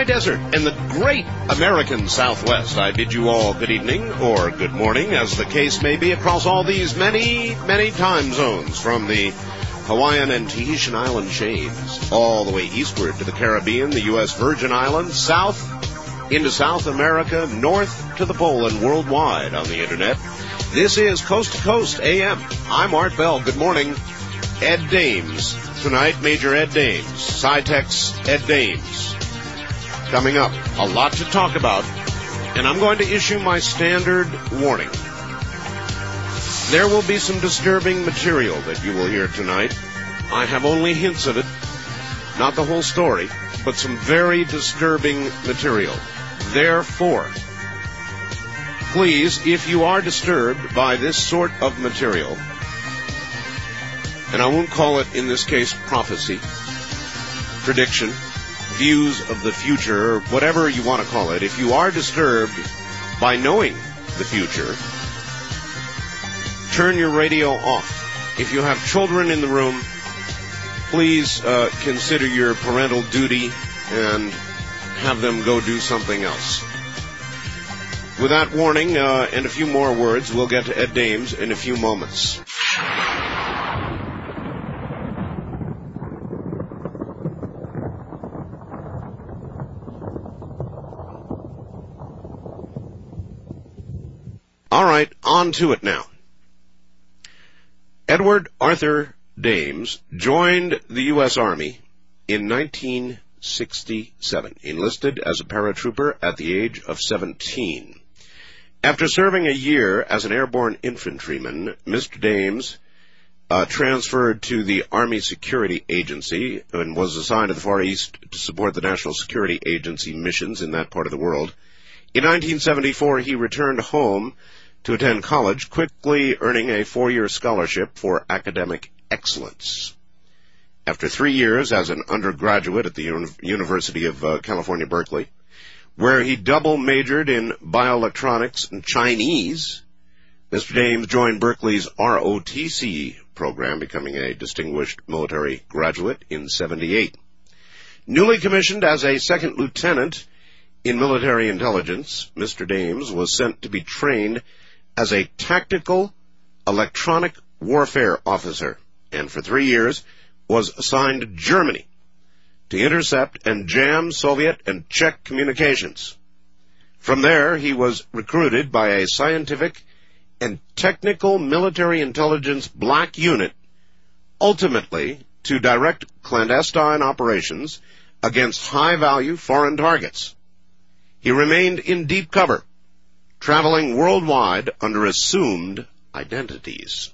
desert and the great American Southwest, I bid you all good evening or good morning, as the case may be, across all these many, many time zones, from the Hawaiian and Tahitian island chains all the way eastward to the Caribbean, the U.S. Virgin Islands, south into South America, north to the pole, and worldwide on the Internet. This is Coast to Coast AM. I'm Art Bell. Good morning. Ed Dames. Tonight, Major Ed Dames. Sci-Tech's Ed Dames. Coming up, a lot to talk about, and I'm going to issue my standard warning. There will be some disturbing material that you will hear tonight. I have only hints of it, not the whole story, but some very disturbing material. Therefore, please, if you are disturbed by this sort of material, and I won't call it, in this case, prophecy, prediction, views of the future, or whatever you want to call it, if you are disturbed by knowing the future, turn your radio off. If you have children in the room, please consider your parental duty and have them go do something else. With that warning and a few more words, we'll get to Ed Dames in a few moments. All right, on to it now. Edward Arthur Dames joined the U.S. Army in 1967, enlisted as a paratrooper at the age of 17. After serving a year as an airborne infantryman, Mr. Dames transferred to the Army Security Agency and was assigned to the Far East to support the National Security Agency missions in that part of the world. In 1974, he returned home to attend college, quickly earning a 4-year scholarship for academic excellence. After 3 years as an undergraduate at the University of California, Berkeley, where he double majored in bioelectronics and Chinese, Mr. Dames joined Berkeley's ROTC program, becoming a distinguished military graduate in 78. Newly commissioned as a second lieutenant in military intelligence, Mr. Dames was sent to be trained as a tactical electronic warfare officer, and for 3 years was assigned to Germany to intercept and jam Soviet and Czech communications. From there, he was recruited by a scientific and technical military intelligence black unit, ultimately to direct clandestine operations against high-value foreign targets. He remained in deep cover, traveling worldwide under assumed identities.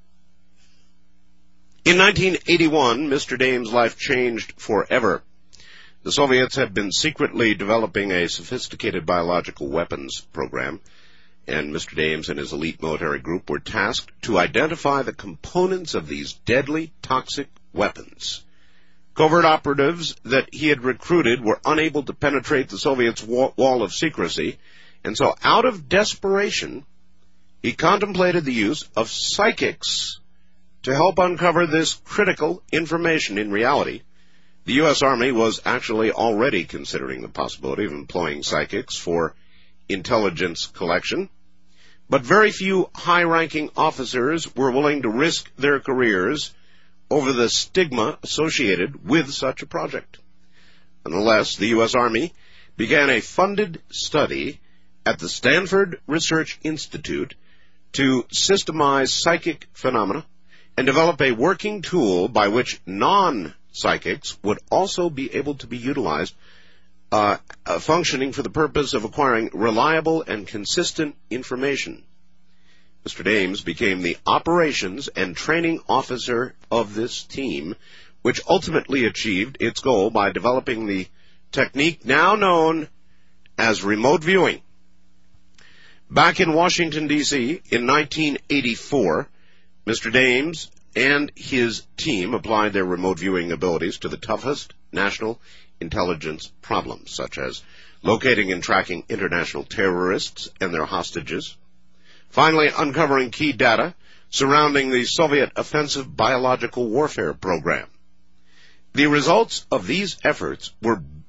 In 1981, Mr. Dames' life changed forever. The Soviets had been secretly developing a sophisticated biological weapons program, and Mr. Dames and his elite military group were tasked to identify the components of these deadly, toxic weapons. Covert operatives that he had recruited were unable to penetrate the Soviets' wall of secrecy, and so out of desperation, he contemplated the use of psychics to help uncover this critical information. In reality, the U.S. Army was actually already considering the possibility of employing psychics for intelligence collection, but very few high-ranking officers were willing to risk their careers over the stigma associated with such a project. Nonetheless, the U.S. Army began a funded study at the Stanford Research Institute to systemize psychic phenomena and develop a working tool by which non-psychics would also be able to be utilized, functioning for the purpose of acquiring reliable and consistent information. Mr. Dames became the operations and training officer of this team, which ultimately achieved its goal by developing the technique now known as remote viewing. Back in Washington, D.C., in 1984, Mr. Dames and his team applied their remote viewing abilities to the toughest national intelligence problems, such as locating and tracking international terrorists and their hostages, finally uncovering key data surrounding the Soviet offensive biological warfare program. The results of these efforts were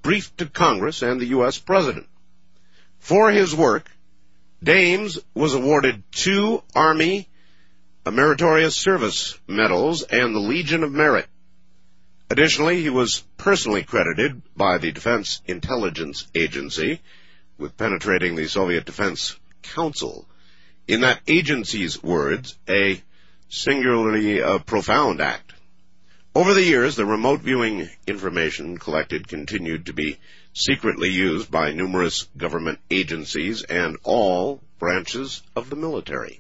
briefed to Congress and the U.S. President. For his work, Dames was awarded 2 Army Meritorious Service Medals and the Legion of Merit. Additionally, he was personally credited by the Defense Intelligence Agency with penetrating the Soviet Defense Council. In that agency's words, a singularly profound act. Over the years, the remote viewing information collected continued to be secretly used by numerous government agencies and all branches of the military.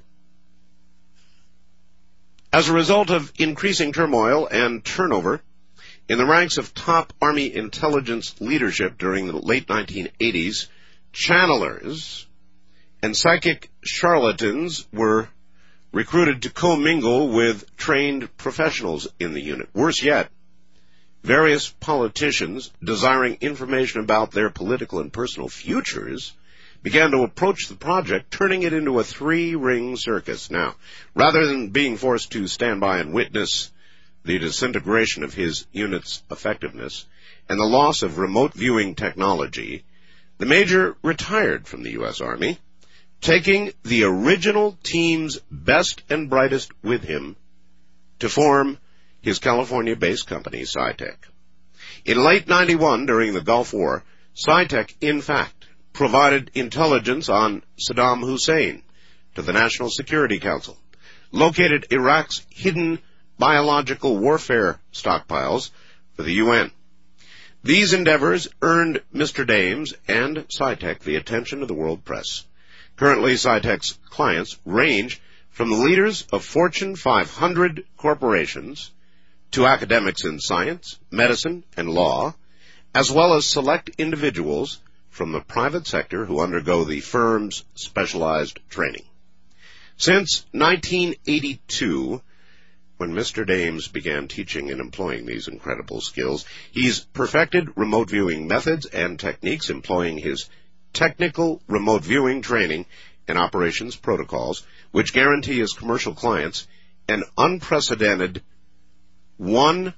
As a result of increasing turmoil and turnover in the ranks of top Army intelligence leadership during the late 1980s, channelers and psychic charlatans were recruited to commingle with trained professionals in the unit. Worse yet, various politicians desiring information about their political and personal futures began to approach the project, turning it into a 3-ring circus. Now, rather than being forced to stand by and witness the disintegration of his unit's effectiveness and the loss of remote viewing technology, the major retired from the U.S. Army, taking the original team's best and brightest with him to form his California-based company, SciTech. In late 91, during the Gulf War, SciTech, in fact, provided intelligence on Saddam Hussein to the National Security Council, located Iraq's hidden biological warfare stockpiles for the UN. These endeavors earned Mr. Dames and SciTech the attention of the world press. Currently, SciTech's clients range from the leaders of Fortune 500 corporations to academics in science, medicine, and law, as well as select individuals from the private sector who undergo the firm's specialized training. Since 1982, when Mr. Dames began teaching and employing these incredible skills, he's perfected remote viewing methods and techniques, employing his technical remote viewing training and operations protocols, which guarantee his commercial clients an unprecedented 100%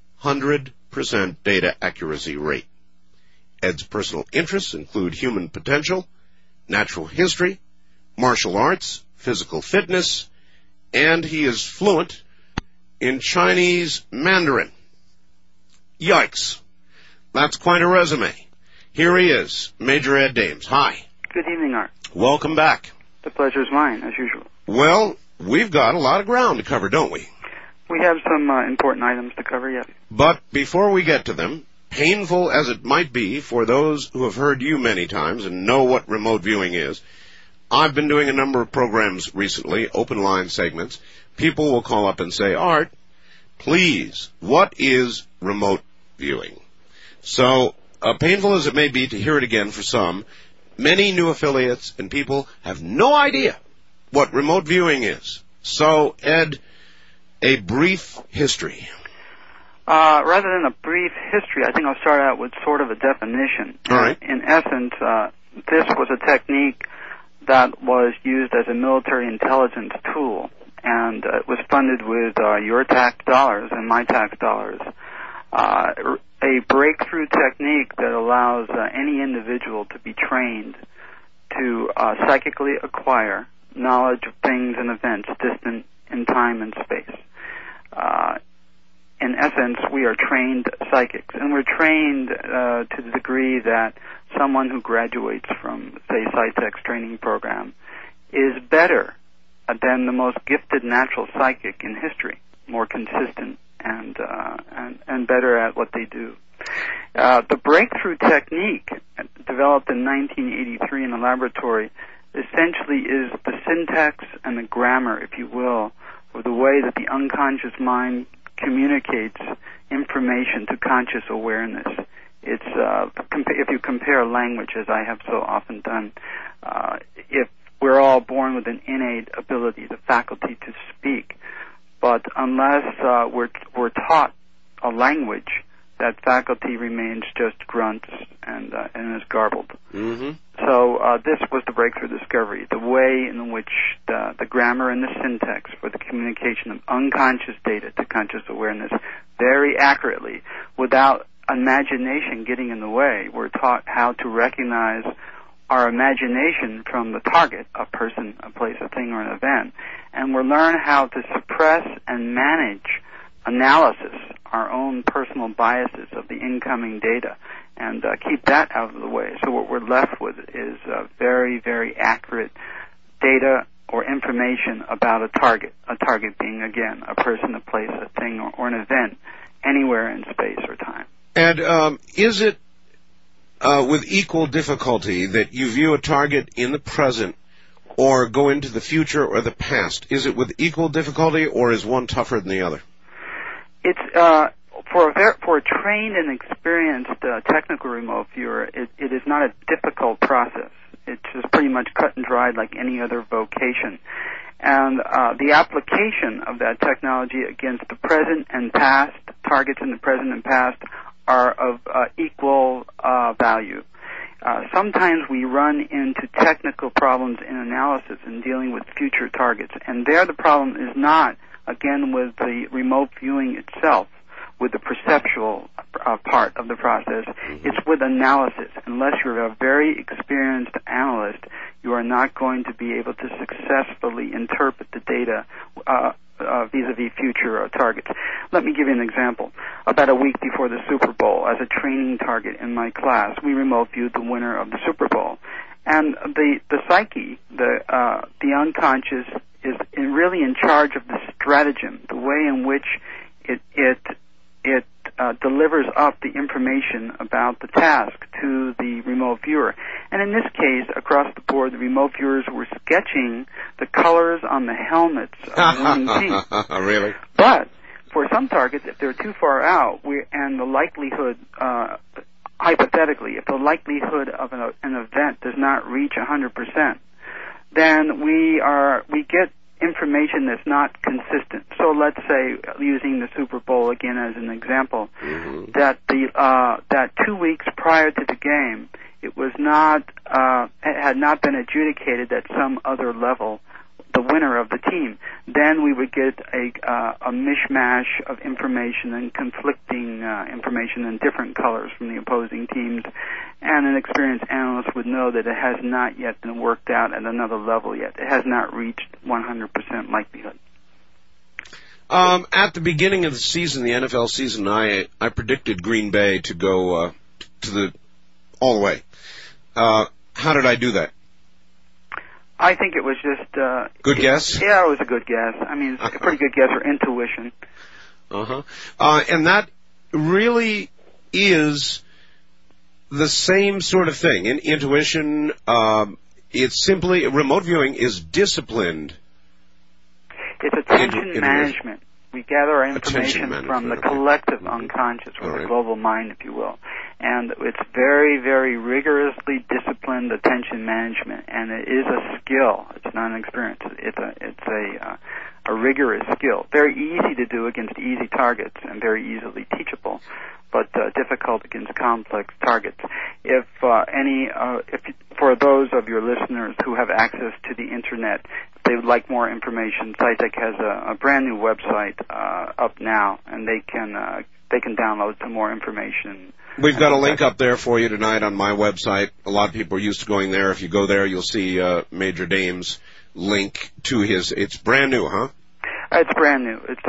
data accuracy rate. Ed's personal interests include human potential, natural history, martial arts, physical fitness, and he is fluent in Chinese Mandarin. Yikes. That's quite a resume. Here he is, Major Ed Dames. Hi. Good evening, Art. Welcome back. The pleasure's mine, as usual. Well, we've got a lot of ground to cover, don't we? We have some important items to cover, yes. But before we get to them, painful as it might be for those who have heard you many times and know what remote viewing is, I've been doing a number of programs recently, open line segments. People will call up and say, Art, please, what is remote viewing? So, painful as it may be to hear it again for some, many new affiliates and people have no idea what remote viewing is. So, Ed, a brief history. Rather than a brief history, I think I'll start out with sort of a definition. All right. In essence, this was a technique that was used as a military intelligence tool, and it was funded with your tax dollars and my tax dollars. A breakthrough technique that allows any individual to be trained to psychically acquire knowledge of things and events distant in time and space. In essence, we are trained psychics, and we're trained to the degree that someone who graduates from, say, SciTech's training program is better than the most gifted natural psychic in history, more consistent and better at what they do. The breakthrough technique developed in 1983 in the laboratory essentially is the syntax and the grammar, if you will, of the way that the unconscious mind communicates information to conscious awareness. It's if you compare language, as I have so often done, if we're all born with an innate ability, the faculty to speak, but unless we're taught a language, that faculty remains just grunts and is garbled. Mm-hmm. So this was the breakthrough discovery, the way in which the grammar and the syntax for the communication of unconscious data to conscious awareness very accurately, without imagination getting in the way. We're taught how to recognize our imagination from the target, a person, a place, a thing, or an event. And we'll learn how to suppress and manage analysis, our own personal biases of the incoming data, and keep that out of the way. So what we're left with is very, very accurate data or information about a target being, again, a person, a place, a thing, or an event, anywhere in space or time. And is it with equal difficulty that you view a target in the present or go into the future or the past? Is it with equal difficulty, or is one tougher than the other? It's for a trained and experienced technical remote viewer, it is not a difficult process. It's just pretty much cut and dried like any other vocation. And the application of that technology against the present and past, targets in the present and past, are of equal value. Sometimes we run into technical problems in analysis in dealing with future targets, and there the problem is not, again, with the remote viewing itself, with the perceptual part of the process. It's with analysis. Unless you're a very experienced analyst, you are not going to be able to successfully interpret the data vis-a-vis future targets. Let me give you an example. About a week before the Super Bowl, as a training target in my class, we remote viewed the winner of the Super Bowl. And the psyche, the unconscious, is really in charge of the stratagem, the way in which it delivers up the information about the task to the remote viewer. And in this case, across the board, the remote viewers were sketching the colors on the helmets of the winning team. Really? But for some targets, if they're too far out, and the likelihood, hypothetically, if the likelihood of an event does not reach 100%, then we get information that's not consistent. So let's say, using the Super Bowl again as an example, that that 2 weeks prior to the game, it was not had not been adjudicated at some other level the winner of the team. Then we would get a mishmash of information and conflicting information in different colors from the opposing teams, and an experienced analyst would know that it has not yet been worked out at another level yet. It has not reached 100% likelihood. At the beginning of the season, the NFL season, I predicted Green Bay to go all the way. How did I do that? I think it was just... good guess? Yeah, it was a good guess. I mean, it's a pretty good guess, or intuition. And that really is the same sort of thing. In intuition, it's simply... Remote viewing is disciplined. It's attention management. We gather our information from the collective unconscious, or the global mind, if you will. And it's very, very rigorously disciplined attention management, and it is a skill. It's not an experience. It's a rigorous skill. Very easy to do against easy targets, and very easily teachable, but difficult against complex targets. If for those of your listeners who have access to the internet, if they would like more information, SciTech has a brand new website up now, and they can download some more information. We've got a link up there for you tonight on my website. A lot of people are used to going there. If you go there, you'll see Major Dame's link to his. It's brand new, huh? It's brand new. It's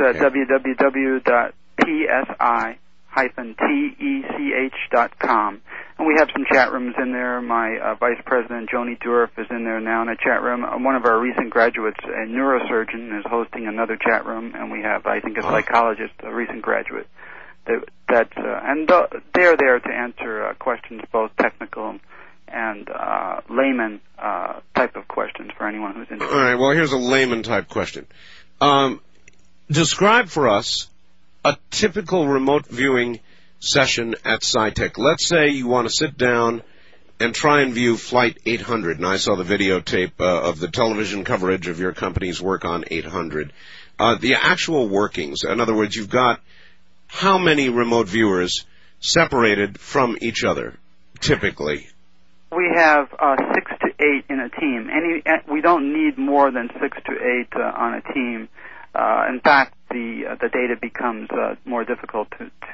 www.psi-tech.com. And we have some chat rooms in there. My Vice President, Joni Durf, is in there now in a chat room. One of our recent graduates, a neurosurgeon, is hosting another chat room. And we have, I think, a psychologist, a recent graduate. They're there to answer questions, both technical and layman type of questions for anyone who's interested. All right, well, here's a layman type question. Describe for us a typical remote viewing session at SciTech. Let's say you want to sit down and try and view Flight 800, and I saw the videotape of the television coverage of your company's work on 800. The actual workings, in other words, you've got how many remote viewers separated from each other, typically? We have 6 to 8 in a team. We don't need more than 6 to 8 on a team. In fact, the data becomes more difficult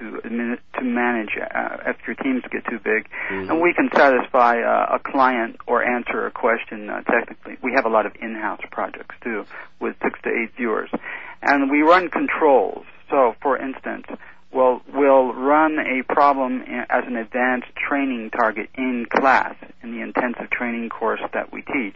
to manage if your teams get too big. Mm-hmm. And we can satisfy a client or answer a question technically. We have a lot of in-house projects too, with 6 to 8 viewers, and we run controls. So, for instance, we'll run a problem as an advanced training target in class in the intensive training course that we teach,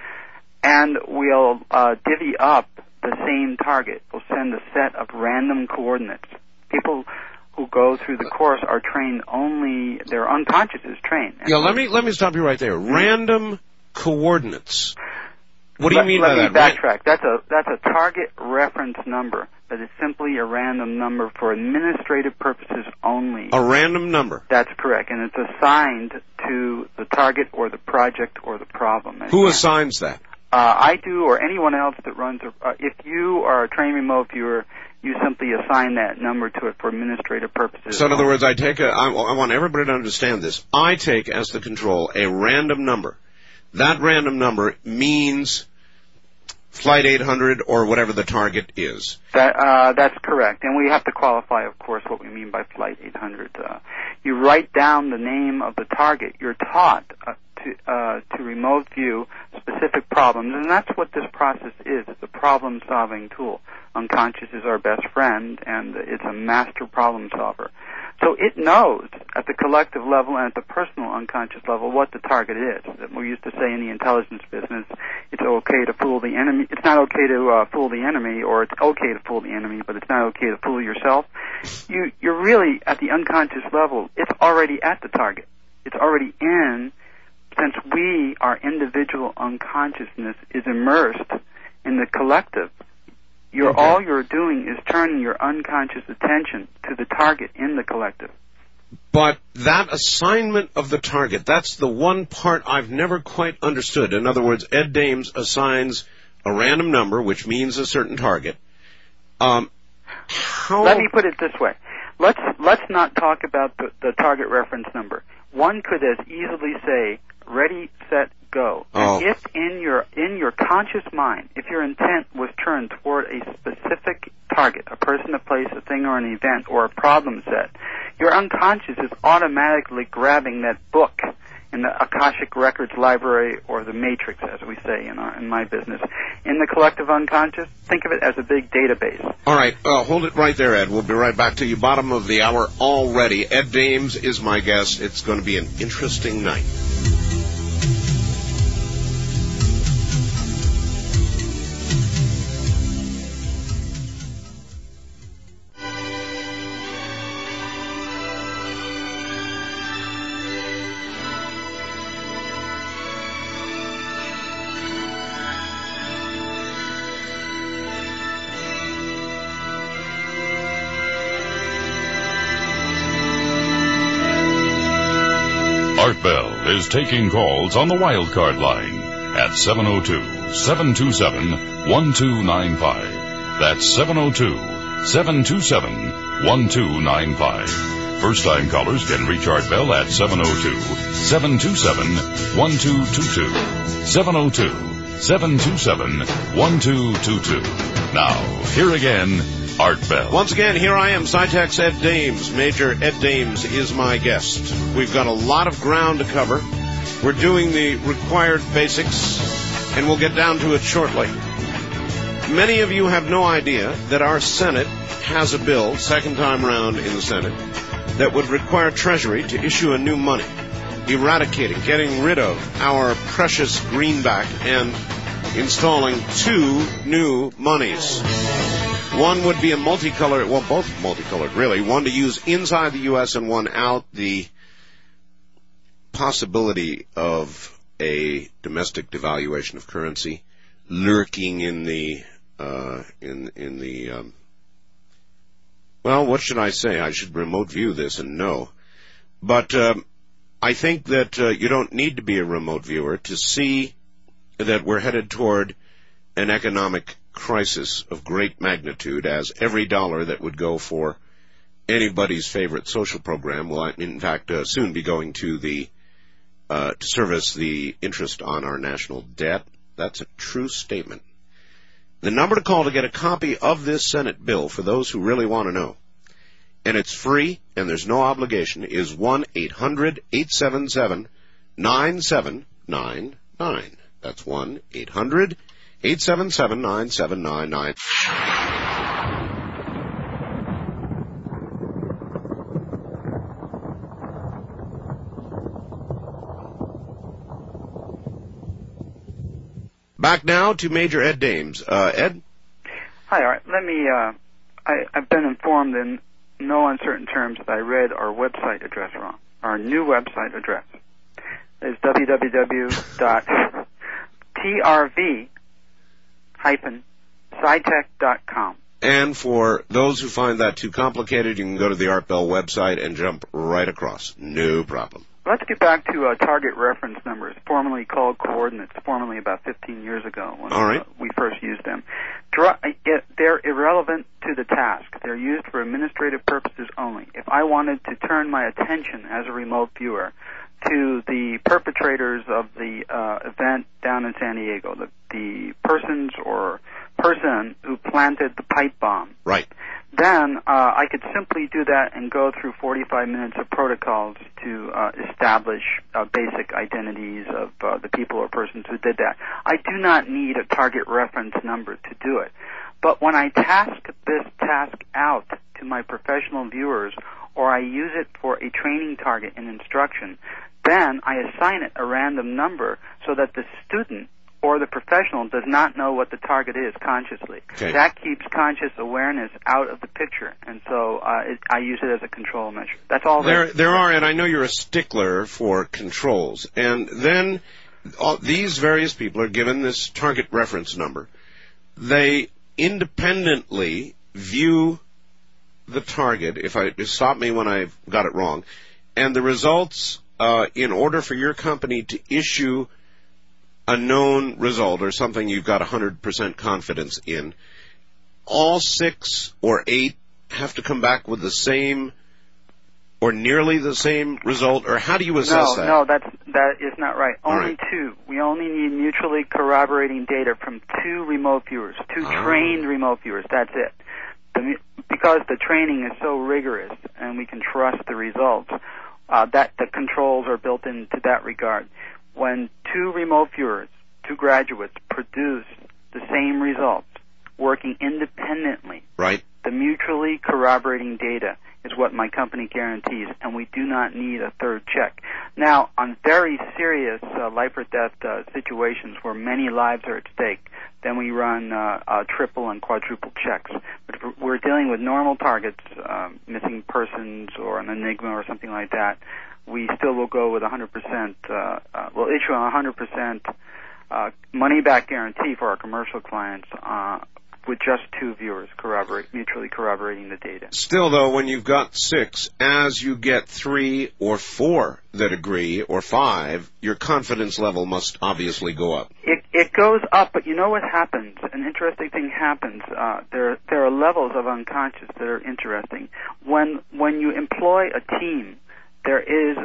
and we'll divvy up the same target. We'll send a set of random coordinates. People who go through the course are trained only, their unconscious is trained. Yeah, let me stop you right there. Random coordinates. What do you mean by that? Let me backtrack. That's a target reference number. That is simply a random number for administrative purposes only. A random number. That's correct, and it's assigned to the target or the project or the problem. Who assigns that? I do, or anyone else that runs. If you are a trained remote viewer, you simply assign that number to it for administrative purposes. So, in other words, I want everybody to understand this. I take as the control a random number. That random number means Flight 800 or whatever the target is. That's correct, and we have to qualify, of course, what we mean by Flight 800. You write down the name of the target. You're taught to remote view specific problems, and that's what this process is. It's a problem-solving tool. Unconscious is our best friend, and it's a master problem solver. So it knows at the collective level and at the personal unconscious level what the target is. We used to say in the intelligence business, it's okay to fool the enemy. It's not okay to fool the enemy, or it's okay to fool the enemy, but it's not okay to fool yourself. You're really at the unconscious level. It's already at the target. It's already in. Since our individual unconsciousness is immersed in the collective, all you're doing is turning your unconscious attention to the target in the collective. But that assignment of the target, that's the one part I've never quite understood. In other words, Ed Dames assigns a random number, which means a certain target. Let me put it this way. Let's not talk about the target reference number. One could as easily say, ready, set, go. Oh. And if in your conscious mind, if your intent was turned toward a specific target, a person, a place, a thing, or an event, or a problem set, your unconscious is automatically grabbing that book in the Akashic Records library, or the Matrix, as we say in my business. In the collective unconscious, think of it as a big database. All right, hold it right there, Ed. We'll be right back to you. Bottom of the hour already. Ed Dames is my guest. It's going to be an interesting night. Art Bell is taking calls on the wildcard line at 702-727-1295. That's 702-727-1295. First-time callers can reach Art Bell at 702-727-1222. 702-727-1222. Now, here again, Art Bell. Once again, here I am, Sci-Tech's Ed Dames. Major Ed Dames is my guest. We've got a lot of ground to cover. We're doing the required basics, and we'll get down to it shortly. Many of you have no idea that our Senate has a bill, second time round in the Senate, that would require Treasury to issue a new money, eradicating, getting rid of our precious greenback and installing two new monies. One would be a multicolored, well, both multicolored, really. One to use inside the U.S. and one out. The possibility of a domestic devaluation of currency lurking in the, well, what should I say? I should remote view this and know. But I think that you don't need to be a remote viewer to see that we're headed toward an economic crisis of great magnitude, as every dollar that would go for anybody's favorite social program will, in fact, soon be going to the to service the interest on our national debt. That's a true statement. The number to call to get a copy of this Senate bill, for those who really want to know, and it's free and there's no obligation, is 1-800-877-9799. That's 1-800-877-9799. Back now to Major Ed Dames. Ed? Hi, Art. Let me, I've been informed in no uncertain terms that I read our website address wrong. Our new website address is www.trv-scitech.com. And for those who find that too complicated, you can go to the Art Bell website and jump right across. No problem. Let's get back to target reference numbers, formerly called coordinates, formerly about 15 years ago when we first used them. They're irrelevant to the task. They're used for administrative purposes only. If I wanted to turn my attention as a remote viewer to the perpetrators of the event down in San Diego, the persons or person who planted the pipe bomb, right, then I could simply do that and go through 45 minutes of protocols to establish basic identities of the people or persons who did that. I do not need a target reference number to do it. But when I task this task out to my professional viewers, or I use it for a training target in instruction, then I assign it a random number so that the student or the professional does not know what the target is consciously. Okay. That keeps conscious awareness out of the picture, and so I use it as a control measure. That's all. There are, and I know you're a stickler for controls, and then these various people are given this target reference number. They independently view the target, stop me when I've got it wrong, and the results, in order for your company to issue a known result or something you've got 100% confidence in, all 6 or 8 have to come back with the same or nearly the same result, or how do you assess that? No, that is not right. Only right. 2. We only need mutually corroborating data from 2 remote viewers, 2 trained remote viewers. That's it. Because the training is so rigorous and we can trust the results, that the controls are built into that regard. When 2 remote viewers, 2 graduates, produce the same results, working independently, right, the mutually corroborating data is what my company guarantees, and we do not need a third check. Now, on very serious life or death situations where many lives are at stake, then we run triple and quadruple checks. But if we're dealing with normal targets, missing persons or an enigma or something like that, we still will go with 100%, we'll issue a 100% money-back guarantee for our commercial clients with just 2 viewers mutually corroborating the data. Still, though, when you've got 6, as you get 3 or 4 that agree, or 5, your confidence level must obviously go up. It goes up, but you know what happens? An interesting thing happens. There are levels of unconscious that are interesting. When you employ a team, there is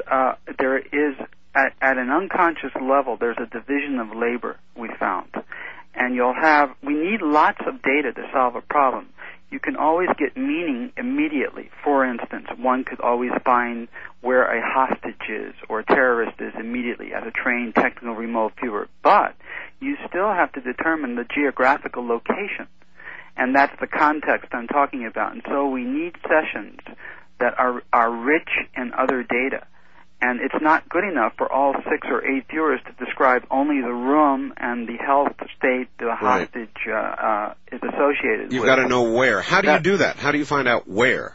at an unconscious level, there's a division of labor we found. And we need lots of data to solve a problem. You can always get meaning immediately. For instance, one could always find where a hostage is or a terrorist is immediately as a trained technical remote viewer. But you still have to determine the geographical location. And that's the context I'm talking about. And so we need sessions that are rich in other data. And it's not good enough for all 6 or 8 viewers to describe only the room and the health state the hostage is associated with. You've got to know where. How do you do that? How do you find out where?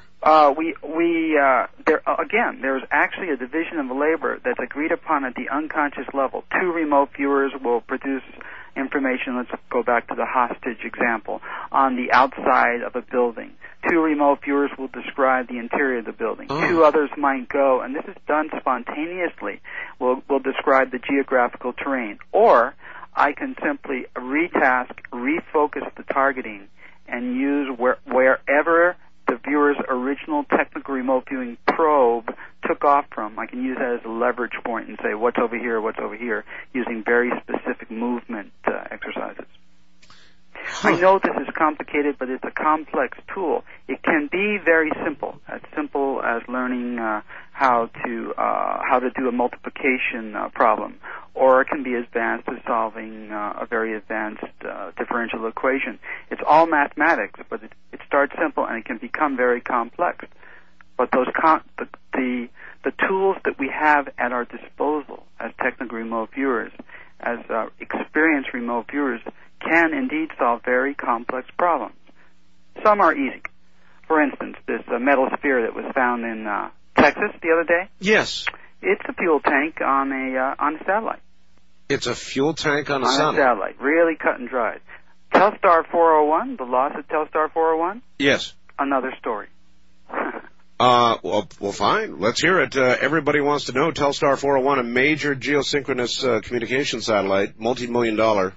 There's actually a division of labor that's agreed upon at the unconscious level. 2 remote viewers will produce information, let's go back to the hostage example, on the outside of a building. 2 remote viewers will describe the interior of the building. 2 others might go, and this is done spontaneously, will describe the geographical terrain. Or I can simply retask, refocus the targeting, and use wherever the viewer's original technical remote viewing probe took off from. I can use that as a leverage point and say what's over here, using very specific movement exercises. I know this is complicated, but it's a complex tool. It can be very simple as learning how to do a multiplication problem, or it can be as advanced as solving a very advanced differential equation. It's all mathematics, but it starts simple and it can become very complex. But those the tools that we have at our disposal as technical remote viewers, as experienced remote viewers, can indeed solve very complex problems. Some are easy. For instance, this metal sphere that was found in Texas the other day. Yes. It's a fuel tank on a satellite. It's a fuel tank on a satellite. Really cut and dried. Telstar 401, the loss of Telstar 401? Yes. Another story. Well, fine. Let's hear it. Everybody wants to know Telstar 401, a major geosynchronous communication satellite, multi-million-dollar,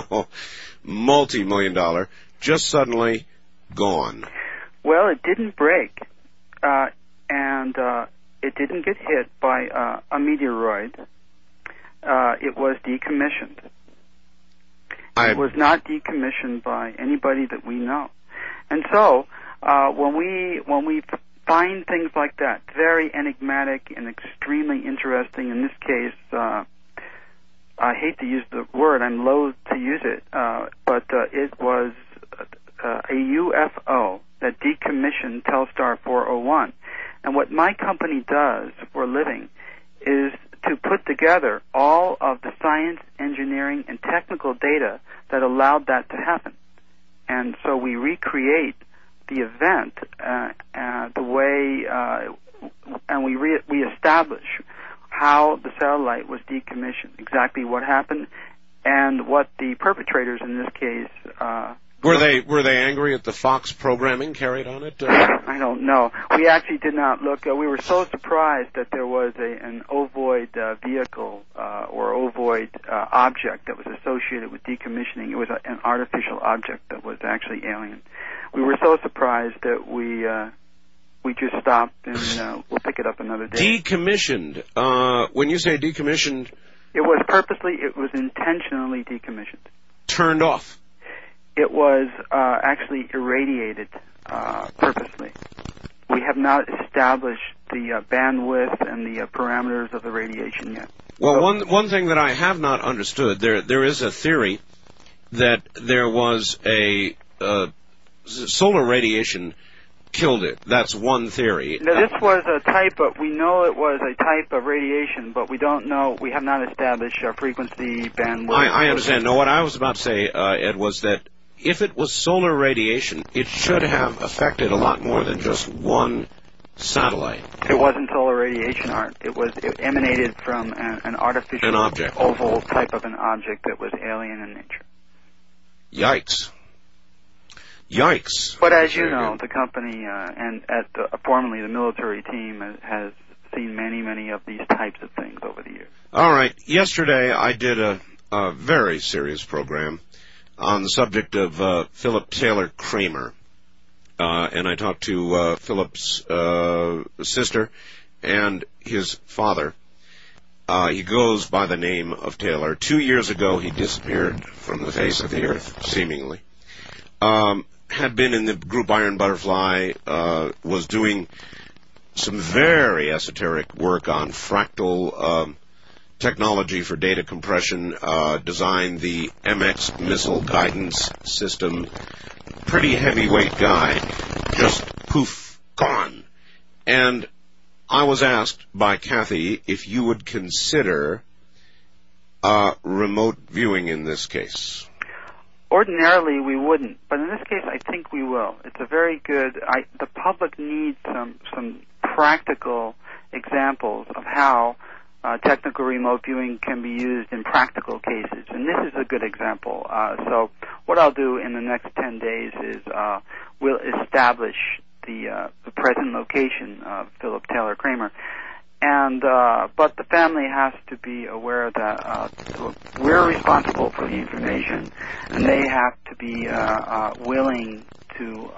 just suddenly gone. Well, it didn't break, and it didn't get hit by a meteoroid. It was decommissioned. It was not decommissioned by anybody that we know. And so, when we find things like that, very enigmatic and extremely interesting. In this case, I hate to use the word, I'm loath to use it, but it was a UFO that decommissioned Telstar 401. And what my company does for a living is to put together all of the science, engineering, and technical data that allowed that to happen. And so we recreate the event the way, and we establish how the satellite was decommissioned, exactly what happened, and what the perpetrators in this case. Were they angry at the Fox programming carried on it? I don't know. We actually did not look. We were so surprised that there was an ovoid vehicle or ovoid object that was associated with decommissioning. It was an artificial object that was actually alien. We were so surprised that we just stopped and we'll pick it up another day. Decommissioned. When you say decommissioned, it was intentionally decommissioned. Turned off. It was actually irradiated purposely. We have not established the bandwidth and the parameters of the radiation yet. Well, one thing that I have not understood, there is a theory that there was a solar radiation killed it. That's one theory. Now, this was a type of, we know it was a type of radiation, but we don't know, we have not established our frequency bandwidth. I understand. No, what I was about to say, Ed, was that if it was solar radiation, it should have affected a lot more than just one satellite. It wasn't solar radiation, Art. It emanated from an artificial oval type of an object that was alien in nature. Yikes. Yikes. But as you know, the company and formerly the military team has seen many of these types of things over the years. All right. Yesterday I did a very serious program on the subject of Philip Taylor Kramer. And I talked to Philip's sister and his father. He goes by the name of Taylor. 2 years ago, he disappeared from the face of the earth, seemingly. Had been in the group Iron Butterfly, was doing some very esoteric work on fractal technology for data compression, designed the MX missile guidance system. Pretty heavyweight guy, just poof, gone. And I was asked by Kathy if you would consider remote viewing in this case. Ordinarily, we wouldn't, but in this case, I think we will. It's a very good. The public needs some practical examples of how technical remote viewing can be used in practical cases, and this is a good example. So, what I'll do in the next 10 days is we'll establish the present location of Philip Taylor Kramer. And but the family has to be aware that we're responsible for the information, and they have to be willing to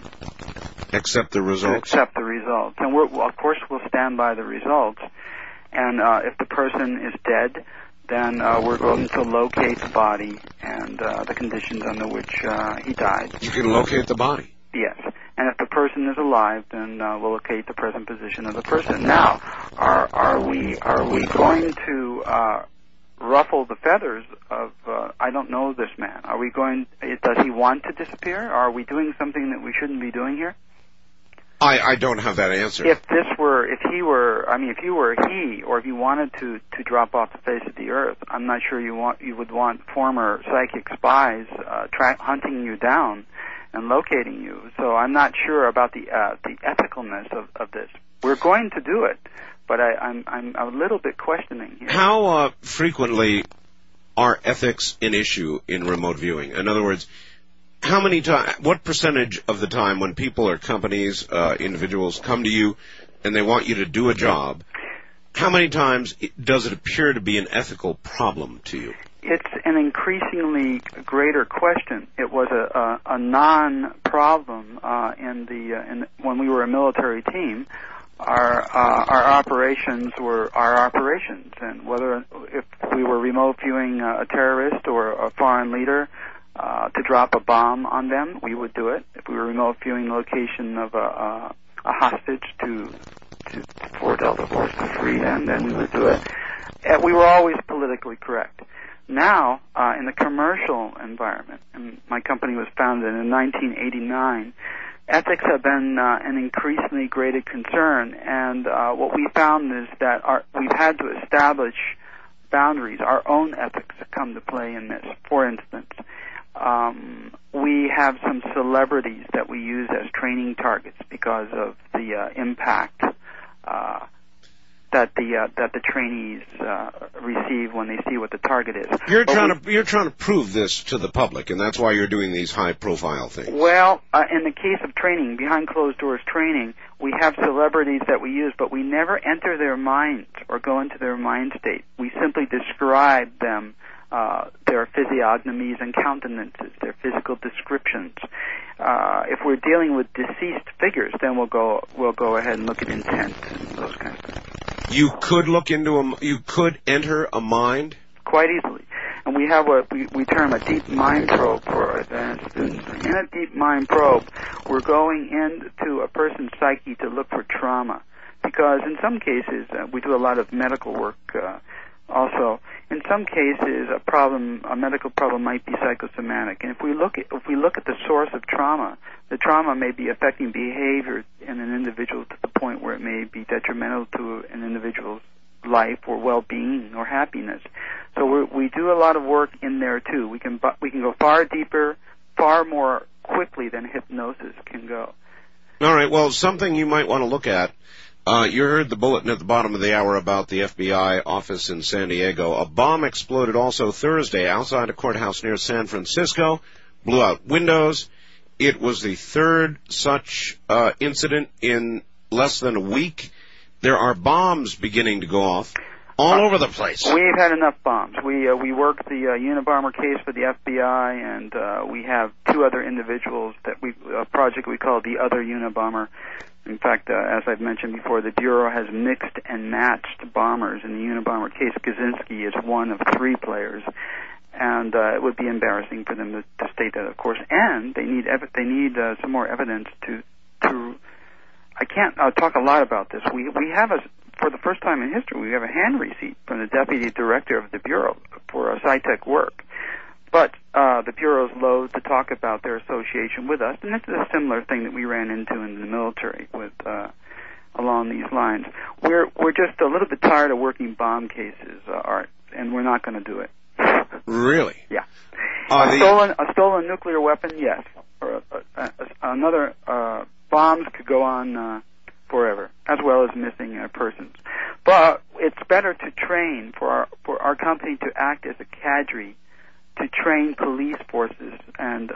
accept the results. And of course, we'll stand by the results. And if the person is dead, then we're going to locate the body and the conditions under which he died. You can locate the body? Yes. And if the person is alive, then we'll locate the present position of the person. Now, are we going to ruffle the feathers of I don't know this man? Are we going? Does he want to disappear? Are we doing something that we shouldn't be doing here? I don't have that answer. If you were he, or if you wanted to drop off the face of the earth, I'm not sure you would want former psychic spies hunting you down and locating you. So I'm not sure about the ethicalness of this. We're going to do it, but I'm a little bit questioning here. How frequently are ethics an issue in remote viewing? In other words, what percentage of the time when people or companies, individuals come to you and they want you to do a job, how many times does it appear to be an ethical problem to you? It's an increasingly greater question. It was a non-problem when we were a military team. Our operations were our operations, and if we were remote viewing a terrorist or a foreign leader to drop a bomb on them, we would do it. If we were remote viewing the location of a hostage for Delta Force to free them, then we would do it. We were always politically correct. Now, in the commercial environment, and my company was founded in 1989, ethics have been an increasingly greater concern, and what we found is that we've had to establish boundaries. Our own ethics come to play in this. For instance, we have some celebrities that we use as training targets because of the impact that the trainees receive when they see what the target is. You're trying to prove this to the public, and that's why you're doing these high-profile things. Well, in the case of training, behind closed doors training, we have celebrities that we use, but we never enter their minds or go into their mind state. We simply describe them, their physiognomies and countenances, their physical descriptions. If we're dealing with deceased figures, then we'll go ahead and look at intent and those kinds of things. You could enter a mind? Quite easily. And we have what we term a deep mind probe for our advanced students. In a deep mind probe, we're going into a person's psyche to look for trauma. Because in some cases, we do a lot of medical work also. In some cases, a medical problem might be psychosomatic. And if we look at the source of trauma, the trauma may be affecting behavior in an individual to the point where it may be detrimental to an individual's life or well-being or happiness. So we do a lot of work in there too. We can go far deeper, far more quickly than hypnosis can go. All right. Well, something you might want to look at. You heard the bulletin at the bottom of the hour about the FBI office in San Diego. A bomb exploded also Thursday outside a courthouse near San Francisco, blew out windows. It was the third such incident in less than a week. There are bombs beginning to go off all over the place. We've had enough bombs. We work the Unabomber case for the FBI, and we have two other individuals a project we call the Other Unabomber. In fact, as I've mentioned before, the Bureau has mixed and matched bombers in the Unabomber case. Kaczynski is one of three players, and it would be embarrassing for them to state that, of course. And they need some more evidence to. I can't talk a lot about this. We have for the first time in history, we have a hand receipt from the Deputy Director of the Bureau for SciTech work. But the Bureau's loath to talk about their association with us, and this is a similar thing that we ran into in the military with along these lines. We're just a little bit tired of working bomb cases, Art, and we're not going to do it. Really? Yeah. A stolen nuclear weapon, yes. Or another bombs could go on forever, as well as missing persons. But it's better to train for our company to act as a cadre, to train police forces and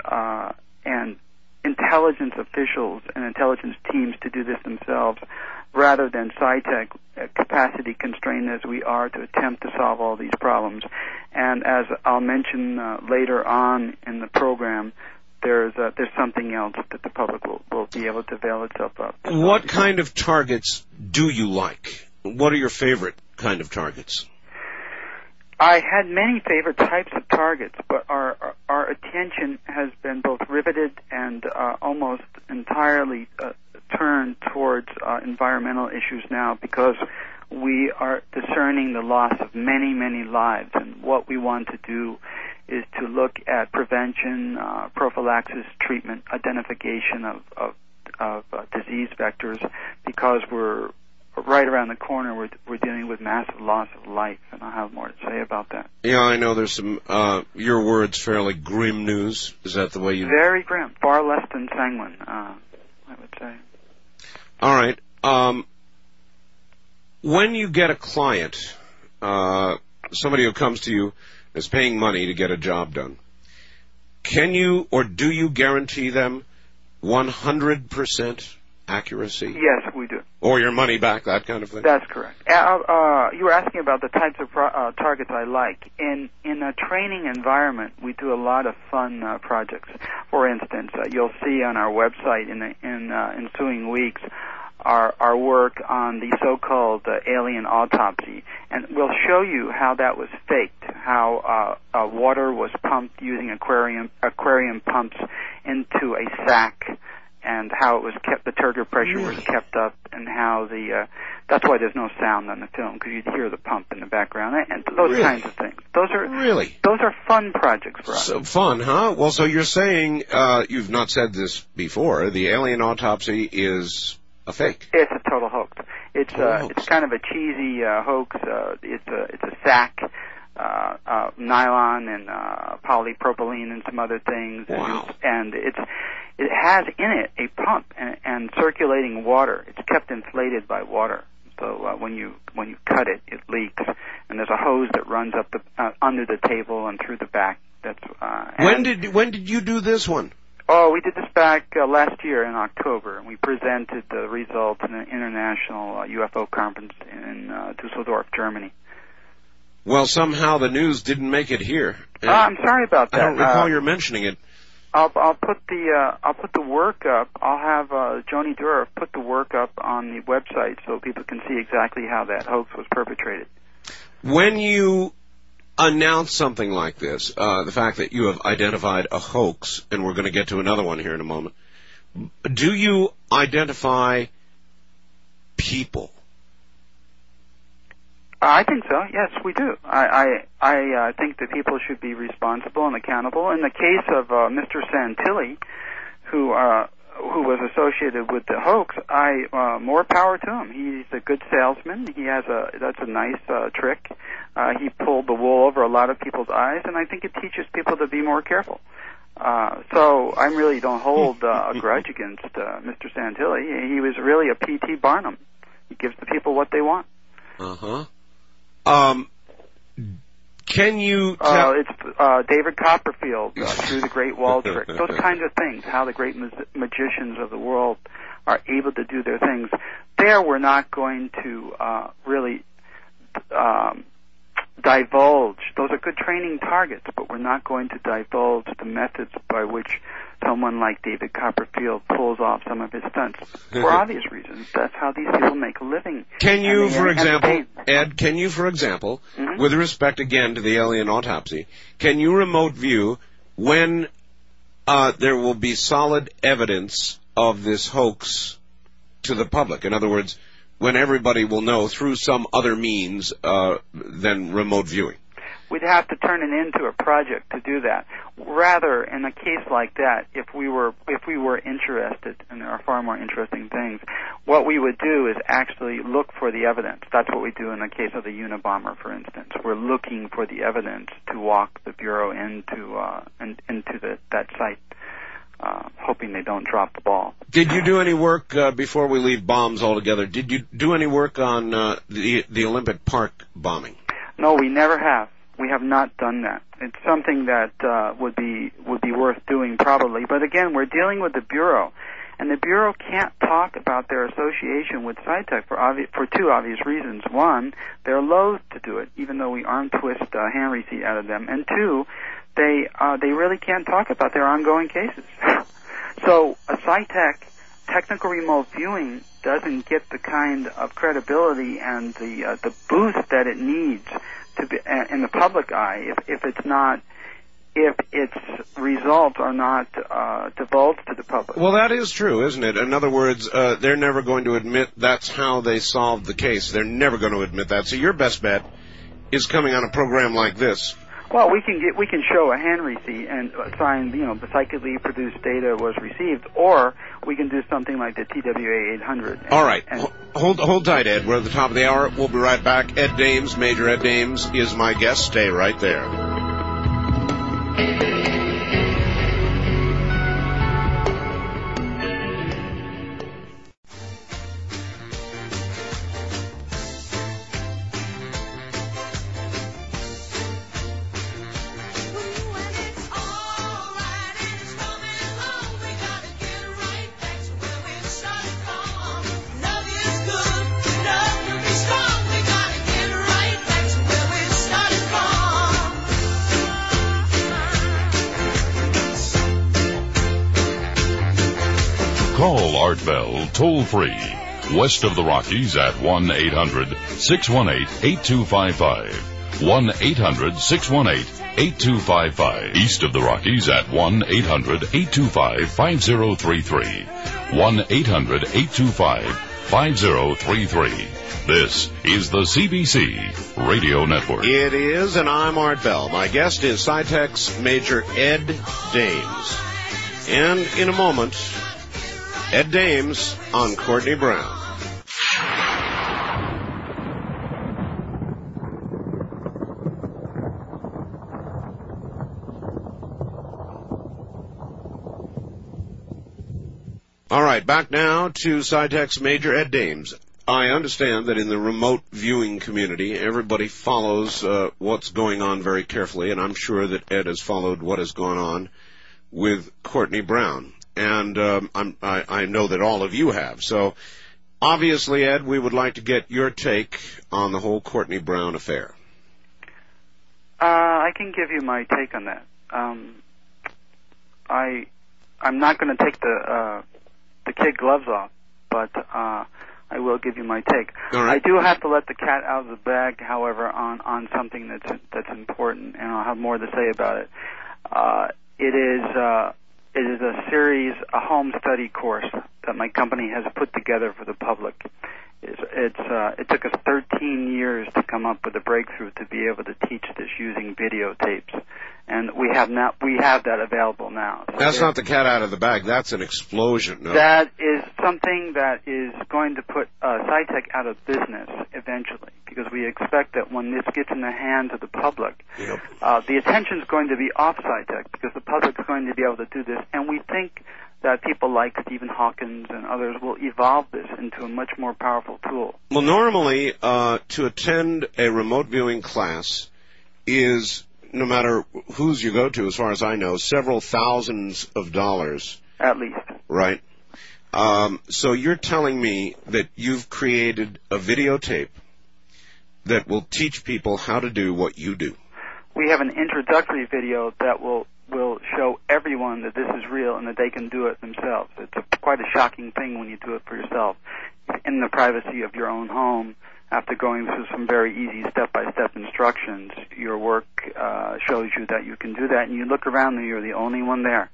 intelligence officials and intelligence teams to do this themselves, rather than SciTech capacity constrained as we are to attempt to solve all these problems. And as I'll mention later on in the program, there's something else that the public will be able to avail itself of. What kind of targets do you like? What are your favorite kind of targets? I had many favorite types of targets, but our attention has been both riveted and almost entirely turned towards environmental issues now, because we are discerning the loss of many, many lives, and what we want to do is to look at prevention, prophylaxis, treatment, identification of disease vectors, because we're right around the corner. We're dealing with massive loss of life, and I'll have more to say about that. Yeah, I know there's some, your words, fairly grim news. Is that the way you... Very grim. Far less than sanguine, I would say. All right. When you get a client, somebody who comes to you is paying money to get a job done, can you or do you guarantee them 100% accuracy? Yes, we do. Or your money back, that kind of thing? That's correct. You were asking about the types of targets I like. In a training environment, we do a lot of fun projects. For instance, you'll see on our website in ensuing weeks our work on the so-called alien autopsy, and we'll show you how that was faked, how water was pumped using aquarium pumps into a sack, and how it was kept, the turgor pressure was kept up, and how that's why there's no sound on the film, because you'd hear the pump in the background, and those kinds of things. Those are fun projects for us. So fun, huh? Well, so you're saying, you've not said this before, the alien autopsy is a fake. It's a total hoax. It's kind of a cheesy hoax. It's a sack, nylon and polypropylene and some other things. Wow. And it has in it a pump and circulating water. It's kept inflated by water. So when you cut it, it leaks, and there's a hose that runs up under the table and through the back. That's when did you do this one? Oh, we did this back last year in October, and we presented the results in an international UFO conference in Dusseldorf, Germany. Well, somehow the news didn't make it here. I'm sorry about that. I don't recall your mentioning it. I'll put the work up. I'll have Joni Dura put the work up on the website so people can see exactly how that hoax was perpetrated. When you announce something like this, the fact that you have identified a hoax, and we're going to get to another one here in a moment, do you identify people? I think so. Yes, we do. I think that people should be responsible and accountable. In the case of Mr. Santilli, who was associated with the hoax, more power to him. He's a good salesman. That's a nice trick. He pulled the wool over a lot of people's eyes, and I think it teaches people to be more careful. So I really don't hold a grudge against Mr. Santilli. He was really a P.T. Barnum. He gives the people what they want. Uh-huh. Can you tell... It's David Copperfield, through the Great Wall Trick. Those kinds of things, how the great magicians of the world are able to do their things. There we're not going to really divulge. Those are good training targets, but we're not going to divulge the methods by which someone like David Copperfield pulls off some of his stunts. For obvious reasons. That's how these people make a living. Can you, for example, Ed, with respect again to the alien autopsy, can you remote view when there will be solid evidence of this hoax to the public? In other words, when everybody will know through some other means than remote viewing? We'd have to turn it into a project to do that. Rather, in a case like that, if we were interested, and there are far more interesting things, what we would do is actually look for the evidence. That's what we do in the case of the Unabomber, for instance. We're looking for the evidence to walk the Bureau into that site, hoping they don't drop the ball. Did you do any work, before we leave bombs altogether, did you do any work on the Olympic Park bombing? No, we never have. We have not done that. It's something that would be worth doing probably. But again, we're dealing with the Bureau, and the Bureau can't talk about their association with SciTech for two obvious reasons. One, they're loath to do it, even though we arm twist hand receipt out of them. And two, they really can't talk about their ongoing cases. So a SciTech technical remote viewing doesn't get the kind of credibility and the boost that it needs to be in the public eye if its results are not divulged to the public. Well, that is true, isn't it? In other words, they're never going to admit that's how they solved the case. They're never going to admit that. So your best bet is coming on a program like this. Well, we can show a hand receipt and sign, the psychically produced data was received, or we can do something like the TWA 800. All right. Hold tight, Ed. We're at the top of the hour. We'll be right back. Ed Dames, Major Ed Dames, is my guest. Stay right there. Call Art Bell toll-free, west of the Rockies at 1-800-618-8255. 1-800-618-8255. East of the Rockies at 1-800-825-5033. 1-800-825-5033. This is the CBC Radio Network. It is, and I'm Art Bell. My guest is SciTech's Major Ed Dames. And in a moment, Ed Dames on Courtney Brown. All right, back now to SciTech's Major Ed Dames. I understand that in the remote viewing community, everybody follows what's going on very carefully, and I'm sure that Ed has followed what has gone on with Courtney Brown. And I know that all of you have. So, obviously, Ed, we would like to get your take on the whole Courtney Brown affair. I can give you my take on that. I'm not going to take the kid gloves off, but I will give you my take. All right. I do have to let the cat out of the bag, however, on something that's important, and I'll have more to say about it. It is a series, a home study course that my company has put together for the public. It took us 13 years to come up with a breakthrough to be able to teach this using videotapes, and we have that available now. So that's not the cat out of the bag. That's an explosion. No. That is something that is going to put SciTech out of business eventually, because we expect that when this gets in the hands of the public, the attention is going to be off SciTech because the public is going to be able to do this, and we think that people like Stephen Hawkins and others will evolve this into a much more powerful tool. Well, normally, to attend a remote viewing class is, no matter whose you go to, as far as I know, several thousands of dollars. At least. Right. So you're telling me that you've created a videotape that will teach people how to do what you do. We have an introductory video that will show everyone that this is real and that they can do it themselves. It's quite a shocking thing when you do it for yourself in the privacy of your own home. After going through some very easy step-by-step instructions, your work shows you that you can do that, and you look around and you're the only one there.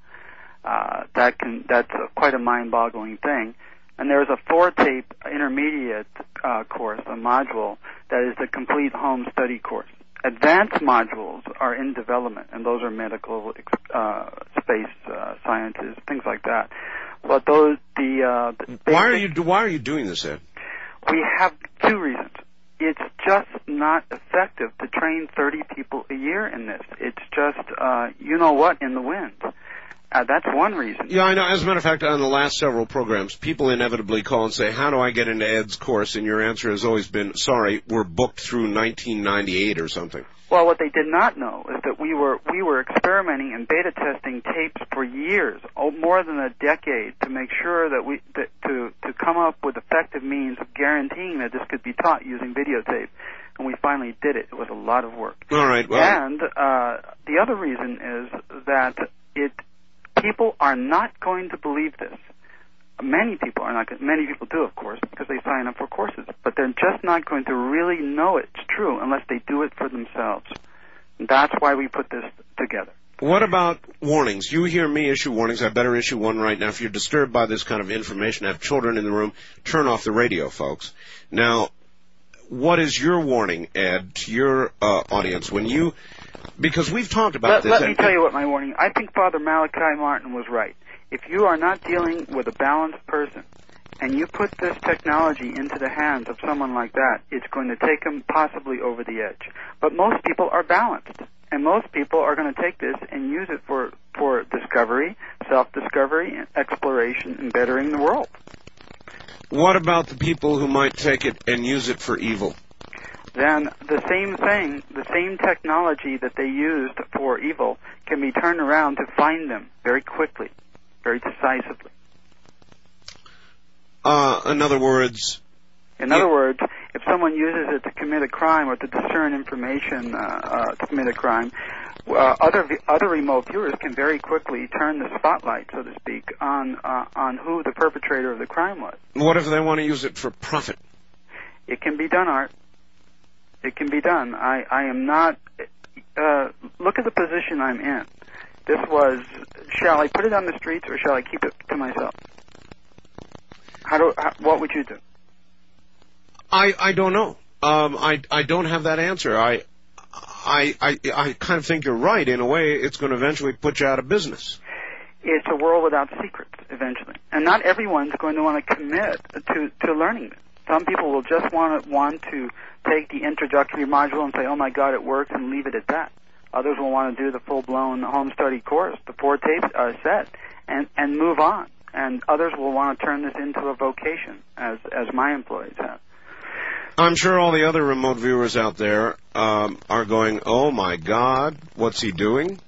That's quite a mind-boggling thing. And there's a 4-tape intermediate course, a module, that is the complete home study course. Advanced modules are in development, and those are medical, space sciences, things like that. But those why are you doing this, Ed? We have 2 reasons. It's just not effective to train 30 people a year in this. It's just in the wind. That's one reason. Yeah, I know. As a matter of fact, on the last several programs, people inevitably call and say, how do I get into Ed's course? And your answer has always been, sorry, we're booked through 1998 or something. Well, what they did not know is that we were experimenting and beta testing tapes for years, more than a decade, to make sure that to come up with effective means of guaranteeing that this could be taught using videotape. And we finally did it. It was a lot of work. All right. Well, and the other reason is that people are not going to believe this. Many people are not. Many people do, of course, because they sign up for courses. But they're just not going to really know it's true unless they do it for themselves. And that's why we put this together. What about warnings? You hear me issue warnings. I better issue one right now. If you're disturbed by this kind of information, have children in the room, turn off the radio, folks. Now, what is your warning, Ed, to your audience when you... Because we've talked about this. Let me tell you what my warning... I think Father Malachi Martin was right. If you are not dealing with a balanced person, and you put this technology into the hands of someone like that, it's going to take them possibly over the edge. But most people are balanced. And most people are going to take this and use it for discovery, self-discovery, exploration, and bettering the world. What about the people who might take it and use it for evil? Then the same thing, the same technology that they used for evil can be turned around to find them very quickly, very decisively. In other words, if someone uses it to commit a crime or to discern information to commit a crime, other remote viewers can very quickly turn the spotlight, so to speak, on who the perpetrator of the crime was. What if they want to use it for profit? It can be done, Art. It can be done. I am not... look at the position I'm in. This was, shall I put it on the streets or shall I keep it to myself? What would you do? I don't know. I don't have that answer. I kind of think you're right. In a way, it's going to eventually put you out of business. It's a world without secrets, eventually. And not everyone's going to want to commit to learning this. Some people will just want to take the introductory module and say, oh my God, it works, and leave it at that. Others will want to do the full-blown home study course, the 4-tape set, and move on. And others will want to turn this into a vocation, as my employees have. I'm sure all the other remote viewers out there are going, oh my God, what's he doing?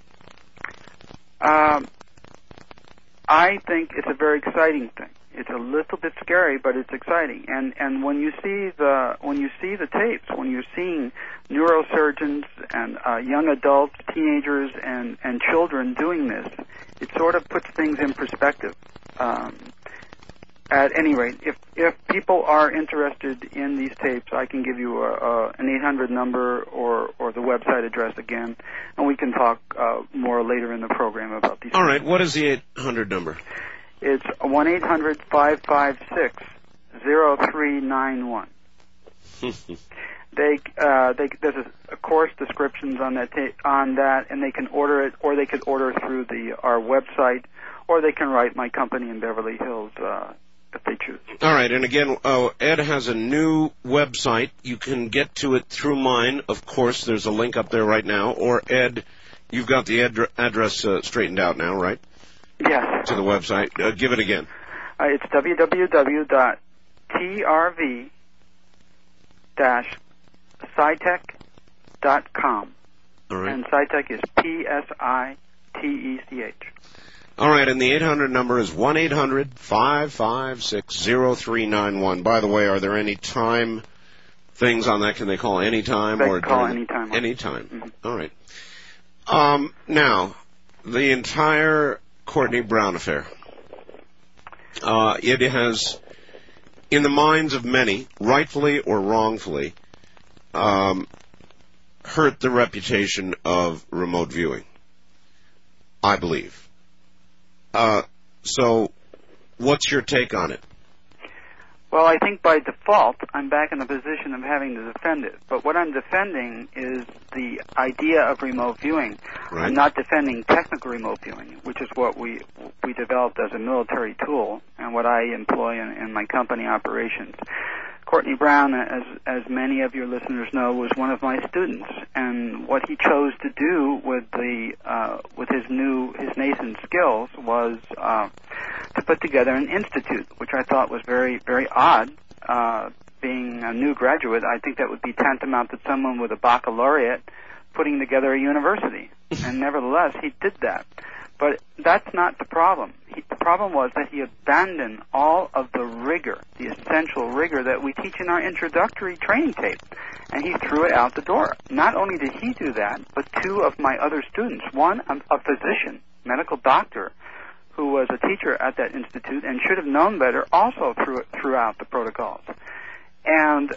I think it's a very exciting thing. It's a little bit scary, but it's exciting. And when you see the tapes, when you're seeing neurosurgeons and young adults, teenagers, and children doing this, it sort of puts things in perspective. At any rate, if people are interested in these tapes, I can give you an 800 number or the website address again, and we can talk more later in the program about these. All right, what is the 800 number? It's 1-800-556-0391. There's a course descriptions on that and they can order it, or they could order through our website, or they can write my company in Beverly Hills if they choose. All right, and again, Ed has a new website. You can get to it through mine. Of course, there's a link up there right now. Or Ed, you've got the address straightened out now, right? Yes. To the website. Give it again. It's www.trv-scitech.com. All right. And Scitech is P-S-I-T-E-C-H. All right, and the 800 number is 1-800-556-0391. By the way, are there any time things on that? Can they call any time? They can call any time. Any time. Mm-hmm. All right. Now, the entire Courtney Brown affair. It has, in the minds of many, rightfully or wrongfully, hurt the reputation of remote viewing, I believe. So, what's your take on it? Well, I think by default, I'm back in the position of having to defend it. But what I'm defending is the idea of remote viewing. Right. I'm not defending technical remote viewing, which is what we developed as a military tool and what I employ in my company operations. Courtney Brown, as many of your listeners know, was one of my students, and what he chose to do with his nascent skills was to put together an institute, which I thought was very, very odd. Being a new graduate, I think that would be tantamount to someone with a baccalaureate putting together a university, and nevertheless, he did that. But that's not the problem. The problem was that he abandoned all of the rigor, the essential rigor that we teach in our introductory training tape, and he threw it out the door. Not only did he do that, but two of my other students, one, a physician, medical doctor, who was a teacher at that institute and should have known better, also threw out the protocols. And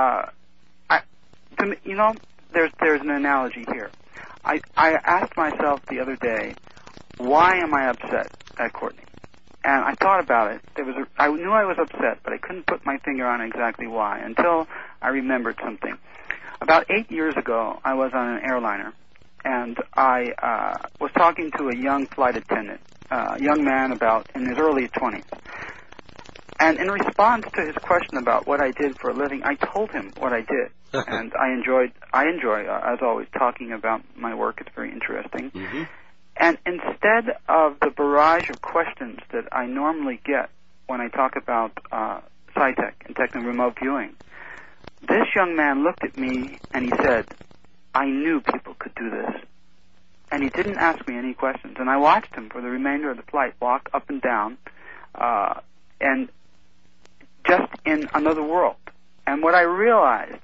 there's an analogy here. I asked myself the other day, why am I upset at Courtney? And I thought about it. I knew I was upset, but I couldn't put my finger on exactly why until I remembered something. About 8 years ago, I was on an airliner, and I was talking to a young flight attendant, a young man about in his early 20s. And in response to his question about what I did for a living, I told him what I did. And I enjoy, as always, talking about my work. It's very interesting. Mm-hmm. And instead of the barrage of questions that I normally get when I talk about SciTech and techno remote viewing, this young man looked at me and he said, I knew people could do this. And he didn't ask me any questions. And I watched him for the remainder of the flight walk up and down and just in another world. And what I realized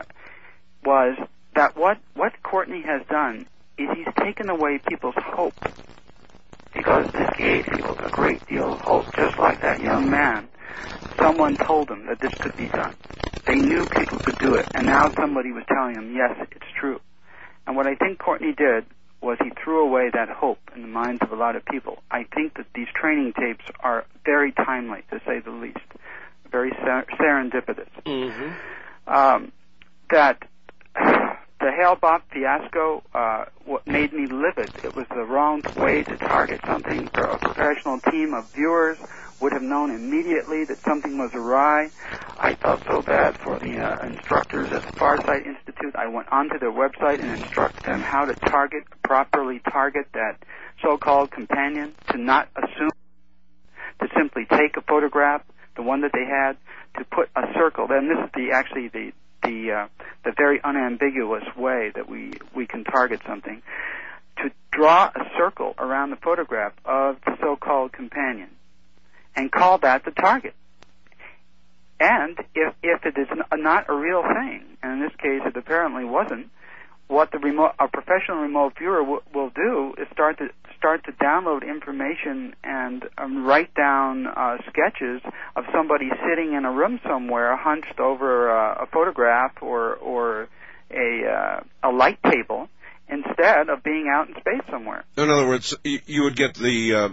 was that what Courtney has done is he's taken away people's hope, because this gave people a great deal of hope, just like that young man. Someone told them that this could be done. They knew people could do it, and now somebody was telling them, yes, it's true. And what I think Courtney did was he threw away that hope in the minds of a lot of people. I think that these training tapes are very timely, to say the least, very serendipitous. Mm-hmm. That the Hale-Bopp fiasco made me livid. It was the wrong way to target something. A professional team of viewers would have known immediately that something was awry. I felt so bad for the instructors at the Farsight Institute. I went onto their website and instructed them how to properly target that so-called companion, to not assume, to simply take a photograph, the one that they had, to put a circle. Then this is the very unambiguous way that we can target something. To draw a circle around the photograph of the so-called companion and call that the target. And if it is not a real thing, and in this case it apparently wasn't, what a professional remote viewer will do is start to download information and write down sketches of somebody sitting in a room somewhere, hunched over a photograph or a light table, instead of being out in space somewhere. In other words, you would get the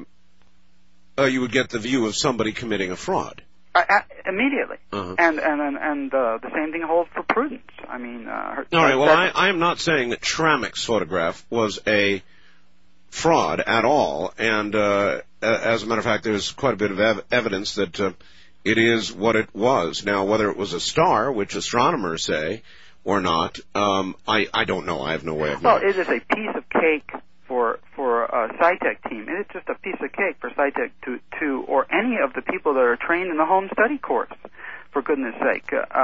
view of somebody committing a fraud. Immediately. Uh-huh. And the same thing holds for Prudence. I mean, all right. Well, I am not saying that Schrammick's photograph was a fraud at all, and as a matter of fact, there's quite a bit of evidence that it is what it was. Now, whether it was a star, which astronomers say, or not, I don't know. I have no way of knowing. Well, it is a piece of cake for a SciTech team. It's just a piece of cake for SciTech to or any of the people that are trained in the home study course, for goodness sake,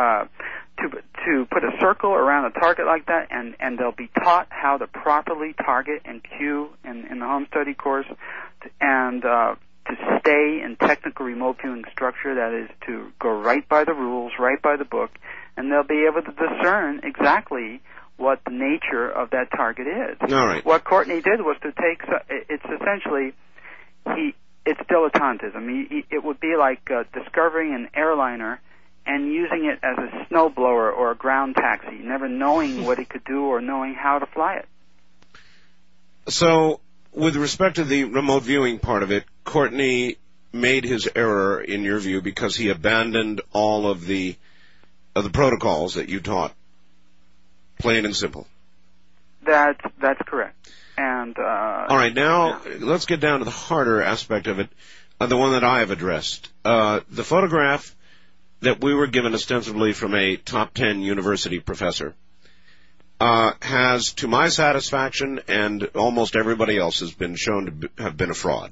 to put a circle around a target like that, and they'll be taught how to properly target and cue in the home study course, and to stay in technical remote viewing structure, that is to go right by the rules, right by the book, and they'll be able to discern exactly what the nature of that target is. All right. What Courtney did was to take, it's essentially, it's dilettantism. It would be like discovering an airliner and using it as a snowblower or a ground taxi, never knowing what it could do or knowing how to fly it. So, with respect to the remote viewing part of it, Courtney made his error, in your view, because he abandoned all of the protocols that you taught. Plain and simple. That's correct. And all right, now let's get down to the harder aspect of it, the one that I have addressed. The photograph that we were given ostensibly from a top 10 university professor has, to my satisfaction and almost everybody else, has been shown to have been a fraud,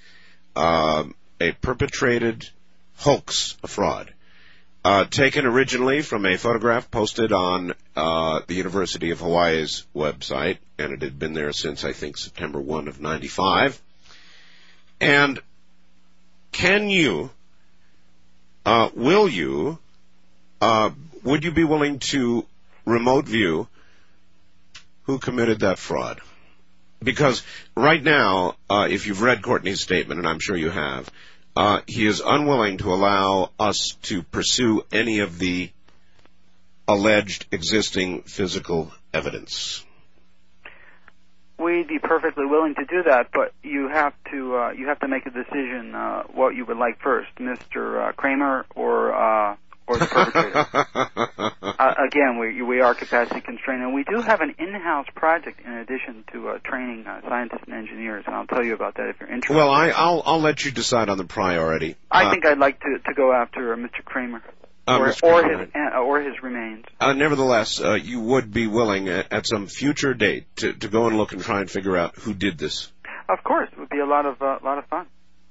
a perpetrated hoax, a fraud. Taken originally from a photograph posted on the University of Hawaii's website, and it had been there since, I think, September 1 of 95. And can you, will you, would you be willing to remote view who committed that fraud? Because right now, if you've read Courtney's statement, and I'm sure you have, he is unwilling to allow us to pursue any of the alleged existing physical evidence. We'd be perfectly willing to do that, but you have to make a decision what you would like first, Mr. Kramer or the perpetrator. Again, we are capacity constrained, and we do have an in-house project in addition to training scientists and engineers, and I'll tell you about that if you're interested. Well, I'll let you decide on the priority. I think I'd like to go after Mr. Kramer. Or his remains. Nevertheless, you would be willing at some future date to go and look and try and figure out who did this. Of course, it would be a lot of fun.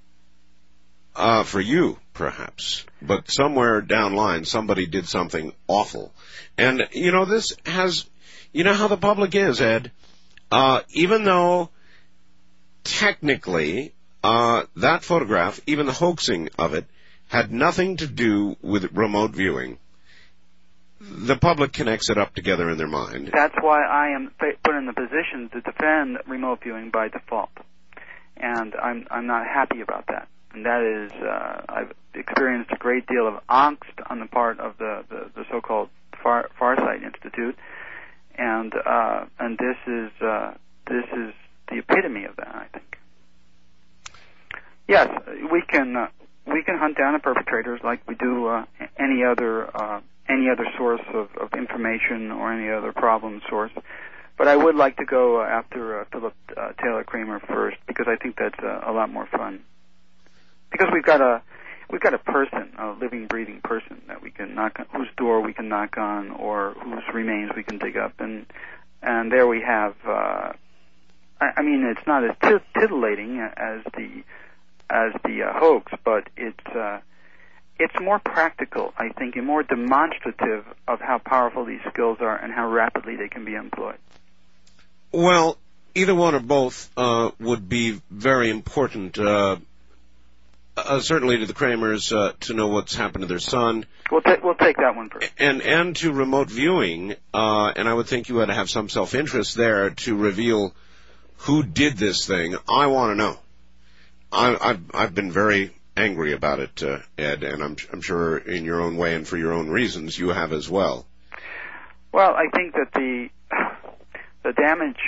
For you, perhaps, but somewhere down the line, somebody did something awful, and this has, how the public is, Ed. Even though technically that photograph, even the hoaxing of it, had nothing to do with remote viewing, the public connects it up together in their mind. That's why I am put in the position to defend remote viewing by default, and I'm not happy about that. And that is, I've experienced a great deal of angst on the part of the so-called Farsight Institute, and this is the epitome of that, I think. Yes, we can hunt down the perpetrators like we do any other source of information or any other problem source. But I would like to go after Philip Taylor Kramer first, because I think that's a lot more fun. Because we've got a person, a living, breathing person that we can knock on, whose door we can knock on, or whose remains we can dig up, and there we have. I mean, it's not as titillating as the hoax, but it's more practical, I think, and more demonstrative of how powerful these skills are and how rapidly they can be employed. Well, either one or both would be very important. Certainly to the Kramers to know what's happened to their son. We'll take that one first. And to remote viewing, and I would think you ought to have some self-interest there to reveal who did this thing. I want to know. I've been very angry about it, Ed, and I'm sure in your own way and for your own reasons you have as well. Well, I think that the damage.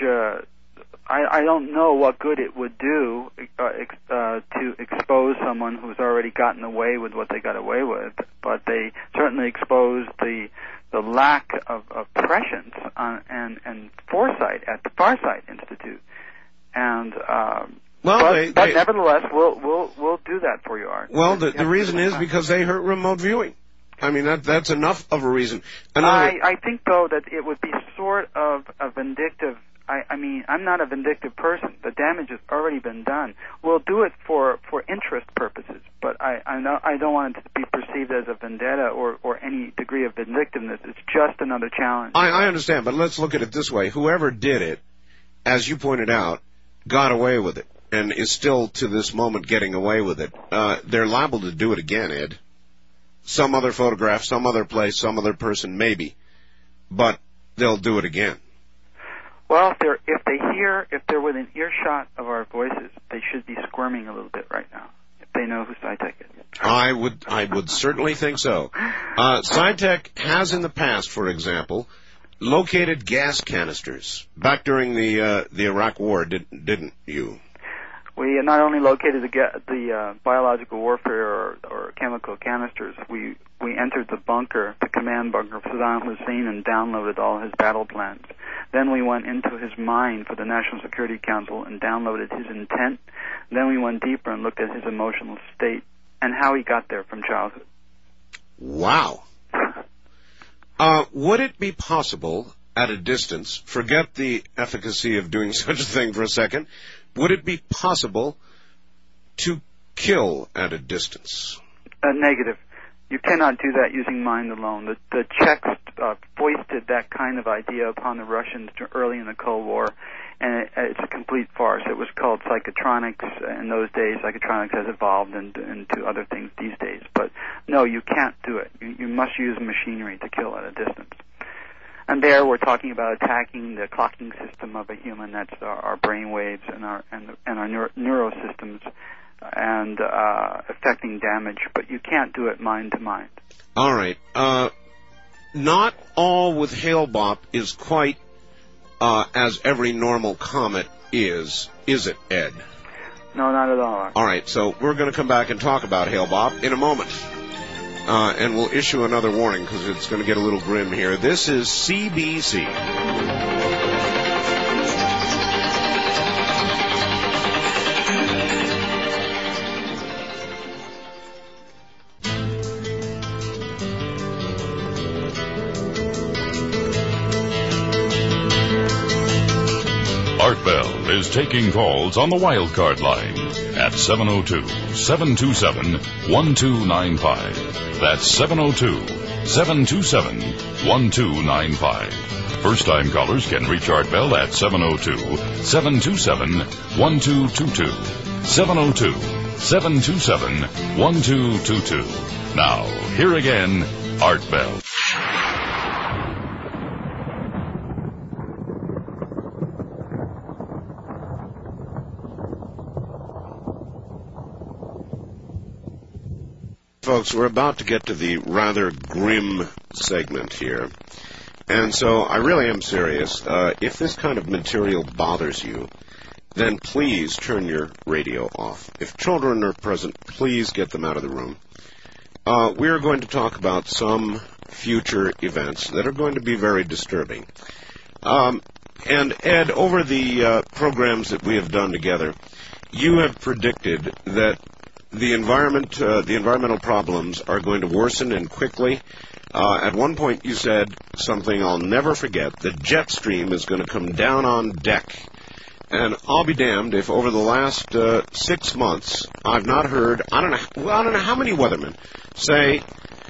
I don't know what good it would do to expose someone who's already gotten away with what they got away with, but they certainly exposed the lack of prescience and foresight at the Farsight Institute, and but nevertheless, we'll do that for you, Art. Well, the reason is because they hurt remote viewing. I mean, that's enough of a reason. I think, though, that it would be sort of a vindictive. I mean, I'm not a vindictive person. The damage has already been done. We'll do it for interest purposes, but I don't want it to be perceived as a vendetta or any degree of vindictiveness. It's just another challenge. I understand, but let's look at it this way. Whoever did it, as you pointed out, got away with it and is still to this moment getting away with it. They're liable to do it again, Ed. Some other photograph, some other place, some other person, maybe, but they'll do it again. Well, if they're within earshot of our voices, they should be squirming a little bit right now, if they know who SciTech is. I would certainly think so. SciTech has in the past, for example, located gas canisters back during the Iraq War, didn't you? We not only located the biological warfare or chemical canisters, we entered the bunker, the command bunker of Saddam Hussein, and downloaded all his battle plans. Then we went into his mind for the National Security Council and downloaded his intent. Then we went deeper and looked at his emotional state and how he got there from childhood. Wow. Would it be possible at a distance, forget the efficacy of doing such a thing for a second, would it be possible to kill at a distance? Negative. You cannot do that using mind alone. The Czechs foisted that kind of idea upon the Russians early in the Cold War, and it's a complete farce. It was called psychotronics in those days. Psychotronics has evolved into other things these days. But no, you can't do it. You must use machinery to kill at a distance. And there we're talking about attacking the clocking system of a human. That's our brain waves and our neurosystems, and affecting damage. But you can't do it mind to mind. All right. Not all with Hale-Bopp is quite as every normal comet is it, Ed? No, not at all. All right, so we're going to come back and talk about Hale-Bopp in a moment. And we'll issue another warning because it's going to get a little grim here. This is CBC. Art Bell is taking calls on the wildcard line at 702-727-1295. That's 702-727-1295. First-time callers can reach Art Bell at 702-727-1222. 702-727-1222. Now, here again, Art Bell. Folks, we're about to get to the rather grim segment here. And so I really am serious. If this kind of material bothers you, then please turn your radio off. If children are present, please get them out of the room. We are going to talk about some future events that are going to be very disturbing. And Ed, over the programs that we have done together, you have predicted that the environmental problems are going to worsen and quickly. At one point you said something I'll never forget. The jet stream is going to come down on deck. And I'll be damned if over the last 6 months I've not heard, I don't know how many weathermen say,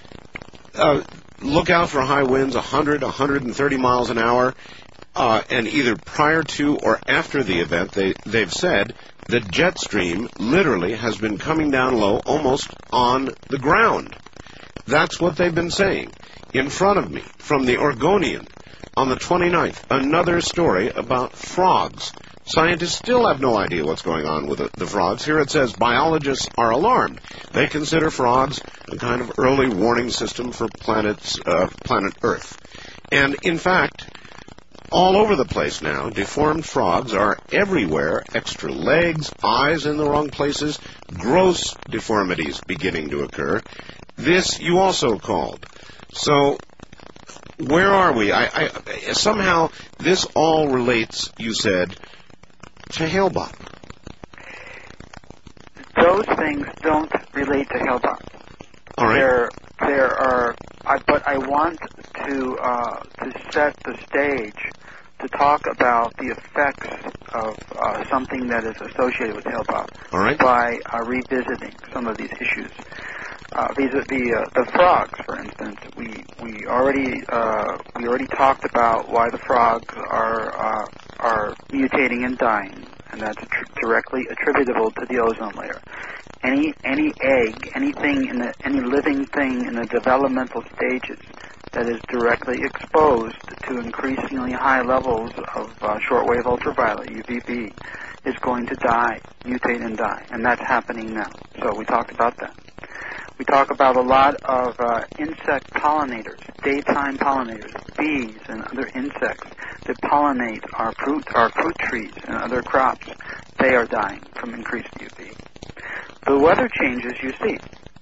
look out for high winds, 100, 130 miles an hour. And either prior to or after the event, they've said the jet stream literally has been coming down low, almost on the ground. That's what they've been saying. In front of me, from the Oregonian, on the 29th, another story about frogs. Scientists still have no idea what's going on with the frogs. Here it says biologists are alarmed. They consider frogs a kind of early warning system for planet Earth. And in fact, all over the place now, deformed frogs are everywhere. Extra legs, eyes in the wrong places, gross deformities beginning to occur. This you also called. So, where are we? Somehow this all relates, you said, to Hale-Bopp. Those things don't relate to Hale-Bopp. All right. But I want to set the stage to talk about the effects of something that is associated with Hale-Bopp. All right. By revisiting some of these issues. The frogs, for instance, we already talked about why the frogs are mutating and dying, and that's directly attributable to the ozone layer. Any egg, any living thing in the developmental stages that is directly exposed to increasingly high levels of shortwave ultraviolet, UVB, is going to die, mutate and die, and that's happening now. So we talked about that. We talk about a lot of insect pollinators, daytime pollinators, bees and other insects that pollinate our fruit trees and other crops. They are dying from increased UV. The weather changes, you see,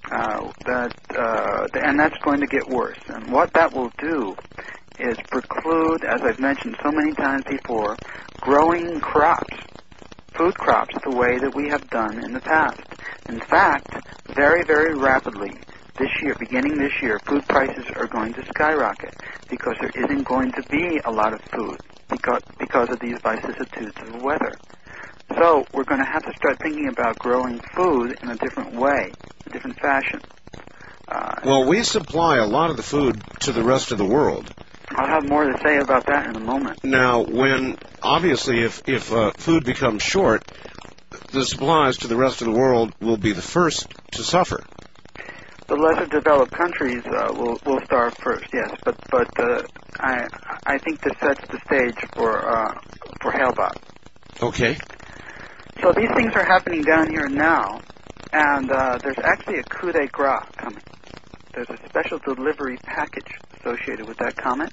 and that's going to get worse. And what that will do is preclude, as I've mentioned so many times before, growing crops, food crops, the way that we have done in the past. In fact, very, very rapidly this year, beginning this year, food prices are going to skyrocket because there isn't going to be a lot of food because of these vicissitudes of weather. So we're going to have to start thinking about growing food in a different way, a different fashion. Well, we supply a lot of the food to the rest of the world. I'll have more to say about that in a moment. Now, obviously, if food becomes short, the supplies to the rest of the world will be the first to suffer. The lesser developed countries will starve first, yes. But I think this sets the stage for Hale-Bopp. Okay. So these things are happening down here now, and there's actually a coup de grace coming. There's a special delivery package associated with that comet.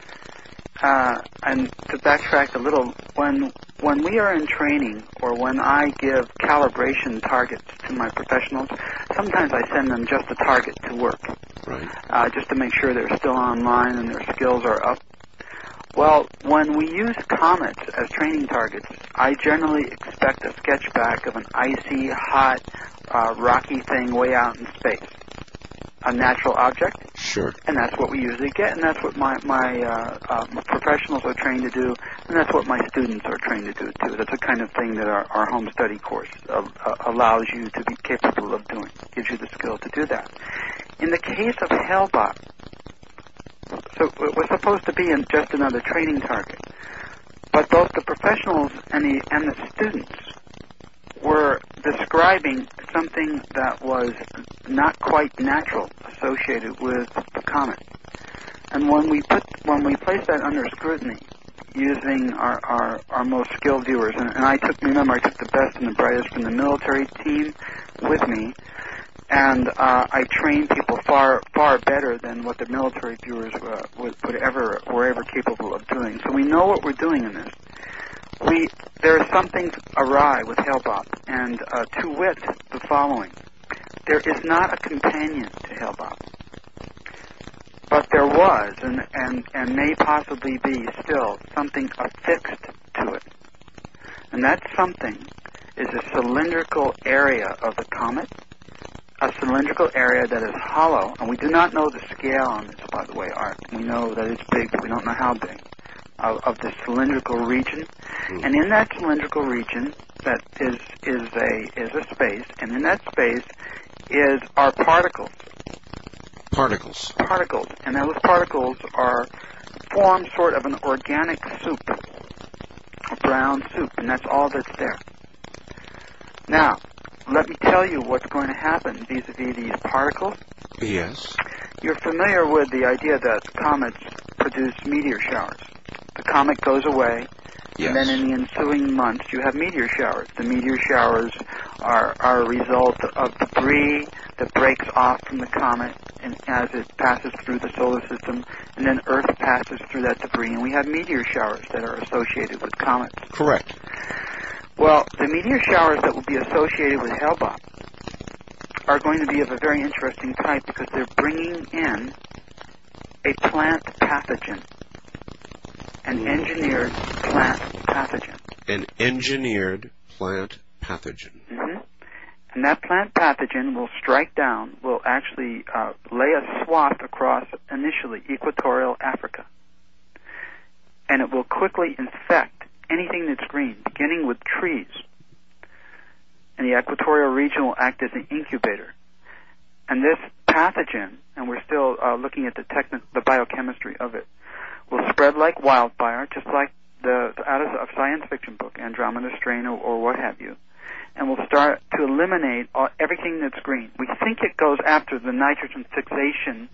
And to backtrack a little, when we are in training or when I give calibration targets to my professionals, sometimes I send them just a target to work, right? Just to make sure they're still online and their skills are up. Well, when we use comets as training targets, I generally expect a sketch back of an icy, hot, rocky thing way out in space. A natural object. Sure. And that's what we usually get, and that's what my professionals are trained to do, and that's what my students are trained to do, too. That's the kind of thing that our home study course allows you to be capable of doing, gives you the skill to do that. In the case of Hale-Bopp, so it was supposed to be just another training target, but both the professionals and the students were describing something that was not quite natural associated with the comet. And when we placed that under scrutiny, using our most skilled viewers, and I took the best and the brightest from the military team with me, and I trained people far better than what the were ever capable of doing. So we know what we're doing in this. There is something awry with Hale-Bopp, and to wit, the following. There is not a companion to Hale-Bopp. But there was, and may possibly be still, something affixed to it. And that something is a cylindrical area of the comet, a cylindrical area that is hollow, and we do not know the scale on this, by the way, Art. We know that it's big, but we don't know how big, of this cylindrical region. And in that cylindrical region, that is a space, and in that space are particles. Particles. And those particles form sort of an organic soup, a brown soup, and that's all that's there. Now, let me tell you what's going to happen vis-a-vis these particles. Yes. You're familiar with the idea that comets produce meteor showers. The comet goes away, yes. And then in the ensuing months you have meteor showers. The meteor showers are a result of debris that breaks off from the comet and as it passes through the solar system, and then Earth passes through that debris, and we have meteor showers that are associated with comets. Correct. Well, the meteor showers that will be associated with Hale-Bopp are going to be of a very interesting type because they're bringing in a plant pathogen, an engineered plant pathogen. An engineered plant pathogen. Mm-hmm. And that plant pathogen will strike down, will actually lay a swath across, initially, equatorial Africa. And it will quickly infect anything that's green, beginning with trees. And the equatorial region will act as an incubator. And this pathogen, and we're still looking at the biochemistry of it, will spread like wildfire, just like out of a science fiction book, Andromeda Strain or what have you, and will start to eliminate everything that's green. We think it goes after the nitrogen fixation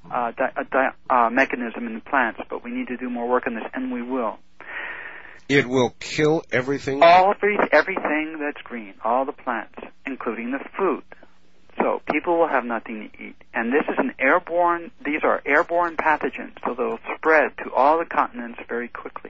mechanism in the plants, but we need to do more work on this, and we will. It will kill everything? Everything that's green, all the plants, including the food. So people will have nothing to eat. And these are airborne pathogens, so they'll spread to all the continents very quickly.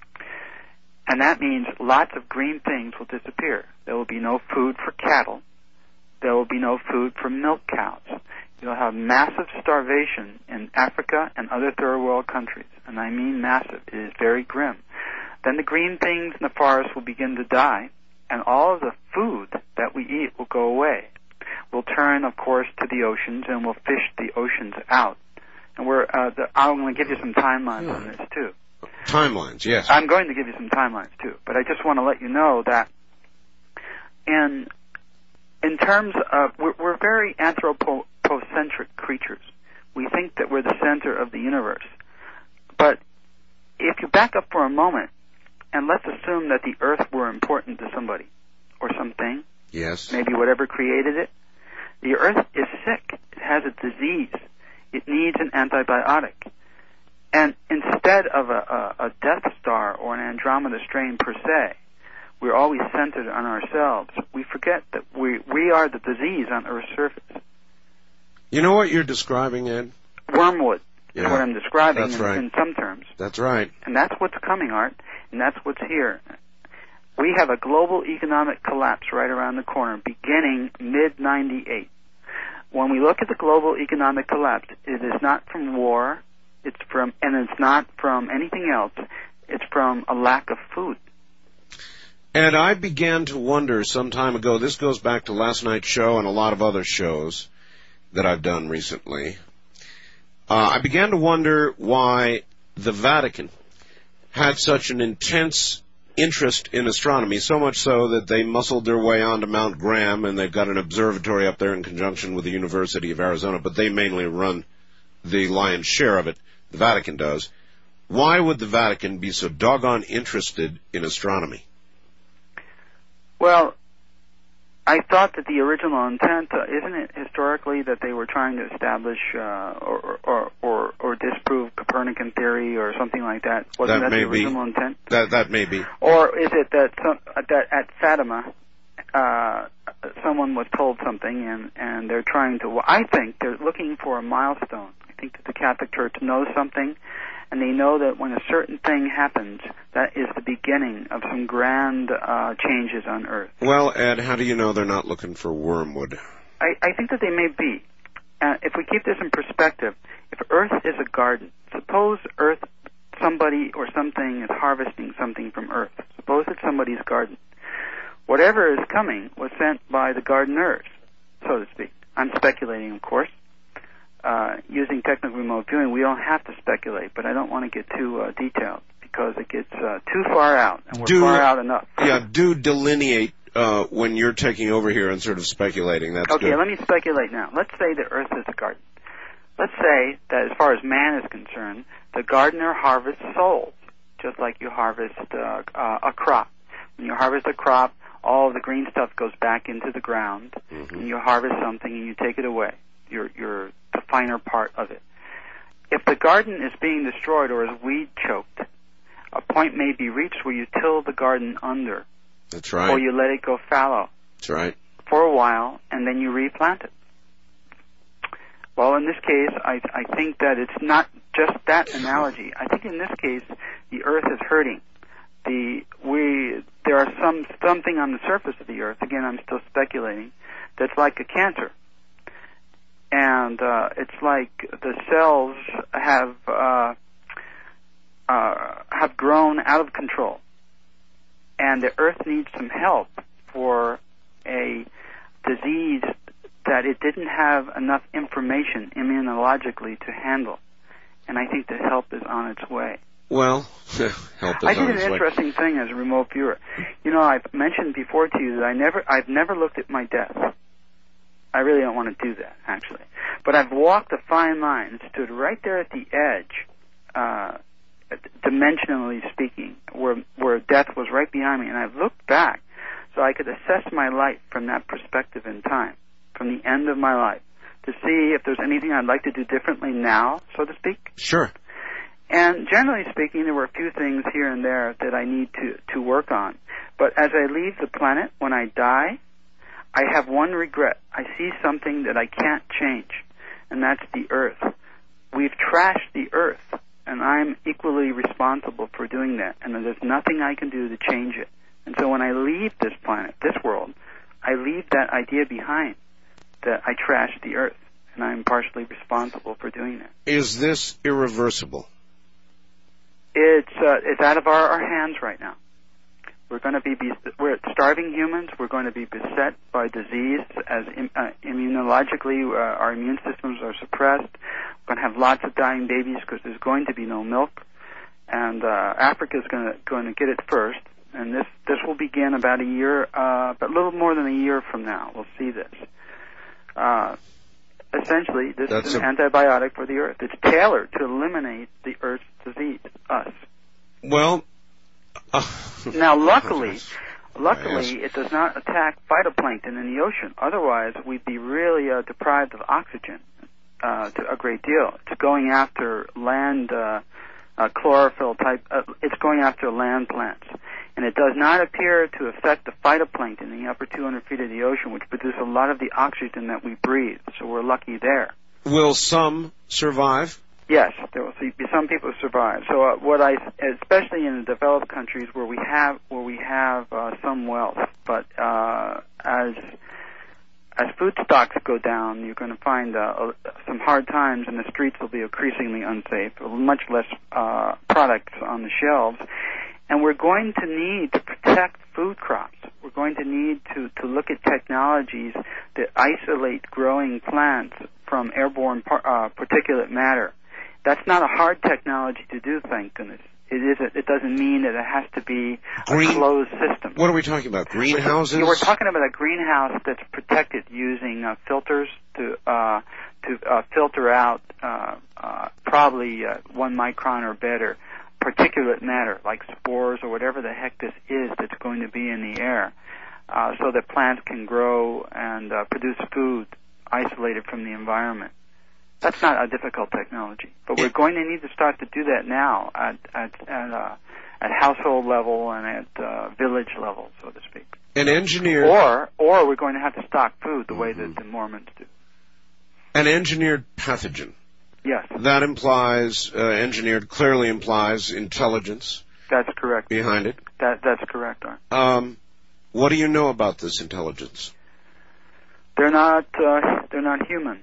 And that means lots of green things will disappear. There will be no food for cattle. There will be no food for milk cows. You'll have massive starvation in Africa and other third world countries. And I mean massive. It is very grim. Then the green things in the forest will begin to die, and all of the food that we eat will go away. We'll turn, of course, to the oceans, and we'll fish the oceans out. And I'm going to give you some timelines on this, too. Timelines, yes. I'm going to give you some timelines, too. But I just want to let you know that in terms of, we're very anthropocentric creatures. We think that we're the center of the universe. But if you back up for a moment, and let's assume that the Earth were important to somebody or something, yes, maybe whatever created it, the Earth is sick. It has a disease. It needs an antibiotic. And instead instead of a Death Star or an Andromeda strain per se, we're always centered on ourselves. We forget that we are the disease on Earth's surface. You know what you're describing, Ed? Wormwood. Yeah, what I'm describing in some terms. That's right. And that's what's coming, Art, and that's what's here. We have a global economic collapse right around the corner, beginning mid-98. When we look at the global economic collapse, it is not from war, it's not from anything else. It's from a lack of food. And I began to wonder some time ago, this goes back to last night's show and a lot of other shows that I've done recently. I began to wonder why the Vatican had such an intense interest in astronomy, so much so that they muscled their way onto Mount Graham, and they've got an observatory up there in conjunction with the University of Arizona, but they mainly run the lion's share of it. The Vatican does. Why would the Vatican be so doggone interested in astronomy? Well, I thought that the original intent, isn't it historically that they were trying to establish or disprove Copernican theory or something like that? Wasn't that the original intent? That may be. Or is it that at Fatima, someone was told something and they're trying to, I think they're looking for a milestone. I think that the Catholic Church knows something, and they know that when a certain thing happens, that is the beginning of some grand changes on Earth. Well, Ed, how do you know they're not looking for wormwood? I think that they may be. If we keep this in perspective, if Earth is a garden, suppose Earth, somebody or something is harvesting something from Earth. Suppose it's somebody's garden. Whatever is coming was sent by the gardeners, so to speak. I'm speculating, of course. Using technical remote viewing, we don't have to speculate, but I don't want to get too detailed because it gets too far out, and we're far out enough. Yeah, do delineate when you're taking over here and sort of speculating. That's okay, good. Let me speculate now. Let's say the Earth is a garden. Let's say that as far as man is concerned, the gardener harvests souls, just like you harvest a crop. When you harvest a crop, all of the green stuff goes back into the ground, and you harvest something and you take it away. You're the finer part of it. If the garden is being destroyed or is weed choked, a point may be reached where you till the garden under. That's right. Or you let it go fallow. That's right. For a while, and then you replant it. Well, in this case, I think that it's not just that analogy. I think in this case, the Earth is hurting. There are something on the surface of the Earth, again, I'm still speculating, that's like a cancer. And it's like the cells have grown out of control, and the Earth needs some help for a disease that it didn't have enough information immunologically to handle. And I think the help is on its way. Well, help is on its way. I did an interesting thing as a remote viewer. You know, I've mentioned before to you that I've never looked at my death. I really don't want to do that, actually. But I've walked a fine line, stood right there at the edge, dimensionally speaking, where death was right behind me, and I've looked back so I could assess my life from that perspective in time, from the end of my life, to see if there's anything I'd like to do differently now, so to speak. Sure. And generally speaking, there were a few things here and there that I need to work on. But as I leave the planet, when I die, I have one regret. I see something that I can't change, and that's the Earth. We've trashed the Earth, and I'm equally responsible for doing that, and there's nothing I can do to change it. And so when I leave this planet, this world, I leave that idea behind, that I trashed the Earth, and I'm partially responsible for doing that. Is this irreversible? It's out of our hands right now. We're starving humans. We're going to be beset by disease as immunologically our immune systems are suppressed. We're going to have lots of dying babies because there's going to be no milk, and Africa is going to get it first. And this will begin about a little more than a year from now. We'll see this. Essentially, this is an antibiotic for the Earth. It's tailored to eliminate the Earth's disease, us. Well. Now, luckily, it does not attack phytoplankton in the ocean. Otherwise, we'd be really deprived of oxygen to a great deal. It's going after land chlorophyll type. It's going after land plants. And it does not appear to affect the phytoplankton in the upper 200 feet of the ocean, which produce a lot of the oxygen that we breathe. So we're lucky there. Will some survive? Yes, there will be some people who survive. So especially in the developed countries where we have some wealth, but as food stocks go down, you're going to find some hard times, and the streets will be increasingly unsafe. Much less products on the shelves. And we're going to need to protect food crops. We're going to need to look at technologies that isolate growing plants from airborne particulate matter. That's not a hard technology to do, thank goodness. It doesn't mean that it has to be a closed system. What are we talking about? Greenhouses? We're talking about a greenhouse that's protected using filters to filter out probably 1 micron or better particulate matter, like spores or whatever the heck this is that's going to be in the air, so that plants can grow and produce food isolated from the environment. That's not a difficult technology, but we're going to need to start to do that now at household level and at village level, so to speak. An engineer, or we're going to have to stock food the way that the Mormons do. An engineered pathogen. Yes. That implies, engineered clearly implies intelligence. That's correct. Behind it. That's correct, Art. What do you know about this intelligence? They're not human.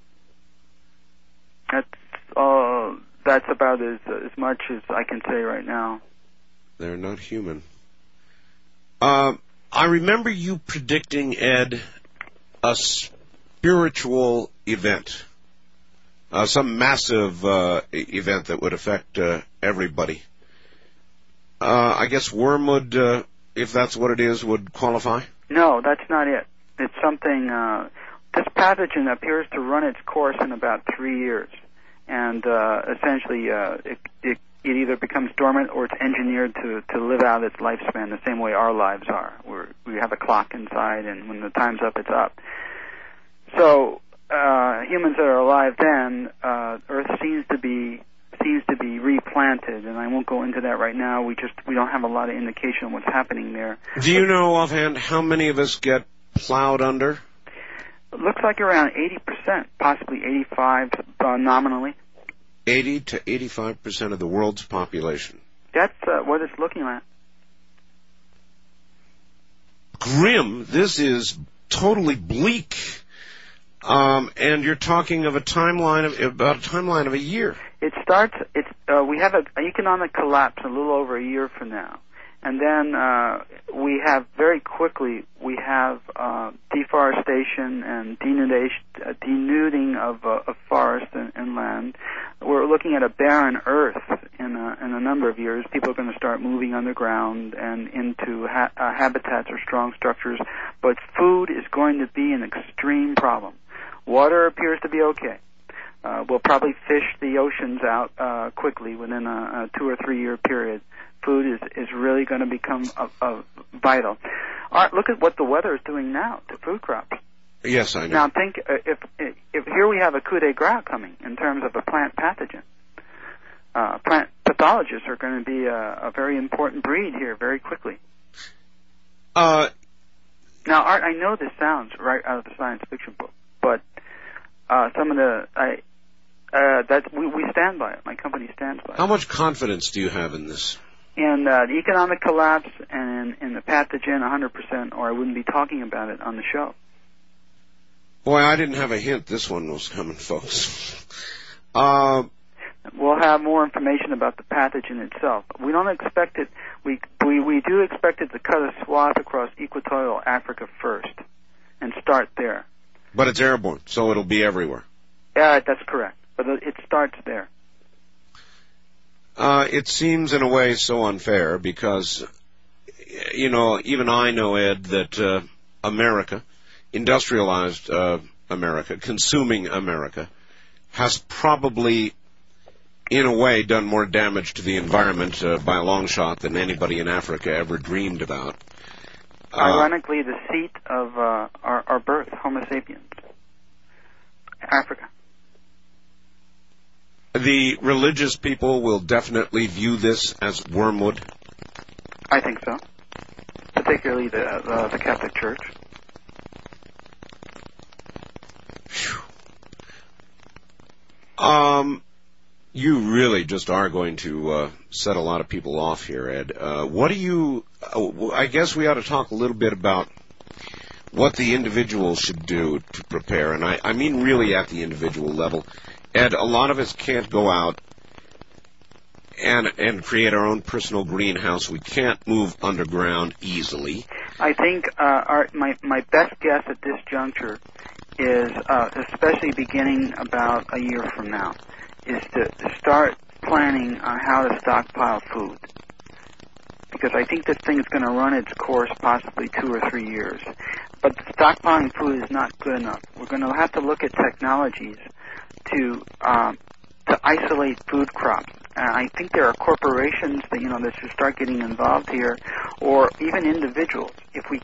That's about as much as I can say right now. They're not human. I remember you predicting, Ed, a spiritual event. Some massive event that would affect everybody. I guess wormwood, if that's what it is, would qualify? No, that's not it. It's something, this pathogen appears to run its course in about 3 years. And essentially it either becomes dormant or it's engineered to live out its lifespan the same way our lives are. We have a clock inside, and when the time's up, it's up. So humans that are alive then, Earth seems to be replanted, and I won't go into that right now. We don't have a lot of indication of what's happening there. Do you know offhand how many of us get plowed under? It looks like around 80%, possibly 85 nominally. 80 to 85% of the world's population. That's what it's looking at. Grim. This is totally bleak. And you're talking of about a timeline of a year. We have an economic collapse a little over a year from now. And then we have deforestation and denuding of forest and land. We're looking at a barren earth in a number of years. People are going to start moving underground and into habitats or strong structures. But food is going to be an extreme problem. Water appears to be okay. We'll probably fish the oceans out quickly within a 2 or 3 year period. Food is really going to become vital. Look at what the weather is doing now to food crops. Yes, I know. Now think if here we have a coup de grace coming in terms of a plant pathogen. Plant pathologists are going to be a very important breed here very quickly. Now, Art, I know this sounds right out of the science fiction book, but some of we stand by it. My company stands by it. How much confidence do you have in this? In the economic collapse and in the pathogen, 100%, or I wouldn't be talking about it on the show. Boy, I didn't have a hint this one was coming, folks. We'll have more information about the pathogen itself. We don't expect it. We do expect it to cut a swath across equatorial Africa first and start there. But it's airborne, so it'll be everywhere. Yeah, that's correct. But it starts there. It seems in a way so unfair because, even I know, Ed, that America, industrialized America, consuming America, has probably, in a way, done more damage to the environment by a long shot than anybody in Africa ever dreamed about. Ironically, the seat of our birth, Homo sapiens, Africa. The religious people will definitely view this as wormwood. I think so, particularly the Catholic Church. You really just are going to set a lot of people off here, Ed. What do you... I guess we ought to talk a little bit about what the individual should do to prepare, and I mean really at the individual level. Ed, a lot of us can't go out and create our own personal greenhouse. We can't move underground easily. I think my best guess at this juncture is, especially beginning about a year from now, is to start planning on how to stockpile food. Because I think this thing is going to run its course possibly 2 or 3 years. But stockpiling food is not good enough. We're going to have to look at technologies to isolate food crops. I think there are corporations that should start getting involved here, or even individuals. If we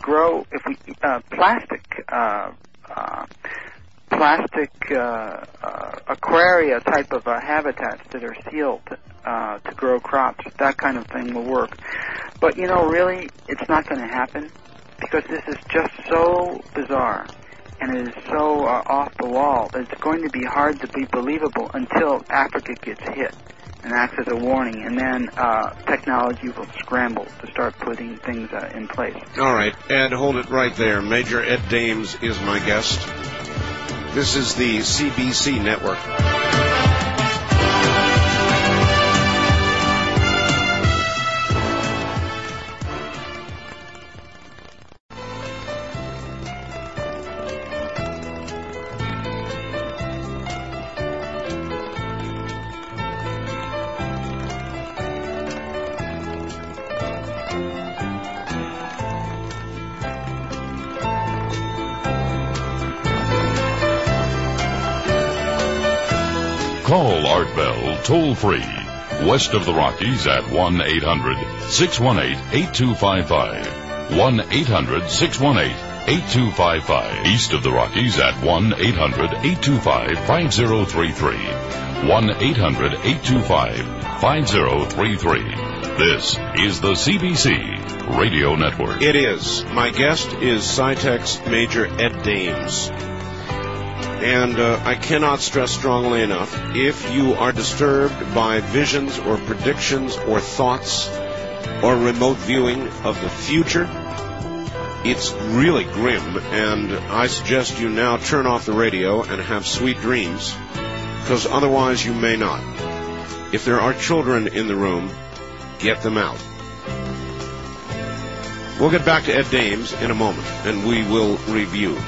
plastic aquaria type of habitats that are sealed to grow crops, that kind of thing will work. But really, it's not going to happen because this is just so bizarre and it is so off the wall that it's going to be hard to be believable until Africa gets hit and acts as a warning, and then technology will scramble to start putting things in place. All right, Ed, hold it right there. Major Ed Dames is my guest. This is the CBC Network. Call Art Bell toll-free, west of the Rockies at 1-800-618-8255. 1-800-618-8255. East of the Rockies at 1-800-825-5033. 1-800-825-5033. This is the CBC Radio Network. It is. My guest is SciTech's Major Ed Dames. And I cannot stress strongly enough, if you are disturbed by visions or predictions or thoughts or remote viewing of the future, it's really grim, and I suggest you now turn off the radio and have sweet dreams, because otherwise you may not. If there are children in the room, get them out. We'll get back to Ed Dames in a moment, and we will review.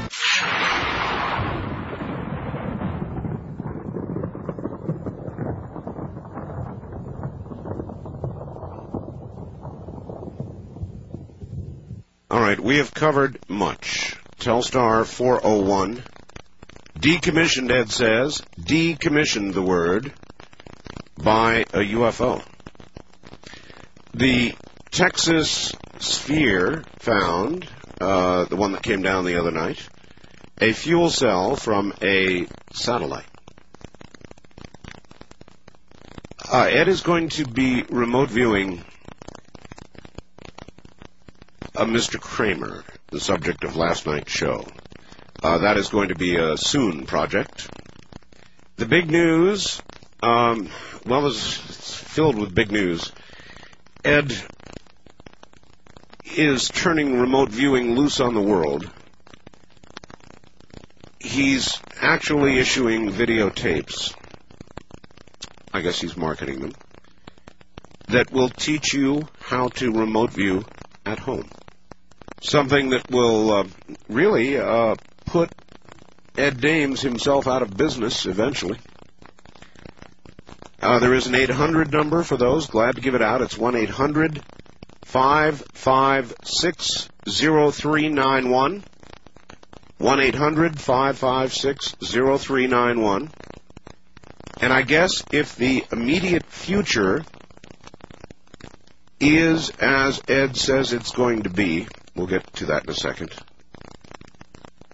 All right, we have covered much. Telstar 401. Decommissioned, Ed says. Decommissioned the word by a UFO. The Texas Sphere found, the one that came down the other night, a fuel cell from a satellite. Ed is going to be remote viewing Mr. Kramer, the subject of last night's show. That is going to be a soon project. The big news, it's filled with big news. Ed is turning remote viewing loose on the world. He's actually issuing videotapes, I guess he's marketing them, that will teach you how to remote view at home. Something that will really put Ed Dames himself out of business eventually. There is an 800 number for those. Glad to give it out. It's 1-800-556-0391. 1-800-556-0391. And I guess if the immediate future is as Ed says it's going to be, we'll get to that in a second,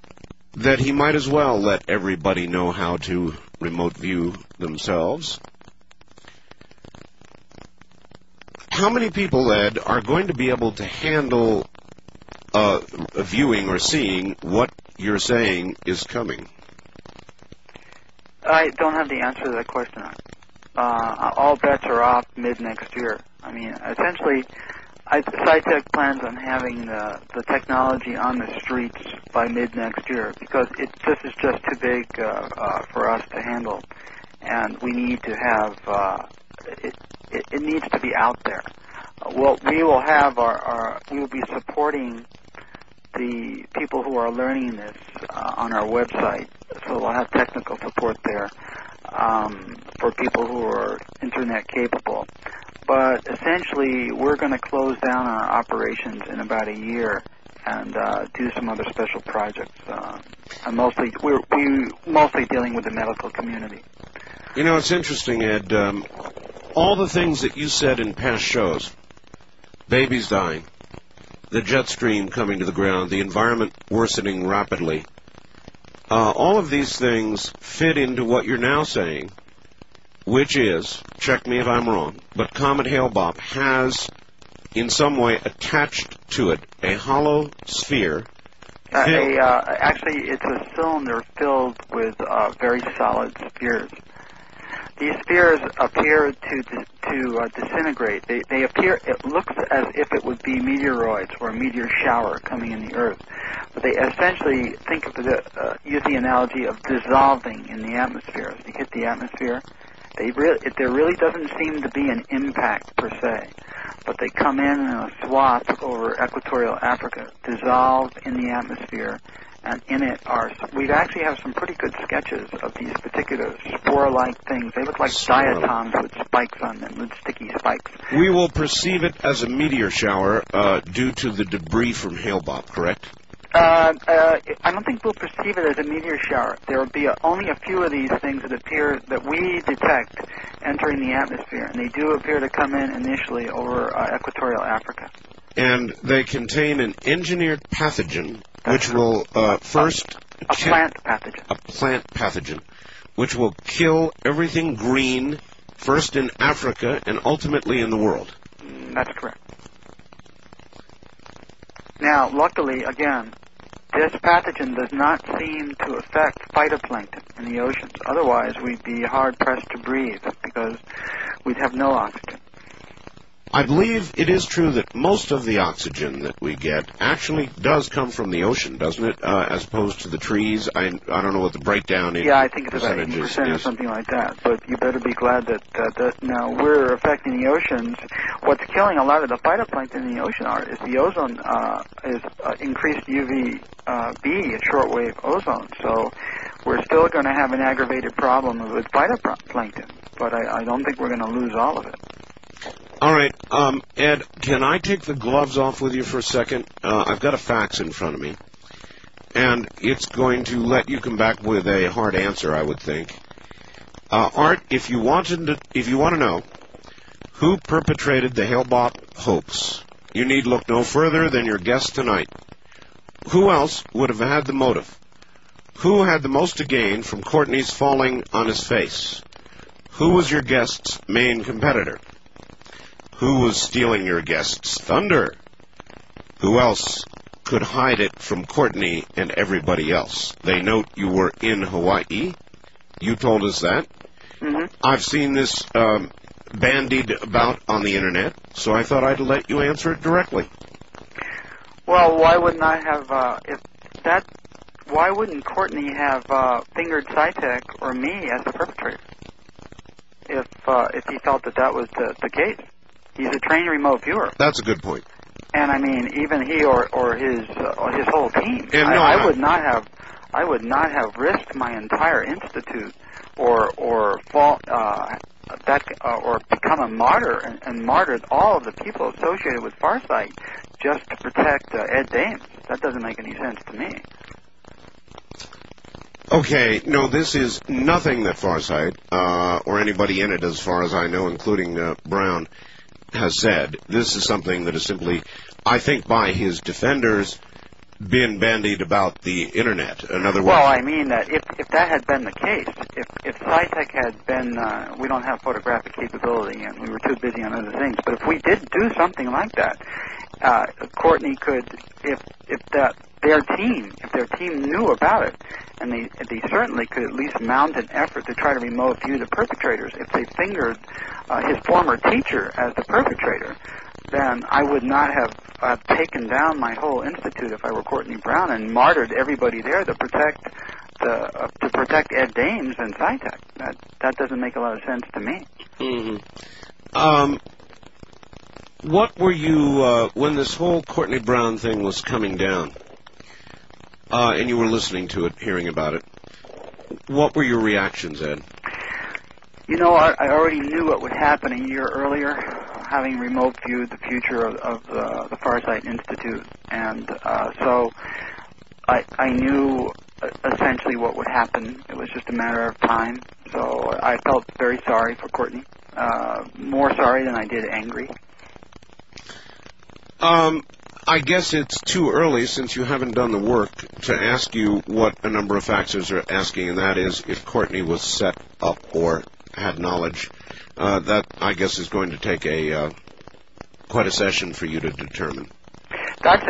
that he might as well let everybody know how to remote view themselves how many people, Ed, are going to be able to handle viewing or seeing what you're saying is coming? I don't have the answer to that question. All bets are off mid-next year. I mean, essentially, SciTech plans on having the technology on the streets by mid-next year because this is just too big for us to handle, and we need to have it needs to be out there. Well, we will have we will be supporting the people who are learning this on our website, so we'll have technical support there for people who are internet capable. But essentially, we're going to close down our operations in about a year and do some other special projects. And we're mostly dealing with the medical community. You know, it's interesting, Ed. All the things that you said in past shows, babies dying, the jet stream coming to the ground, the environment worsening rapidly, all of these things fit into what you're now saying, which is, check me if I'm wrong, but Comet Hale-Bopp has in some way attached to it a hollow sphere. Actually, it's a cylinder filled with very solid spheres. These spheres appear to disintegrate. They appear. It looks as if it would be meteoroids or a meteor shower coming in the Earth. But they essentially use the analogy of dissolving in the atmosphere. As they hit the atmosphere, there really doesn't seem to be an impact per se, but they come in a swath over equatorial Africa, dissolve in the atmosphere, and in it we actually have some pretty good sketches of these particular spore-like things. They look like diatoms with spikes on them, with sticky spikes. We will perceive it as a meteor shower due to the debris from Hale-Bopp, correct? I don't think we'll perceive it as a meteor shower. There will be only a few of these things that we detect entering the atmosphere, and they do appear to come in initially over equatorial Africa. And they contain an engineered pathogen, which will first... A plant pathogen. A plant pathogen, which will kill everything green, first in Africa and ultimately in the world. That's correct. Now, luckily, again, this pathogen does not seem to affect phytoplankton in the oceans. Otherwise, we'd be hard-pressed to breathe because we'd have no oxygen. I believe it is true that most of the oxygen that we get actually does come from the ocean, doesn't it, as opposed to the trees? I don't know what the breakdown is. Yeah, I think it's about 80% or something like that. But you better be glad that now we're affecting the oceans. What's killing a lot of the phytoplankton in the ocean is the ozone, is increased UVB, shortwave ozone. So we're still going to have an aggravated problem with phytoplankton, but I don't think we're going to lose all of it. All right, Ed, can I take the gloves off with you for a second? I've got a fax in front of me, and it's going to let you come back with a hard answer, I would think. Art, if you want to know who perpetrated the Hale-Bopp hoax, you need look no further than your guest tonight. Who else would have had the motive? Who had the most to gain from Courtney's falling on his face? Who was your guest's main competitor? Who was stealing your guest's thunder? Who else could hide it from Courtney and everybody else? They note you were in Hawaii. You told us that. Mm-hmm. I've seen this bandied about on the Internet, so I thought I'd let you answer it directly. Well, why wouldn't I have, why wouldn't Courtney have fingered SciTech or me as the perpetrator if he felt that was the case? He's a trained remote viewer. That's a good point. And I mean, even he or his whole team. I would not have risked my entire institute or become a martyr and martyred all of the people associated with Farsight just to protect Ed Dames. That doesn't make any sense to me. Okay, no, this is nothing that Farsight or anybody in it, as far as I know, including Brown, has said. This is something that is simply, I think, by his defenders, been bandied about the Internet. In other words... Well, I mean that if that had been the case, if SciTech had been, we don't have photographic capability and we were too busy on other things, but if we did do something like that, Courtney could, if their team knew about it, and they certainly could at least mount an effort to try to remote view the perpetrators. If they fingered his former teacher as the perpetrator, then I would not have taken down my whole institute if I were Courtney Brown and martyred everybody there to protect Ed Dames and SciTech. That doesn't make a lot of sense to me. Mm-hmm. What were you when this whole Courtney Brown thing was coming down, and you were listening to it, hearing about it? What were your reactions, Ed? You know, I already knew what would happen a year earlier, having remote viewed the future of the Farsight Institute, and so I knew essentially what would happen. It was just a matter of time. So I felt very sorry for Courtney, more sorry than I did angry. I guess it's too early, since you haven't done the work, to ask you what a number of factors are asking, and that is if Courtney was set up or had knowledge. That, I guess, is going to take quite a session for you to determine. That's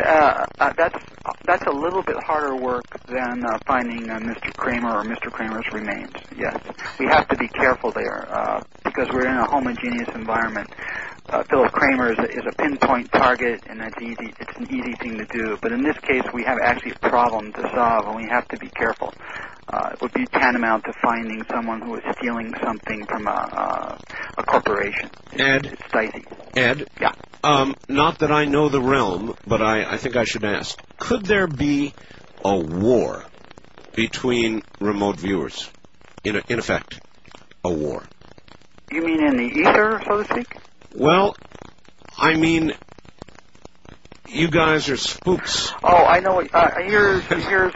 a little bit harder work than finding Mr. Kramer or Mr. Kramer's remains. Yes, we have to be careful there because we're in a homogeneous environment. Philip Kramer is a pinpoint target, and it's an easy thing to do. But in this case, we have actually a problem to solve, and we have to be careful. It would be tantamount to finding someone who is stealing something from a corporation. Ed? It's dicey. Ed? Yeah. Not that I know the realm, but I think I should ask. Could there be a war between remote viewers? In effect, a war. You mean in the ether, so to speak? Well, I mean, you guys are spooks. Oh, I know. Here's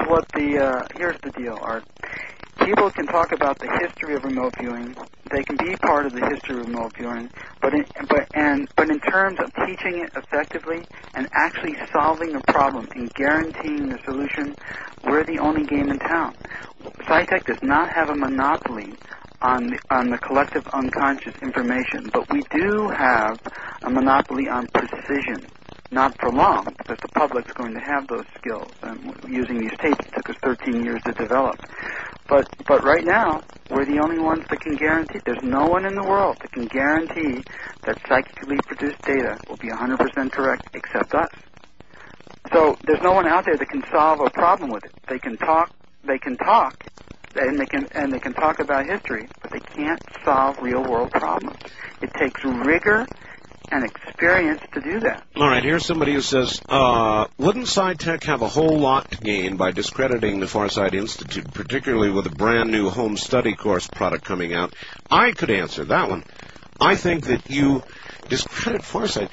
the deal, Art. People can talk about the history of remote viewing. They can be part of the history of remote viewing, but in terms of teaching it effectively and actually solving a problem and guaranteeing the solution, we're the only game in town. SciTech does not have a monopoly on the collective unconscious information, but we do have a monopoly on precision. Not for long, because the public's going to have those skills. And using these tapes, it took us 13 years to develop. But right now, we're the only ones that can guarantee. There's no one in the world that can guarantee that psychically produced data will be 100% correct except us. So there's no one out there that can solve a problem with it. They can talk, and they can talk about history, but they can't solve real-world problems. It takes rigor and experience to do that. All right, here's somebody who says, wouldn't SciTech have a whole lot to gain by discrediting the Farsight Institute, particularly with a brand new home study course product coming out? I could answer that one. I think that you discredit Farsight.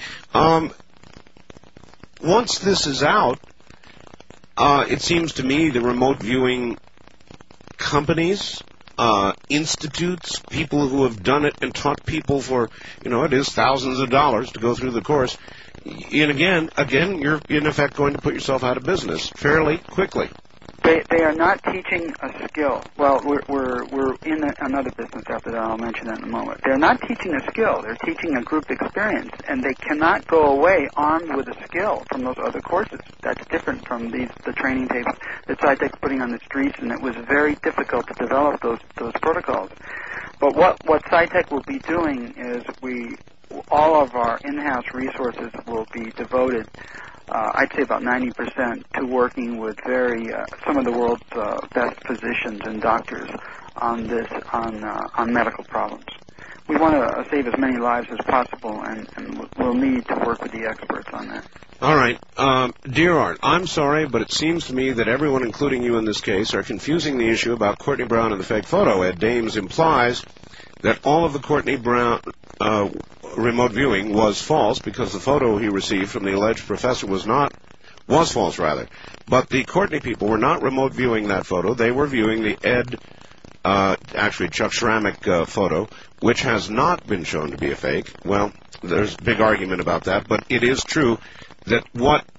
Once this is out, it seems to me the remote viewing companies, institutes, people who have done it and taught people for, it is thousands of dollars to go through the course. And again, you're in effect going to put yourself out of business fairly quickly. They are not teaching a skill. Well, we're in another business after that. I'll mention that in a moment. They're not teaching a skill. They're teaching a group experience, and they cannot go away armed with a skill from those other courses. That's different from the training tapes that SciTech's putting on the streets, and it was very difficult to develop those protocols. But what SciTech will be doing is all of our in-house resources will be devoted, I'd say about 90%, to working with some of the world's best physicians and doctors on medical problems. We want to save as many lives as possible, and we'll need to work with the experts on that. All right. Dear Art, I'm sorry, but it seems to me that everyone, including you in this case, are confusing the issue about Courtney Brown and the fake photo. Ed Dames implies that all of the Courtney Brown remote viewing was false because the photo he received from the alleged professor was false, rather. But the Courtney people were not remote viewing that photo. They were viewing the Chuck Schrammick photo, which has not been shown to be a fake. Well, there's a big argument about that, but it is true that what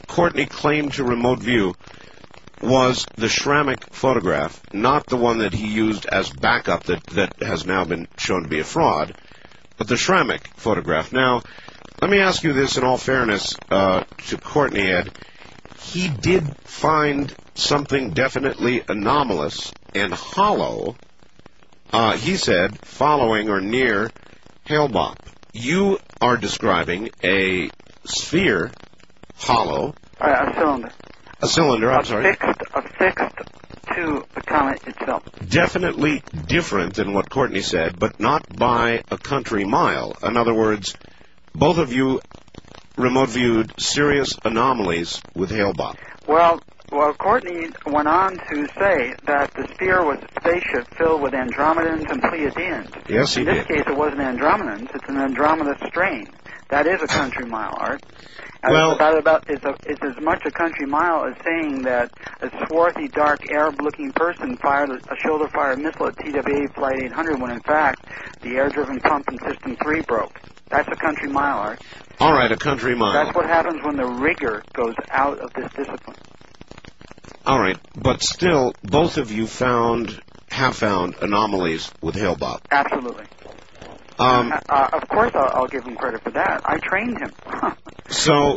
Courtney claimed to remote view was the Schrammick photograph, not the one that he used as backup that has now been shown to be a fraud, but the Schrammick photograph. Now, let me ask you this in all fairness to Courtney, Ed. He did find something definitely anomalous and hollow, he said, following or near Hale-Bopp. You are describing a sphere, hollow. A cylinder. A cylinder, I'm sorry. Affixed to the comet itself. Definitely different than what Courtney said, but not by a country mile. In other words, both of you remote viewed serious anomalies with Hale-Bopp. Well, Courtney went on to say that the sphere was a spaceship filled with Andromedans and Pleiadians. Yes, he did. In this case, it wasn't Andromedans; it's an Andromeda strain. That is a country mile, Art. Well, it's as much a country mile as saying that a swarthy, dark, Arab-looking person fired a shoulder-fired missile at TWA Flight 800 when, in fact, the air-driven pump in System 3 broke. That's a country mile, Art. All right, a country mile. That's what happens when the rigor goes out of this discipline. All right, but still, both of you have found anomalies with Hale-Bopp. Absolutely. Of course, I'll give him credit for that. I trained him. So,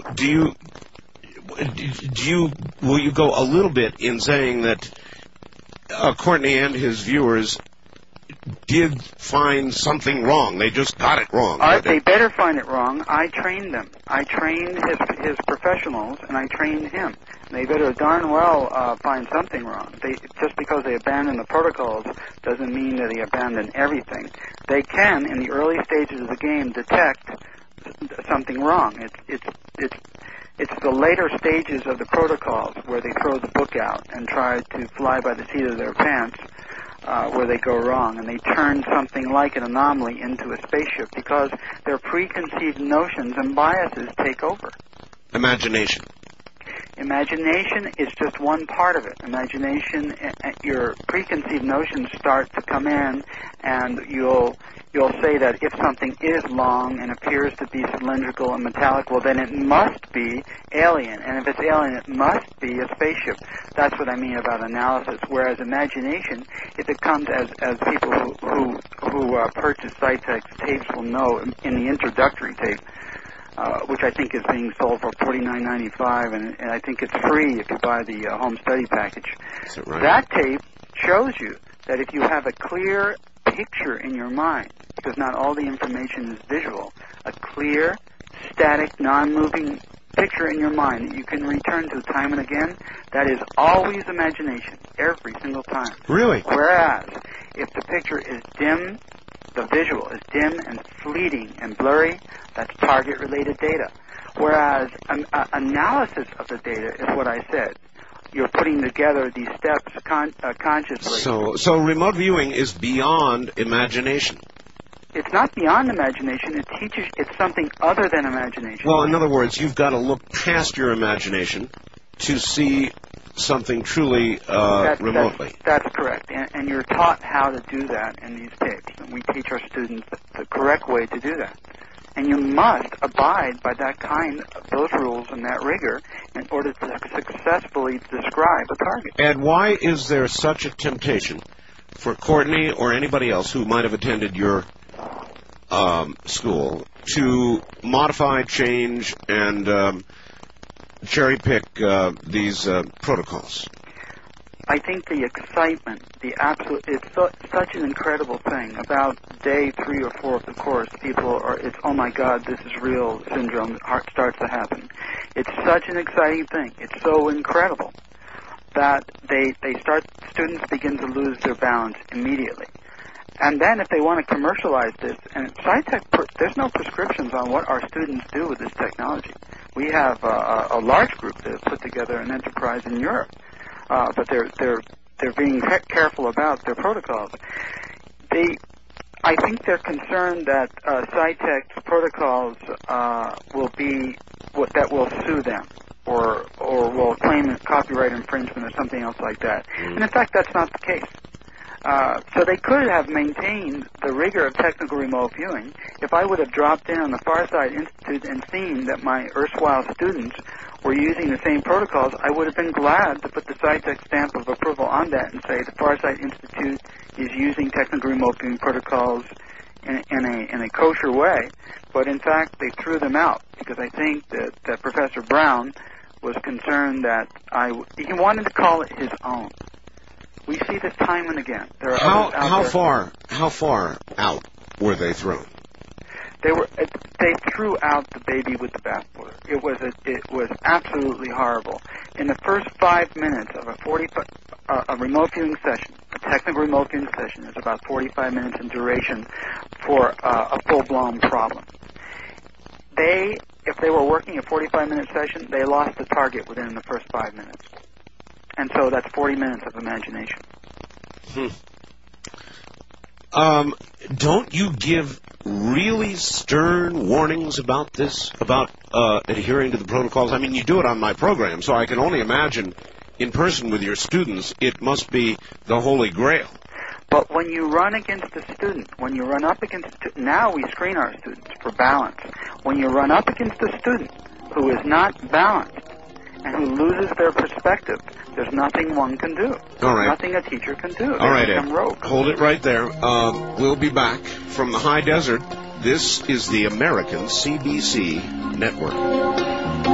will you go a little bit in saying that Courtney and his viewers did find something wrong? They just got it wrong. They better find it wrong. I trained them. I trained his professionals, and I trained him. They better darn well find something wrong. Just because they abandon the protocols doesn't mean that they abandon everything. They can, in the early stages of the game, detect something wrong. It's the later stages of the protocols where they throw the book out and try to fly by the seat of their pants where they go wrong, and they turn something like an anomaly into a spaceship because their preconceived notions and biases take over. Imagination. Imagination is just one part of it. Imagination, your preconceived notions start to come in, and you'll say that if something is long and appears to be cylindrical and metallic, well, then it must be alien. And if it's alien, it must be a spaceship. That's what I mean about analysis. Whereas imagination, if it comes as people who purchase Cytex tapes will know in the introductory tape, which I think is being sold for $49.95, and I think it's free if you buy the home study package. Is that right? That tape shows you that if you have a clear picture in your mind, because not all the information is visual, a clear, static, non-moving picture in your mind that you can return to time and again, that is always imagination, every single time. Really? Whereas, if the picture is dim, the visual is dim and fleeting and blurry, that's target-related data. Whereas analysis of the data is what I said. You're putting together these steps consciously. So remote viewing is beyond imagination. It's not beyond imagination. It teaches. It's something other than imagination. Well, in other words, you've got to look past your imagination to see something truly remotely. That's correct. And you're taught how to do that in these tapes. And we teach our students the correct way to do that. And you must abide by those rules and that rigor in order to successfully describe a target. And why is there such a temptation for Courtney or anybody else who might have attended your school to modify, change, and cherry-pick these protocols? I think the excitement, it's such an incredible thing. About day 3 or 4 of the course, it's, oh my God, this is real syndrome starts to happen. It's such an exciting thing. It's so incredible that students begin to lose their balance immediately. And then if they want to commercialize this, and Cytec, there's no prescriptions on what our students do with this technology. We have a large group that have put together an enterprise in Europe. But they're being careful about their protocols. I think they're concerned that Cytec's protocols will sue them or will claim copyright infringement or something else like that. And in fact, that's not the case. So they could have maintained the rigor of technical remote viewing if I would have dropped in on the Farsight Institute and seen that my erstwhile students were using the same protocols. I would have been glad to put the SciTech stamp of approval on that and say the Farsight Institute is using technical remote viewing protocols in a kosher way. But in fact, they threw them out because I think that Professor Brown was concerned that he wanted to call it his own. We see this time and again. There are how far out were they thrown? They threw out the baby with the bathwater. It was absolutely horrible. In the first 5 minutes of a remote viewing session, a technical remote viewing session is about 45 minutes in duration for a full-blown problem. If they were working a 45-minute session, they lost the target within the first 5 minutes. And so that's 40 minutes of imagination. Don't you give really stern warnings about this, about adhering to the protocols? I mean, you do it on my program, so I can only imagine in person with your students, it must be the Holy Grail. But when you run against a student, when you run up against now we screen our students for balance. When you run up against a student who is not balanced and who loses their perspective, there's nothing one can do. All right. Nothing a teacher can do. All right, Ed. Ed. Hold it right there. We'll be back from the high desert. This is the American CBC Network.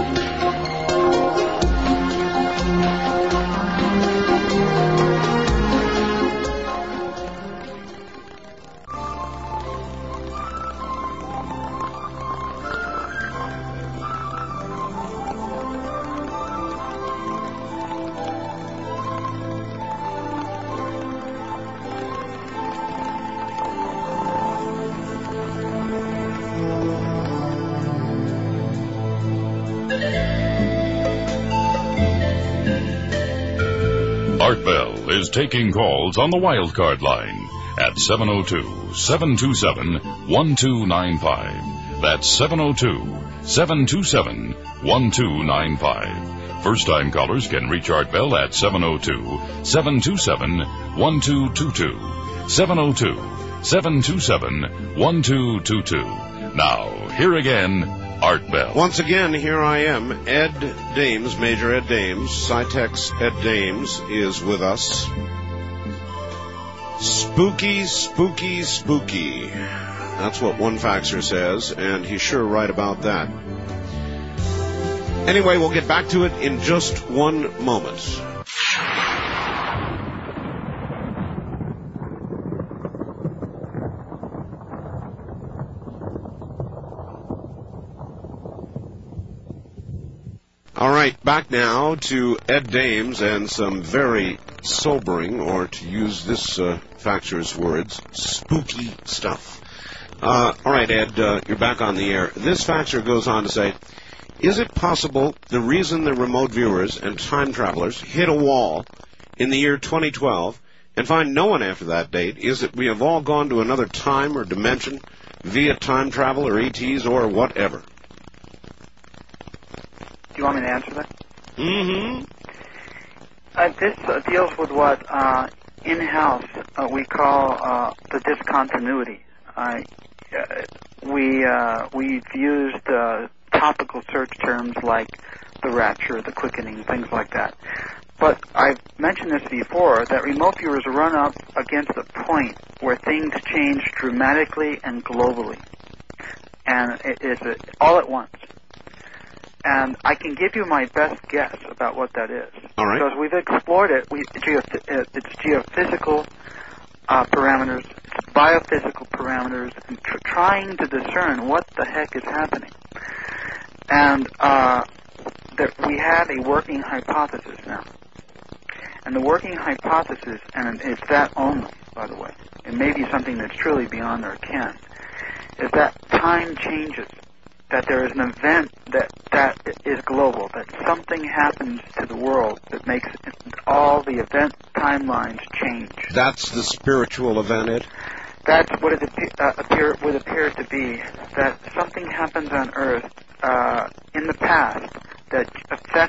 Art Bell is taking calls on the wildcard line at 702-727-1295. That's 702-727-1295. First-time callers can reach Art Bell at 702-727-1222. 702-727-1222. Now, here again, Art Bell. Once again, here I am, Ed Dames, Major Ed Dames. SciTech's Ed Dames is with us. Spooky, spooky, spooky. That's what one faxer says, and he's sure right about that. Anyway, we'll get back to it in just one moment. All right, back now to Ed Dames and some very sobering, or to use this faxer's words, spooky stuff. All right, Ed, you're back on the air. This faxer goes on to say, is it possible the reason the remote viewers and time travelers hit a wall in the year 2012 and find no one after that date is that we have all gone to another time or dimension via time travel or ETs or whatever? Do you want me to answer that? Mm-hmm. This deals with what in-house we call the discontinuity. We've used topical search terms like the rapture, the quickening, things like that. But I've mentioned this before, that remote viewers run up against a point where things change dramatically and globally. And it is all at once. And I can give you my best guess about what that is. All right. Because we've explored it. It's geophysical parameters, it's biophysical parameters, and trying to discern what the heck is happening. And that we have a working hypothesis now. And the working hypothesis, and it's that only, by the way, it may be something that's truly beyond our ken, is that time changes. That there is an event that is global, that something happens to the world that makes all the event timelines change. That's the spiritual event, Ed? That's what it would appear to be, that something happens on Earth in the past that affects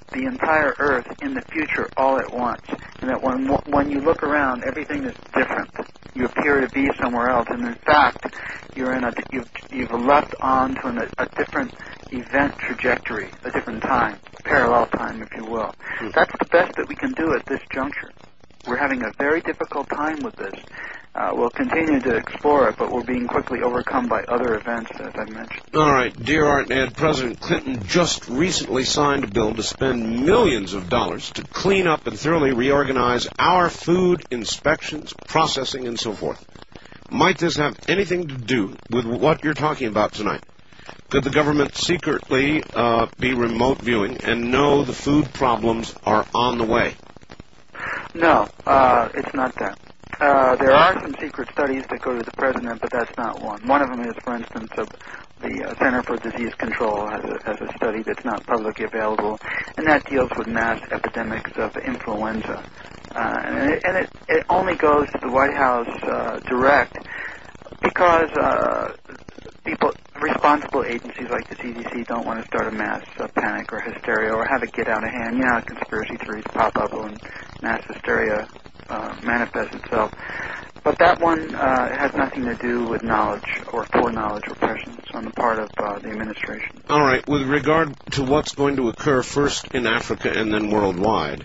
the entire Earth in the future all at once, and that when you look around, everything is different. You appear to be somewhere else, and in fact, you've leapt on to a different event trajectory, a different time, parallel time, if you will. That's the best that we can do at this juncture. We're having a very difficult time with this. We'll continue to explore it, but we're being quickly overcome by other events, as I mentioned. All right. Dear Art and Ed, President Clinton just recently signed a bill to spend millions of dollars to clean up and thoroughly reorganize our food inspections, processing, and so forth. Might this have anything to do with what you're talking about tonight? Could the government secretly be remote viewing and know the food problems are on the way? No, it's not that. There are some secret studies that go to the president, but that's not one. One of them is, for instance, the Center for Disease Control has a study that's not publicly available, and that deals with mass epidemics of influenza. And it only goes to the White House direct because responsible agencies like the CDC don't want to start a mass panic or hysteria or have it get out of hand. You know how conspiracy theories pop up when mass hysteria manifests itself. But that one has nothing to do with knowledge or foreknowledge or prescience on the part of the administration. All right. With regard to what's going to occur first in Africa and then worldwide,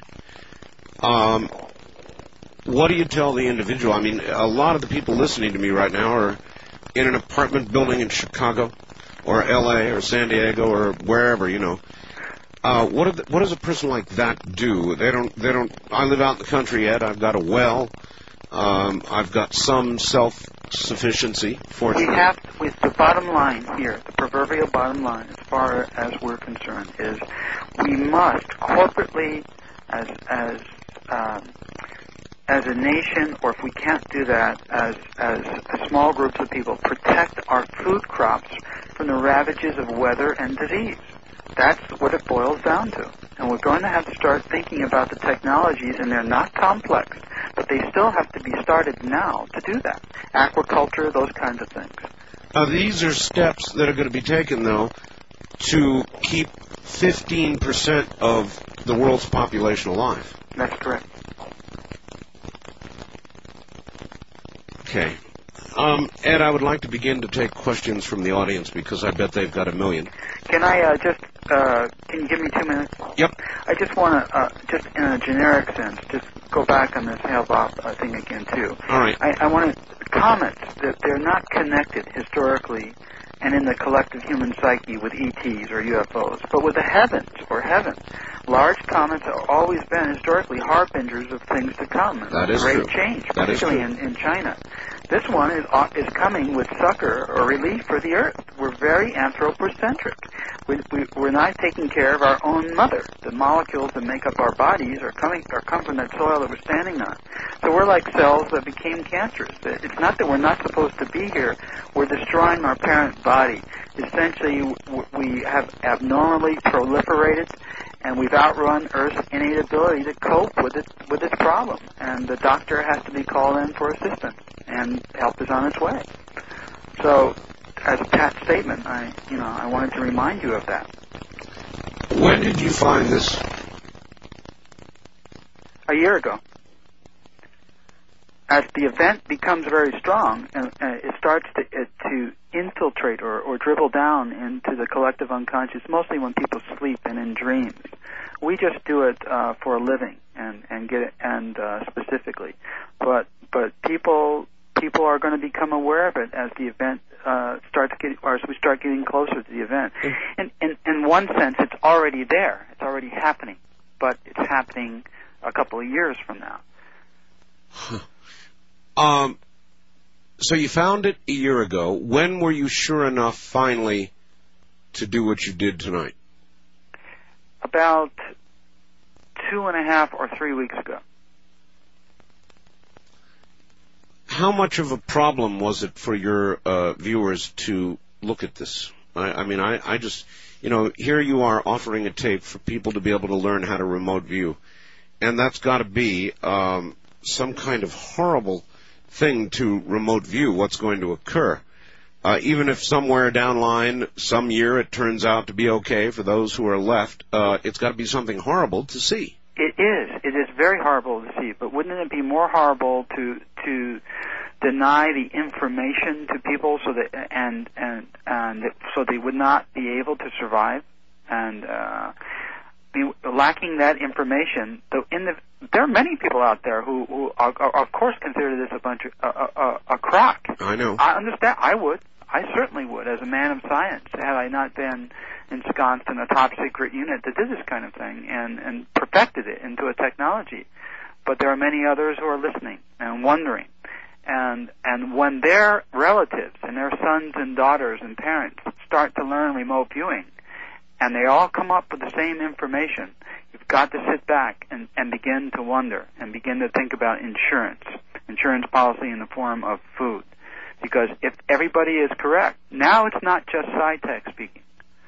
what do you tell the individual? I mean, a lot of the people listening to me right now are in an apartment building in Chicago or L.A. or San Diego or wherever, you know. What does a person like that do? They don't. I live out in the country, Ed. I've got a well. I've got some self-sufficiency. Fortunately, with the bottom line here, the proverbial bottom line, as far as we're concerned, is we must corporately, as a nation, or if we can't do that, as small groups of people, protect our food crops from the ravages of weather and disease. That's what it boils down to. And we're going to have to start thinking about the technologies, and they're not complex, but they still have to be started now to do that. Aquaculture, those kinds of things. These are steps that are going to be taken, though, to keep 15% of the world's population alive. That's correct. Okay. Ed, I would like to begin to take questions from the audience because I bet they've got a million. Can I can you give me 2 minutes? Yep. I just want to, just in a generic sense, just go back on this Hale-Bopp thing again, too. All right. I want to comment that they're not connected historically and in the collective human psyche with ETs or UFOs, but with the heavens or heaven. Large comets have always been historically harbingers of things to come. That is great true. Change, that particularly in China. This one is coming with succor or relief for the Earth. We're very anthropocentric. We're not taking care of our own mother. The molecules that make up our bodies come from that soil that we're standing on. So we're like cells that became cancerous. It's not that we're not supposed to be here. We're destroying our parent body. Essentially, we have abnormally proliferated, and we've outrun Earth's innate ability to cope with its problem. And the doctor has to be called in for assistance, and help is on its way. So, as a pat statement, I wanted to remind you of that. When did you find this? A year ago. As the event becomes very strong, and it starts to infiltrate or dribble down into the collective unconscious, mostly when people sleep and in dreams. We just do it for a living and get it specifically, but people are going to become aware of it as the event starts getting, or as we start getting closer to the event. And in one sense, it's already there. It's already happening, but it's happening a couple of years from now. So you found it a year ago. When were you sure enough, finally, to do what you did tonight? About 2.5 or 3 weeks ago. How much of a problem was it for your viewers to look at this? I just, here you are offering a tape for people to be able to learn how to remote view. And that's got to be some kind of horrible thing to remote view what's going to occur. even if somewhere down the line, some year it turns out to be okay for those who are left, it's got to be something horrible to see. It is. It is very horrible to see. But wouldn't it be more horrible to deny the information to people so that and so they would not be able to survive? And lacking that information, there are many people out there who are, of course, consider this a bunch of a crock. I know. I understand. I would. I certainly would, as a man of science, had I not been ensconced in a top secret unit that did this kind of thing and perfected it into a technology. But there are many others who are listening and wondering. And when their relatives and their sons and daughters and parents start to learn remote viewing, and they all come up with the same information, you've got to sit back and begin to wonder and begin to think about insurance policy in the form of food. Because if everybody is correct, now it's not just SciTech speaking.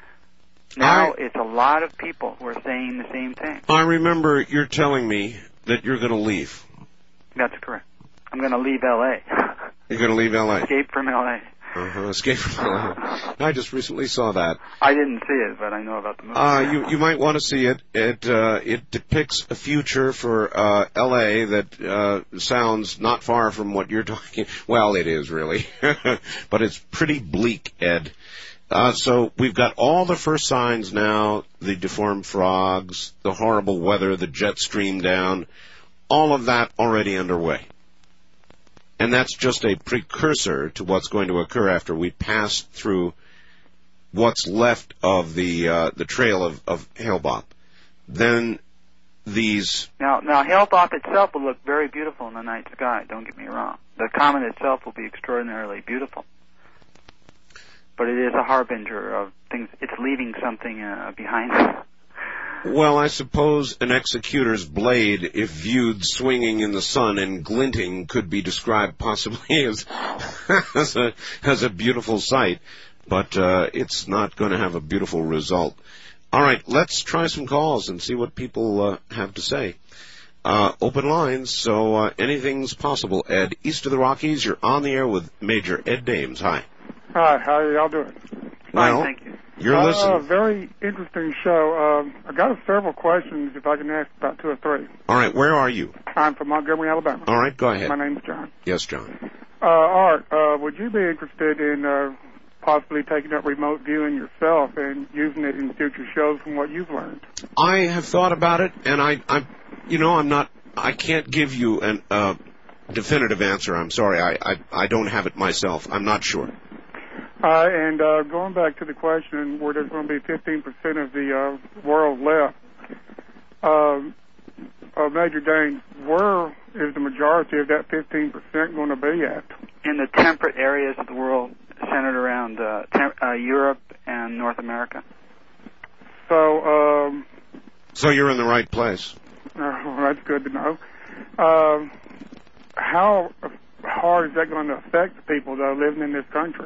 Now it's a lot of people who are saying the same thing. I remember you're telling me that you're going to leave. That's correct. I'm going to leave L.A. You're going to leave L.A.? Escape from L.A. Escape from L.A. I just recently saw that. I didn't see it, but I know about the movie. You might want to see it. It depicts a future for L.A. that sounds not far from what you're talking. Well, it is really, but it's pretty bleak, Ed. So we've got all the first signs now: the deformed frogs, the horrible weather, the jet stream down, all of that already underway. And that's just a precursor to what's going to occur after we pass through what's left of the trail of Hale-Bopp. Then these... Now Hale-Bopp itself will look very beautiful in the night sky, don't get me wrong. The comet itself will be extraordinarily beautiful. But it is a harbinger of things. It's leaving something behind it. Well, I suppose an executor's blade, if viewed swinging in the sun and glinting, could be described possibly as a beautiful sight, but it's not going to have a beautiful result. All right, let's try some calls and see what people have to say. Open lines, so anything's possible. Ed, east of the Rockies, you're on the air with Major Ed Dames. Hi. Hi, how are y'all doing? Well, fine, thank you. You're listening. Very interesting show. I got several questions, if I can ask about two or three. All right, where are you? I'm from Montgomery, Alabama. All right, go ahead. My name's John. Yes, John. Art, would you be interested in possibly taking up remote viewing yourself and using it in future shows from what you've learned? I have thought about it, and I can't give you a definitive answer. I'm sorry. I don't have it myself. I'm not sure. And going back to the question where there's going to be 15% of the world left, Major Dames, where is the majority of that 15% going to be at? In the temperate areas of the world, centered around Europe and North America. So you're in the right place. Well, that's good to know. How hard is that going to affect the people that are living in this country?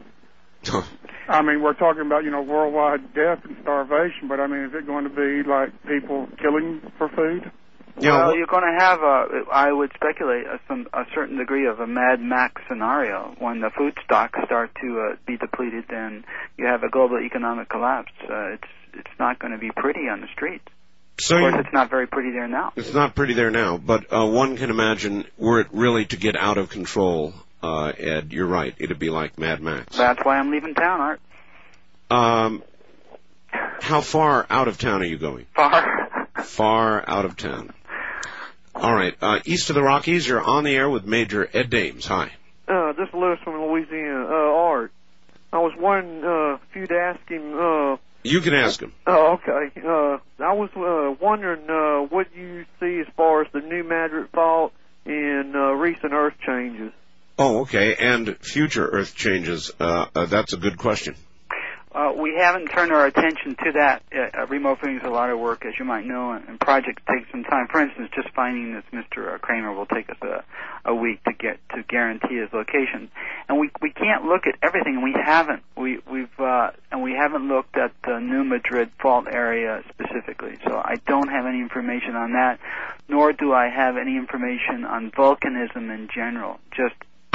I mean, we're talking about, worldwide death and starvation, but, I mean, is it going to be like people killing for food? Well, you're going to have, I would speculate, a certain degree of a Mad Max scenario. When the food stocks start to be depleted, then you have a global economic collapse. It's not going to be pretty on the streets. Of course, it's not very pretty there now. It's not pretty there now, but one can imagine, were it really to get out of control, Ed, you're right. It'd be like Mad Max. That's why I'm leaving town, Art. How far out of town are you going? Far. Far out of town. All right. East of the Rockies, you're on the air with Major Ed Dames. Hi. This is Lewis from Louisiana. Art, I was wondering if you'd ask him... You can ask him. Oh, okay. I was wondering what you see as far as the New Madrid Fault and recent Earth changes. Oh, okay. And future Earth changes. That's a good question. We haven't turned our attention to that. Remote viewing is a lot of work, as you might know, and projects take some time. For instance, just finding this Mr. Kramer will take us a week to guarantee his location. And we can't look at everything. We haven't. We haven't looked at the New Madrid Fault area specifically. So I don't have any information on that, nor do I have any information on volcanism in general. Just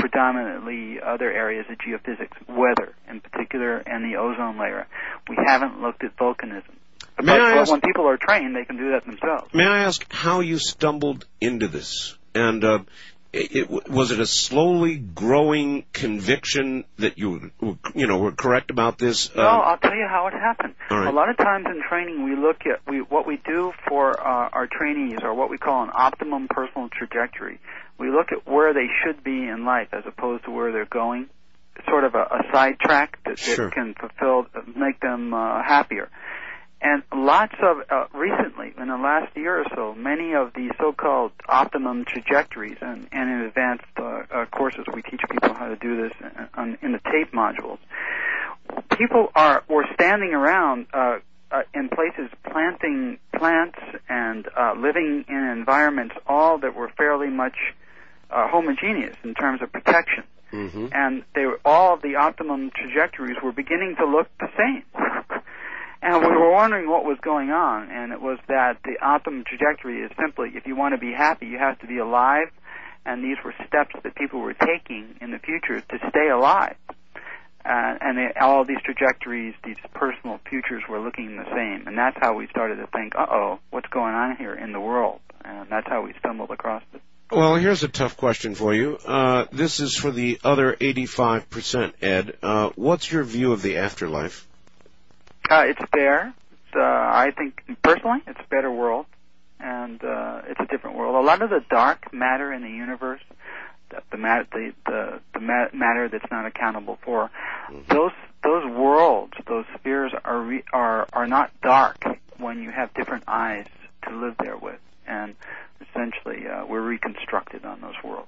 predominantly other areas of geophysics, weather in particular, and the ozone layer. We haven't looked at volcanism. But when people are trained, they can do that themselves. May I ask how you stumbled into this? And was it a slowly growing conviction that you were correct about this? No, I'll tell you how it happened. Right. A lot of times in training, we look at what we do for our trainees, or what we call an optimum personal trajectory. We look at where they should be in life as opposed to where they're going. It's sort of a sidetrack that can make them happier. And lots of, recently, in the last year or so, many of the so-called optimum trajectories, and in advanced courses we teach people how to do this in the tape modules, people were standing around in places planting plants and living in environments all that were fairly much homogeneous in terms of protection. Mm-hmm. And all of the optimum trajectories were beginning to look the same. And we were wondering what was going on, and it was that the optimum trajectory is simply, if you want to be happy, you have to be alive, and these were steps that people were taking in the future to stay alive. All these trajectories, these personal futures were looking the same, and that's how we started to think, what's going on here in the world? And that's how we stumbled across it. Well, here's a tough question for you. This is for the other 85%, Ed. What's your view of the afterlife? It's there. I think, personally, it's a better world, and it's a different world. A lot of the dark matter in the universe, the matter that's not accountable for, those worlds, those spheres are not dark when you have different eyes to live there with, and essentially we're reconstructed on those worlds.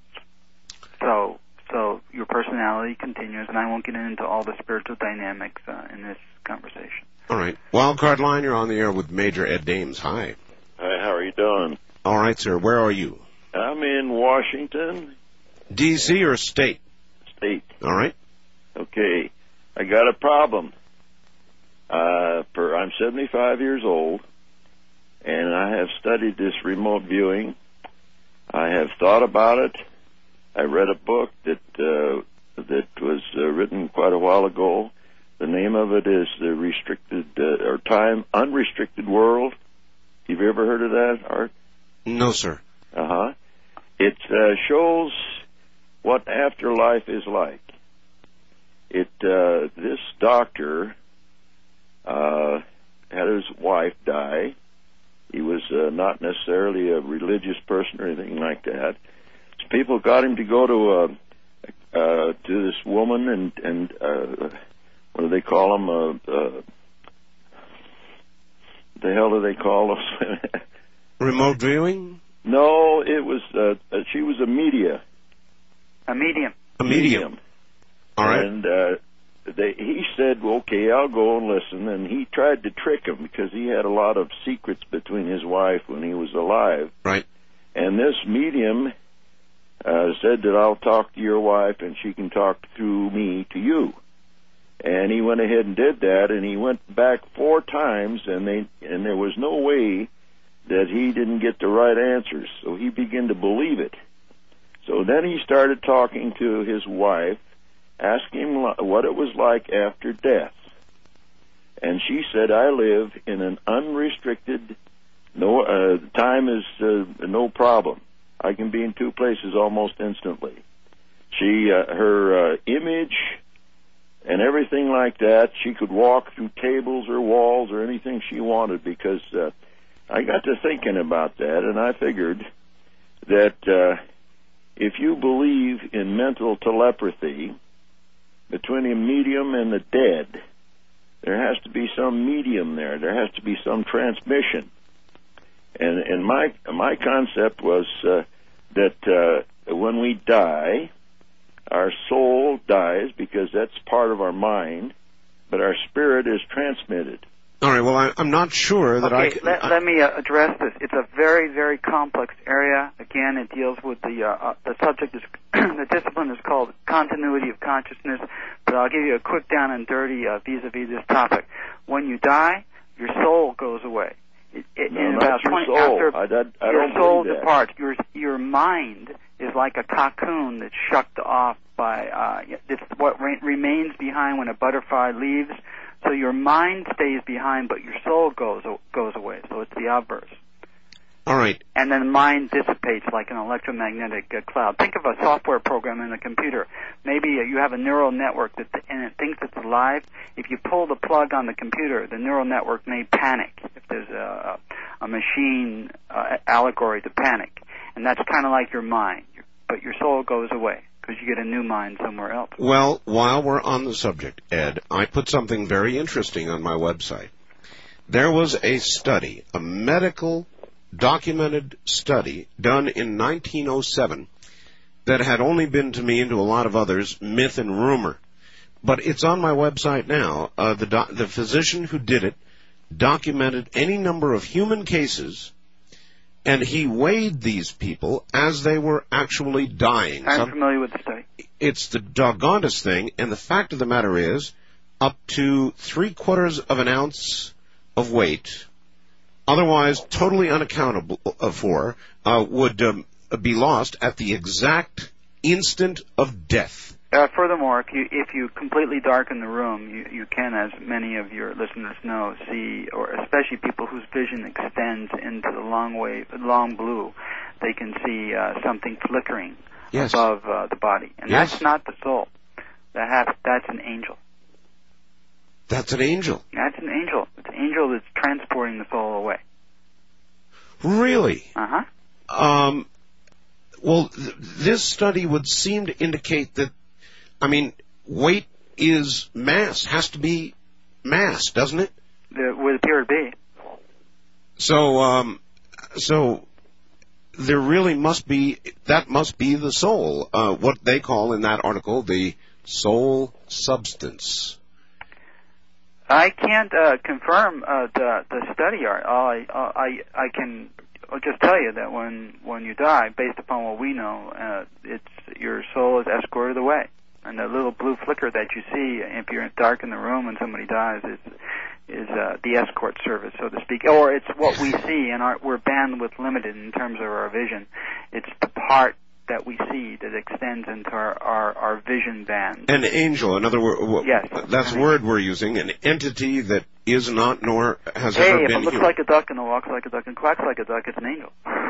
So your personality continues, and I won't get into all the spiritual dynamics in this conversation. All right. Wildcard Line, you're on the air with Major Ed Dames. Hi. Hi, how are you doing? All right, sir. Where are you? I'm in Washington. D.C. or state? State. All right. Okay. I got a problem. I'm 75 years old, and I have studied this remote viewing. I have thought about it. I read a book that was written quite a while ago. The name of it is The Unrestricted World. Have you ever heard of that, Art? No, sir. It shows what afterlife is like. This doctor had his wife die. He was not necessarily a religious person or anything like that. So people got him to go to this woman and what do they call them? The hell do they call those? Remote viewing? No, it was. She was a medium. A medium. A medium. All right. And he said, "Okay, I'll go and listen." And he tried to trick him because he had a lot of secrets between his wife when he was alive. Right. And this medium said that I'll talk to your wife, and she can talk through me to you. And he went ahead and did that, and he went back 4 times, and there was no way that he didn't get the right answers. So he began to believe it. So then he started talking to his wife, asking him what it was like after death. And she said, "I live in an unrestricted, time is no problem. I can be in 2 places almost instantly." Her image and everything like that, she could walk through tables or walls or anything she wanted, because I got to thinking about that, and I figured that if you believe in mental telepathy between a medium and the dead, there has to be some medium there. There has to be some transmission. And my concept was that when we die, our soul dies because that's part of our mind, but our spirit is transmitted. All right. Well, I'm not sure that I can... Let me address this. It's a very, very complex area. Again, it deals with the subject is the discipline is called continuity of consciousness. But I'll give you a quick down and dirty vis-a-vis this topic. When you die, your soul goes away. No, not your soul. Your soul departs. Your mind is like a cocoon that's shucked off what remains behind when a butterfly leaves. So your mind stays behind, but your soul goes away. So it's the obverse. All right. And then mind dissipates like an electromagnetic cloud. Think of a software program in a computer. Maybe you have a neural network and it thinks it's alive. If you pull the plug on the computer, the neural network may panic. If there's a machine allegory to panic. And that's kind of like your mind. But your soul goes away because you get a new mind somewhere else. Well, while we're on the subject, Ed, I put something very interesting on my website. There was a study, a medical documented study done in 1907 that had only been to me and to a lot of others myth and rumor. But it's on my website now. The physician who did it documented any number of human cases, and he weighed these people as they were actually dying. I'm familiar with the study. It's the doggonedest thing, and the fact of the matter is, up to 3/4 of an ounce of weight, otherwise totally unaccountable for, would be lost at the exact instant of death. Furthermore, if you completely darken the room, you can, as many of your listeners know, see, or especially people whose vision extends into the long blue, they can see something flickering above the body, and that's not the soul. That's an angel. That's an angel. That's an angel. It's an angel that's transporting the soul away. Really? Uh-huh. Well, this study would seem to indicate that, I mean, weight is mass, has to be mass, doesn't it? Would appear to be. So there really must be the soul, what they call in that article the soul substance. I can't confirm the study art. I can just tell you that when you die, based upon what we know, your soul is escorted away, and the little blue flicker that you see if you're dark in the room and somebody dies is the escort service, so to speak, or it's what we see, and we're bandwidth limited in terms of our vision. It's the part that we see that extends into our vision band. An angel, in other words, yes, that's the word we're using, an entity that is not nor has ever been Hey, if it looks like a duck and it walks like a duck and quacks like a duck, it's an angel.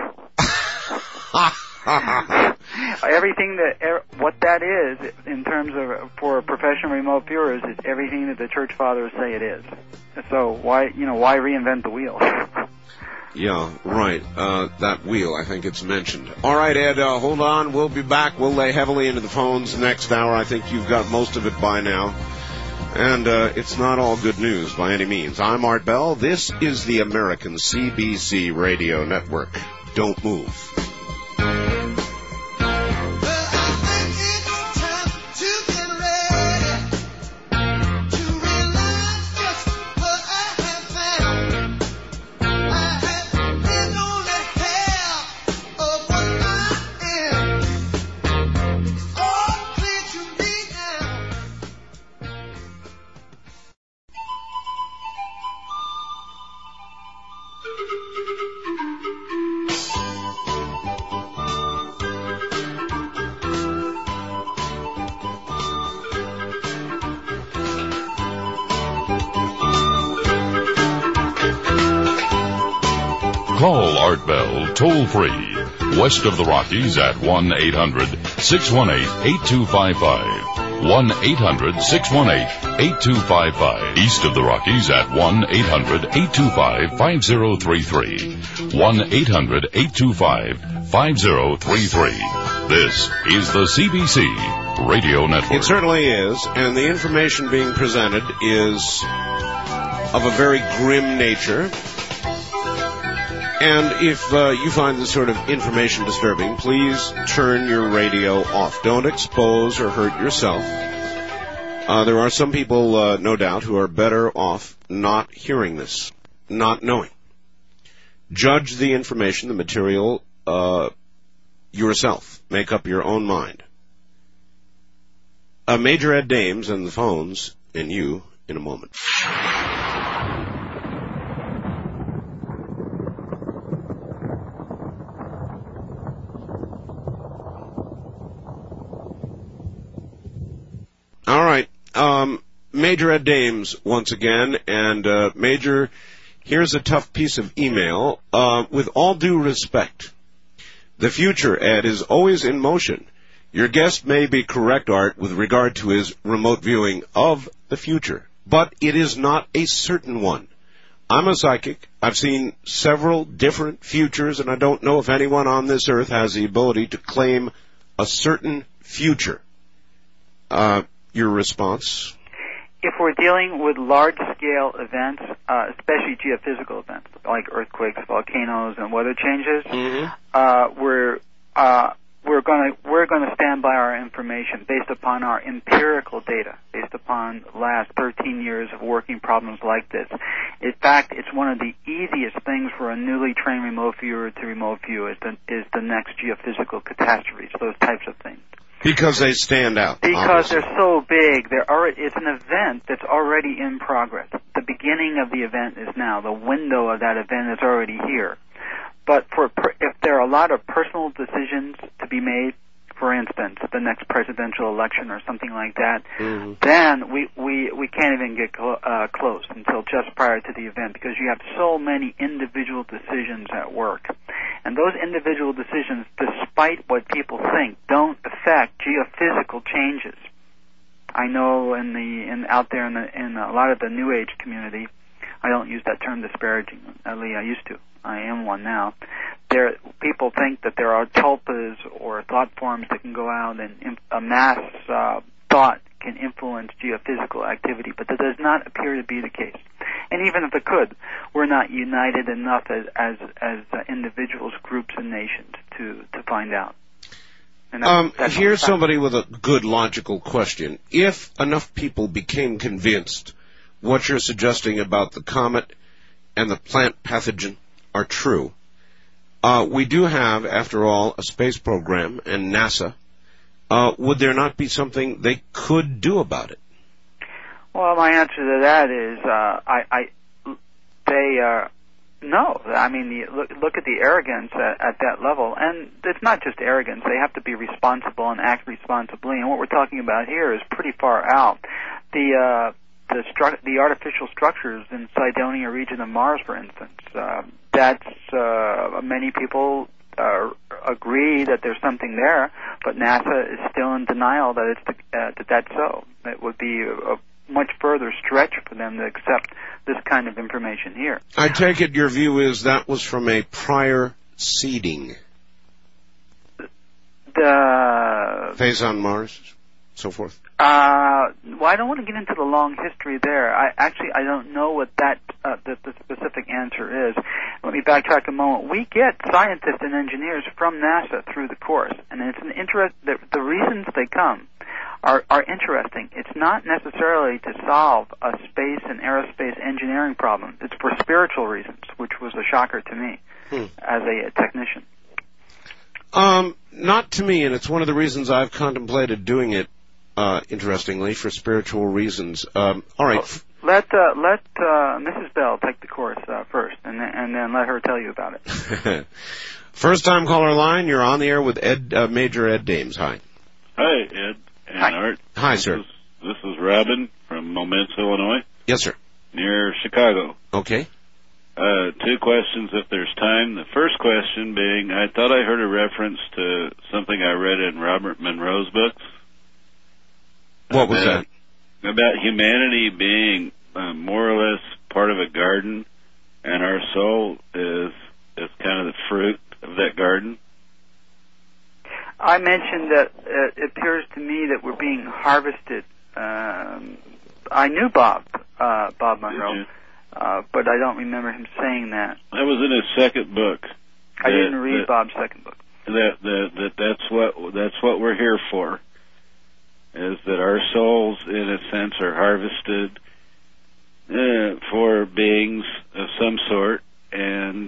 Everything what that is, in terms of, for professional remote viewers, is everything that the church fathers say it is. So why reinvent the wheel? Yeah, right. That wheel, I think it's mentioned. All right, Ed, hold on. We'll be back. We'll lay heavily into the phones next hour. I think you've got most of it by now. And it's not all good news by any means. I'm Art Bell. This is the American CBC Radio Network. Don't move. Call Art Bell toll-free, west of the Rockies at 1-800-618-8255. 1-800-618-8255. East of the Rockies at 1-800-825-5033. 1-800-825-5033. This is the CBC Radio Network. It certainly is, and the information being presented is of a very grim nature. And if you find this sort of information disturbing, please turn your radio off. Don't expose or hurt yourself. There are some people, no doubt, who are better off not hearing this, not knowing. Judge the information, the material, yourself. Make up your own mind. Major Ed Dames and the phones, and you in a moment. All right. Major Ed Dames once again, and Major, here's a tough piece of email. With all due respect, the future, Ed, is always in motion. Your guest may be correct, Art, with regard to his remote viewing of the future, but it is not a certain one. I'm a psychic. I've seen several different futures, and I don't know if anyone on this earth has the ability to claim a certain future. Your response? If we're dealing with large-scale events, especially geophysical events like earthquakes, volcanoes, and weather changes, we're going to stand by our information based upon our empirical data, based upon the last 13 years of working problems like this. In fact, it's one of the easiest things for a newly trained remote viewer to remote view is the next geophysical catastrophes, those types of things. Because they stand out. Because obviously. they're so big. It's an event that's already in progress. The beginning of the event is now. The window of that event is already here. But if there are a lot of personal decisions to be made, for instance, the next presidential election or something like that, then we can't even get close until just prior to the event because you have so many individual decisions at work. And those individual decisions, despite what people think, don't affect geophysical changes. I know out there in a lot of the New Age community, I don't use that term disparagingly. I used to. I am one now. People think that there are tulpas or thought forms that can go out and a mass thought can influence geophysical activity, but that does not appear to be the case. And even if it could, we're not united enough as individuals, groups, and nations to find out. Here's somebody with a good logical question. If enough people became convinced what you're suggesting about the comet and the plant pathogen are true, we do have, after all, a space program and NASA. Would there not be something they could do about it? Well, my answer to that is, no. I mean, look at the arrogance at that level, and it's not just arrogance. They have to be responsible and act responsibly. And what we're talking about here is pretty far out. The artificial structures in Cydonia region of Mars, for instance, many people agree that there's something there, but NASA is still in denial that that's so. It would be a much further stretch for them to accept this kind of information here. I take it your view is that was from a prior seeding. The phase on Mars, so forth. Well, I don't want to get into the long history there. I don't know what the specific answer is. Let me backtrack a moment. We get scientists and engineers from NASA through the course, and it's an interest. The reasons they come are interesting. It's not necessarily to solve a space and aerospace engineering problem. It's for spiritual reasons, which was a shocker to me as a technician. Not to me, and it's one of the reasons I've contemplated doing it. Interestingly, for spiritual reasons. All right. Let Mrs. Bell take the course first, and then let her tell you about it. First time caller line. You're on the air with Major Ed Dames. Hi. Hi, Ed and Hi. Art. Hi, sir. This is Robin from Momence, Illinois. Yes, sir. Near Chicago. Okay. 2 questions if there's time. The first question being, I thought I heard a reference to something I read in Robert Monroe's books. What was that? About humanity being more or less part of a garden, and our soul is kind of the fruit of that garden. I mentioned that it appears to me that we're being harvested. I knew Bob Monroe, but I don't remember him saying that. That was in his second book. I didn't read Bob's second book. That's what we're here for. Is that our souls, in a sense, are harvested for beings of some sort. And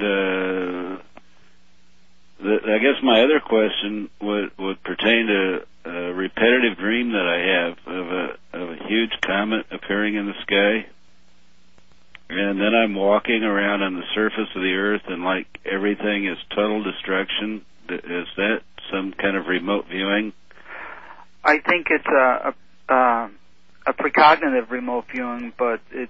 I guess my other question would pertain to a repetitive dream that I have of a huge comet appearing in the sky. And then I'm walking around on the surface of the earth, and like everything is total destruction. Is that some kind of remote viewing? I think it's a precognitive remote viewing, but it's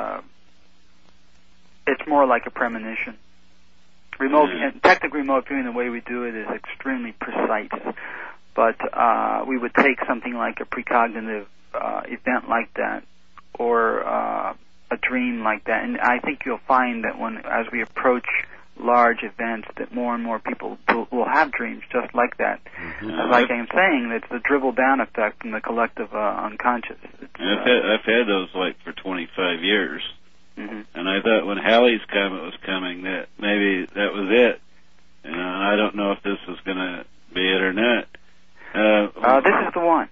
more like a premonition. Technical remote viewing, the way we do it, is extremely precise. But we would take something like a precognitive event like that, or a dream like that, and I think you'll find that as we approach large events, that more and more people will have dreams just like that. Mm-hmm. Like I'm saying, it's the dribble down effect from the collective unconscious. I've had those for 25 years. Mm-hmm. And I thought when Halley's Comet was coming that maybe that was it. I don't know if this is going to be it or not. This is the one.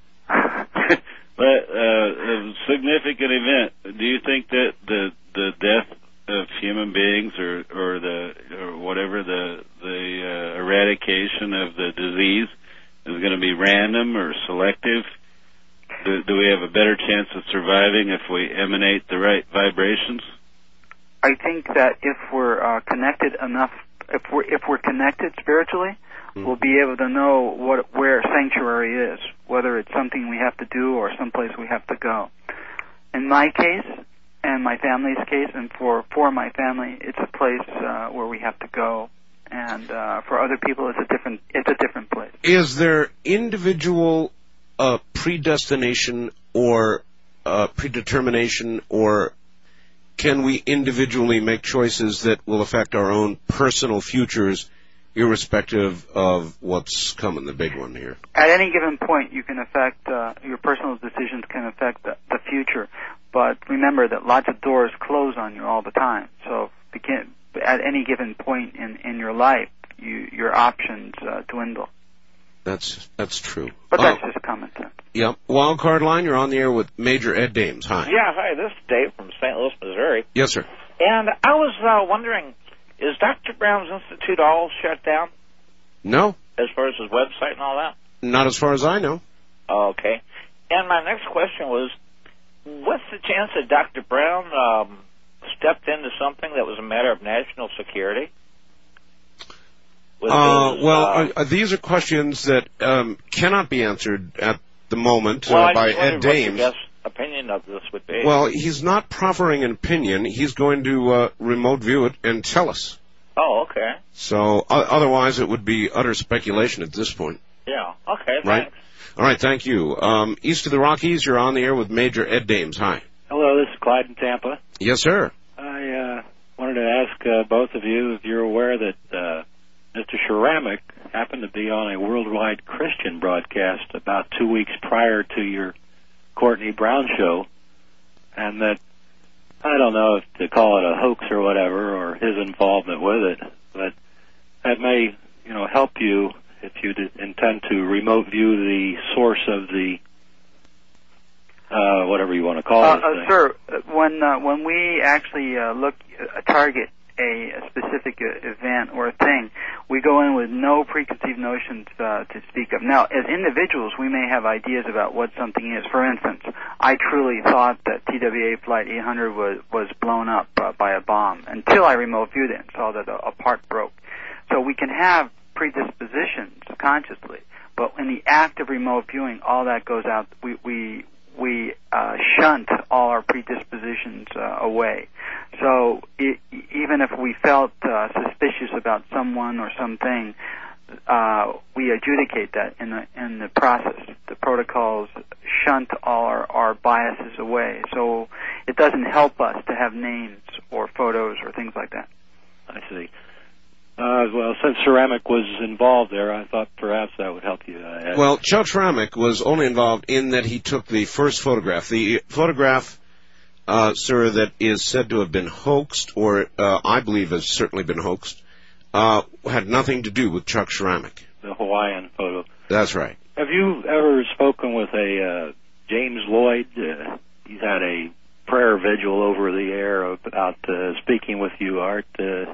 But a significant event. Do you think that the death of human beings or whatever the eradication of the disease is going to be random or selective? Do we have a better chance of surviving if we emanate the right vibrations? I think that if we're connected enough, if we're connected spiritually, we'll be able to know where sanctuary is, whether it's something we have to do or someplace we have to go. In my case, and my family's case, and for my family, it's a place where we have to go. And for other people, it's a different place. Is there individual predestination or predetermination, or can we individually make choices that will affect our own personal futures, irrespective of what's coming, the big one here? At any given point, you can affect your personal decisions can affect the future. But remember that lots of doors close on you all the time. So at any given point in your life, your options dwindle. That's true. But that's just common sense. Yep. Wild Card Line, you're on the air with Major Ed Dames. Hi. Yeah, hi. This is Dave from St. Louis, Missouri. Yes, sir. And I was wondering, is Dr. Brown's Institute all shut down? No. As far as his website and all that? Not as far as I know. Oh, okay. And my next question was, what's the chance that Dr. Brown stepped into something that was a matter of national security? These are questions that cannot be answered at the moment by Ed Dames. What your opinion of this would be? Well, he's not proffering an opinion. He's going to remote view it and tell us. Oh, okay. So otherwise it would be utter speculation at this point. Yeah, okay, right? Thanks. All right, thank you. East of the Rockies, you're on the air with Major Ed Dames. Hi. Hello, this is Clyde in Tampa. Yes, sir. I wanted to ask both of you if you're aware that Mr. Ceramic happened to be on a worldwide Christian broadcast about 2 weeks prior to your Courtney Brown show, and that, I don't know if to call it a hoax or whatever, or his involvement with it, but that may, help you if you intend to remote view the source of the, whatever you want to call it. Sir, when we actually target a specific event or a thing, we go in with no preconceived notions to speak of. Now, as individuals, we may have ideas about what something is. For instance, I truly thought that TWA Flight 800 was blown up by a bomb until I remote viewed it and saw that a part broke. So we can have predispositions consciously, but in the act of remote viewing, all that goes out. We shunt all our predispositions away. So even if we felt suspicious about someone or something, we adjudicate that in the process. The protocols shunt all our biases away. So it doesn't help us to have names or photos or things like that. I see. Well, since Ceramic was involved there, I thought perhaps that would help you. Well, Chuck Ceramic was only involved in that he took the first photograph. The photograph, sir, that is said to have been hoaxed, or I believe has certainly been hoaxed, had nothing to do with Chuck Ceramic. The Hawaiian photo. That's right. Have you ever spoken with a James Lloyd? He's had a prayer vigil over the air about speaking with you, Art.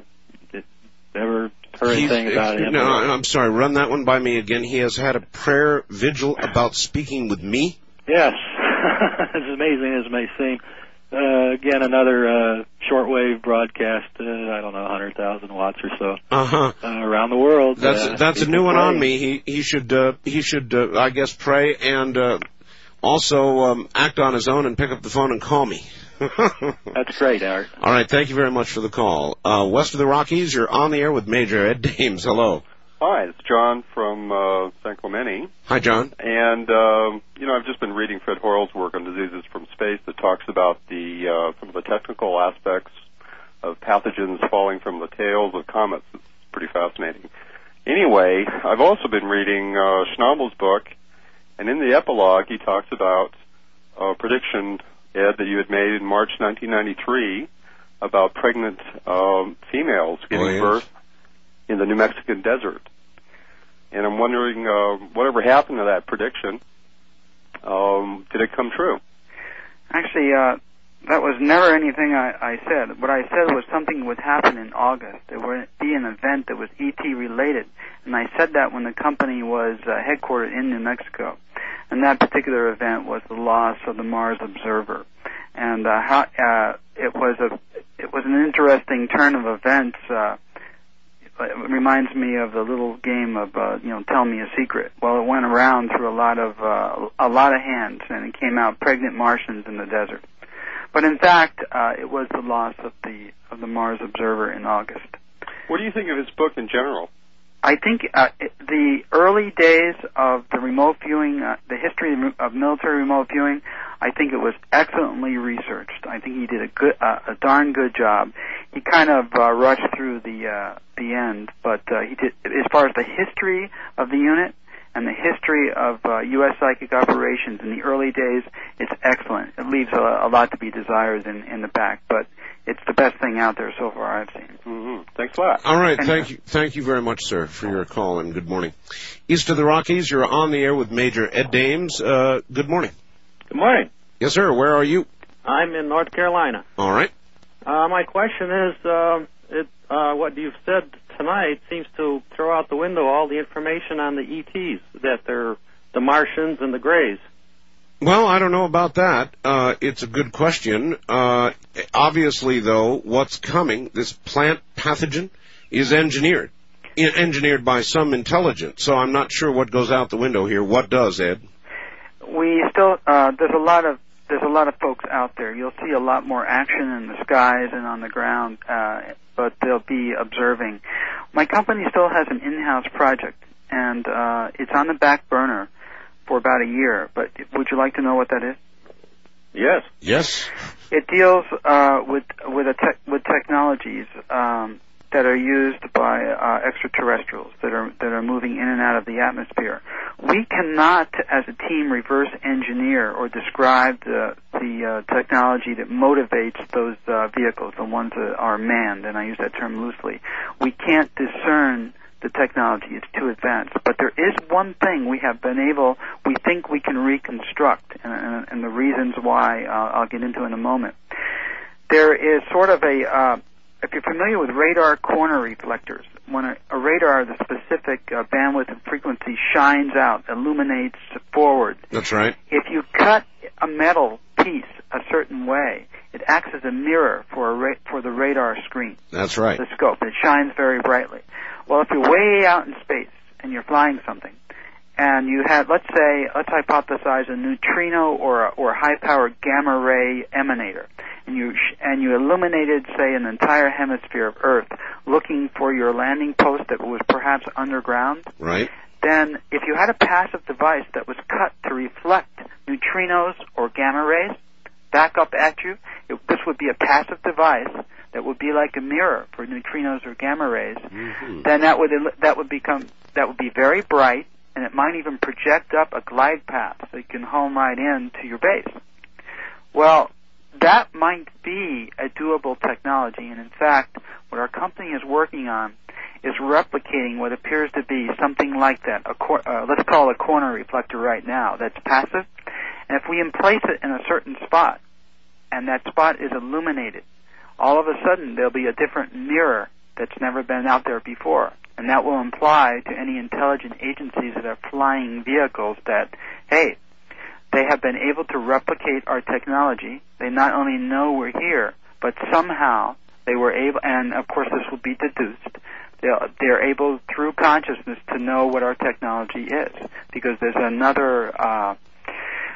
Ever heard anything about him? No, I'm sorry. Run that one by me again. He has had a prayer vigil about speaking with me? Yes. As amazing as it may seem. Again, another shortwave broadcast, I don't know, 100,000 watts or so. Around the world. That's a new one on me. He should I guess, pray and Also, act on his own and pick up the phone and call me. That's great, Art. All right, thank you very much for the call. West of the Rockies, you're on the air with Major Ed Dames. Hello. Hi, it's John from San Clemente. Hi, John. And, I've just been reading Fred Hoyle's work on diseases from space that talks about some of the technical aspects of pathogens falling from the tails of comets. It's pretty fascinating. Anyway, I've also been reading Schnabel's book, and in the epilogue he talks about a prediction, Ed, that you had made in March 1993 about pregnant females giving birth in the New Mexican desert. And I'm wondering, whatever happened to that prediction, did it come true? Actually, that was never anything I said. What I said was something would happen in August. There would be an event that was ET related. And I said that when the company was headquartered in New Mexico. And that particular event was the loss of the Mars Observer. And it was an interesting turn of events. It reminds me of the little game of tell me a secret. Well, it went around through a lot of hands, and it came out pregnant Martians in the desert. But in fact, it was the loss of the Mars Observer in August. What do you think of his book in general? I think the early days of the remote viewing, the history of military remote viewing, I think it was excellently researched. I think he did a darn good job. He kind of rushed through the end, but he did, as far as the history of the unit and the history of U.S. psychic operations in the early days, it's excellent. It leaves a lot to be desired in the back, but it's the best thing out there so far I've seen. Mm-hmm. Thanks a lot. All right, thank you very much, sir, for your call, and good morning. East of the Rockies, you're on the air with Major Ed Dames. Good morning. Good morning. Yes, sir. Where are you? I'm in North Carolina. All right. My question is, what you've said tonight seems to throw out the window all the information on the ETs, that they're the Martians and the Greys. Well, I don't know about that. It's a good question. Obviously, though, what's coming, this plant pathogen, is engineered by some intelligence. So I'm not sure what goes out the window here. What does, Ed? We still there's a lot of folks out there. You'll see a lot more action in the skies and on the ground, but they'll be observing. My company still has an in-house project, and it's on the back burner for about a year. But would you like to know what that is? Yes. Yes. It deals with technologies that are used by extraterrestrials that are moving in and out of the atmosphere. We cannot, as a team, reverse engineer or describe the technology that motivates those vehicles, the ones that are manned, and I use that term loosely. We can't discern the technology. It's too advanced. But there is one thing we think we can reconstruct, and the reasons why I'll get into in a moment. There is sort of if you're familiar with radar corner reflectors, when a radar, the specific bandwidth and frequency shines out, illuminates forward. That's right. If you cut a metal piece a certain way, it acts as a mirror for the radar screen. That's right. The scope. It shines very brightly. Well, if you're way out in space and you're flying something, and you had, let's hypothesize a neutrino or a high-powered gamma ray emanator, and you illuminated, say, an entire hemisphere of Earth, looking for your landing post that was perhaps underground. Right. Then, if you had a passive device that was cut to reflect neutrinos or gamma rays back up at you, this would be a passive device that would be like a mirror for neutrinos or gamma rays. Mm-hmm. Then that would be very bright, and it might even project up a glide path so you can home right in to your base. Well, that might be a doable technology, and in fact, what our company is working on is replicating what appears to be something like that. Let's call it a corner reflector right now that's passive, and if we place it in a certain spot, and that spot is illuminated, all of a sudden there'll be a different mirror that's never been out there before. And that will imply to any intelligent agencies that are flying vehicles that, hey, they have been able to replicate our technology. They not only know we're here, but somehow they were able, and of course this will be deduced, they're able through consciousness to know what our technology is. Because there's another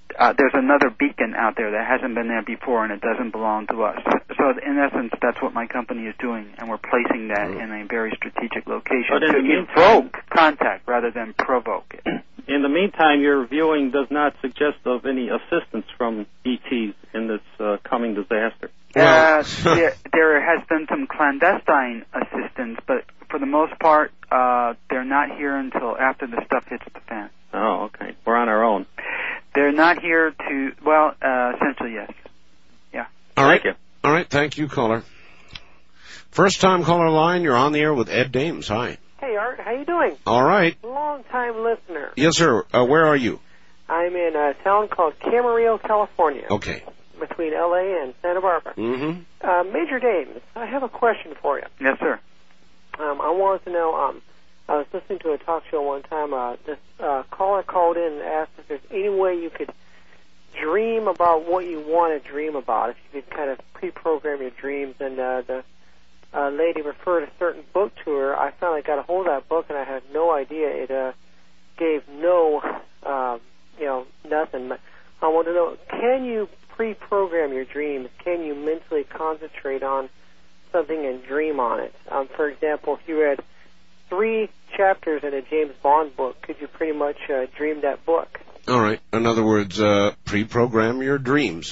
there's another beacon out there that hasn't been there before, and it doesn't belong to us. So in essence, that's what my company is doing, and we're placing that in a very strategic location to invoke contact rather than provoke it. In the meantime, your viewing does not suggest of any assistance from ETs in this coming disaster. There has been some clandestine assistance, but for the most part, they're not here until after the stuff hits the fan. Oh, okay. We're on our own. They're not here to, essentially, yes. Yeah. All right. Thank you. All right, thank you, caller. First-time caller line, you're on the air with Ed Dames. Hi. Hey, Art. How you doing? All right. Long-time listener. Yes, sir. Where are you? I'm in a town called Camarillo, California. Okay. Between L.A. and Santa Barbara. Mm-hmm. Major Dames, I have a question for you. Yes, sir. I wanted to know, I was listening to a talk show one time. This caller called in and asked if there's any way you could dream about what you want to dream about, if you could kind of pre-program your dreams. And the lady referred a certain book to her. I finally got a hold of that book, and I had no idea. It gave no, nothing. I want to know, can you pre-program your dreams? Can you mentally concentrate on something and dream on it? For example, if you read 3 chapters in a James Bond book, could you pretty much dream that book? All right. In other words, pre-program your dreams.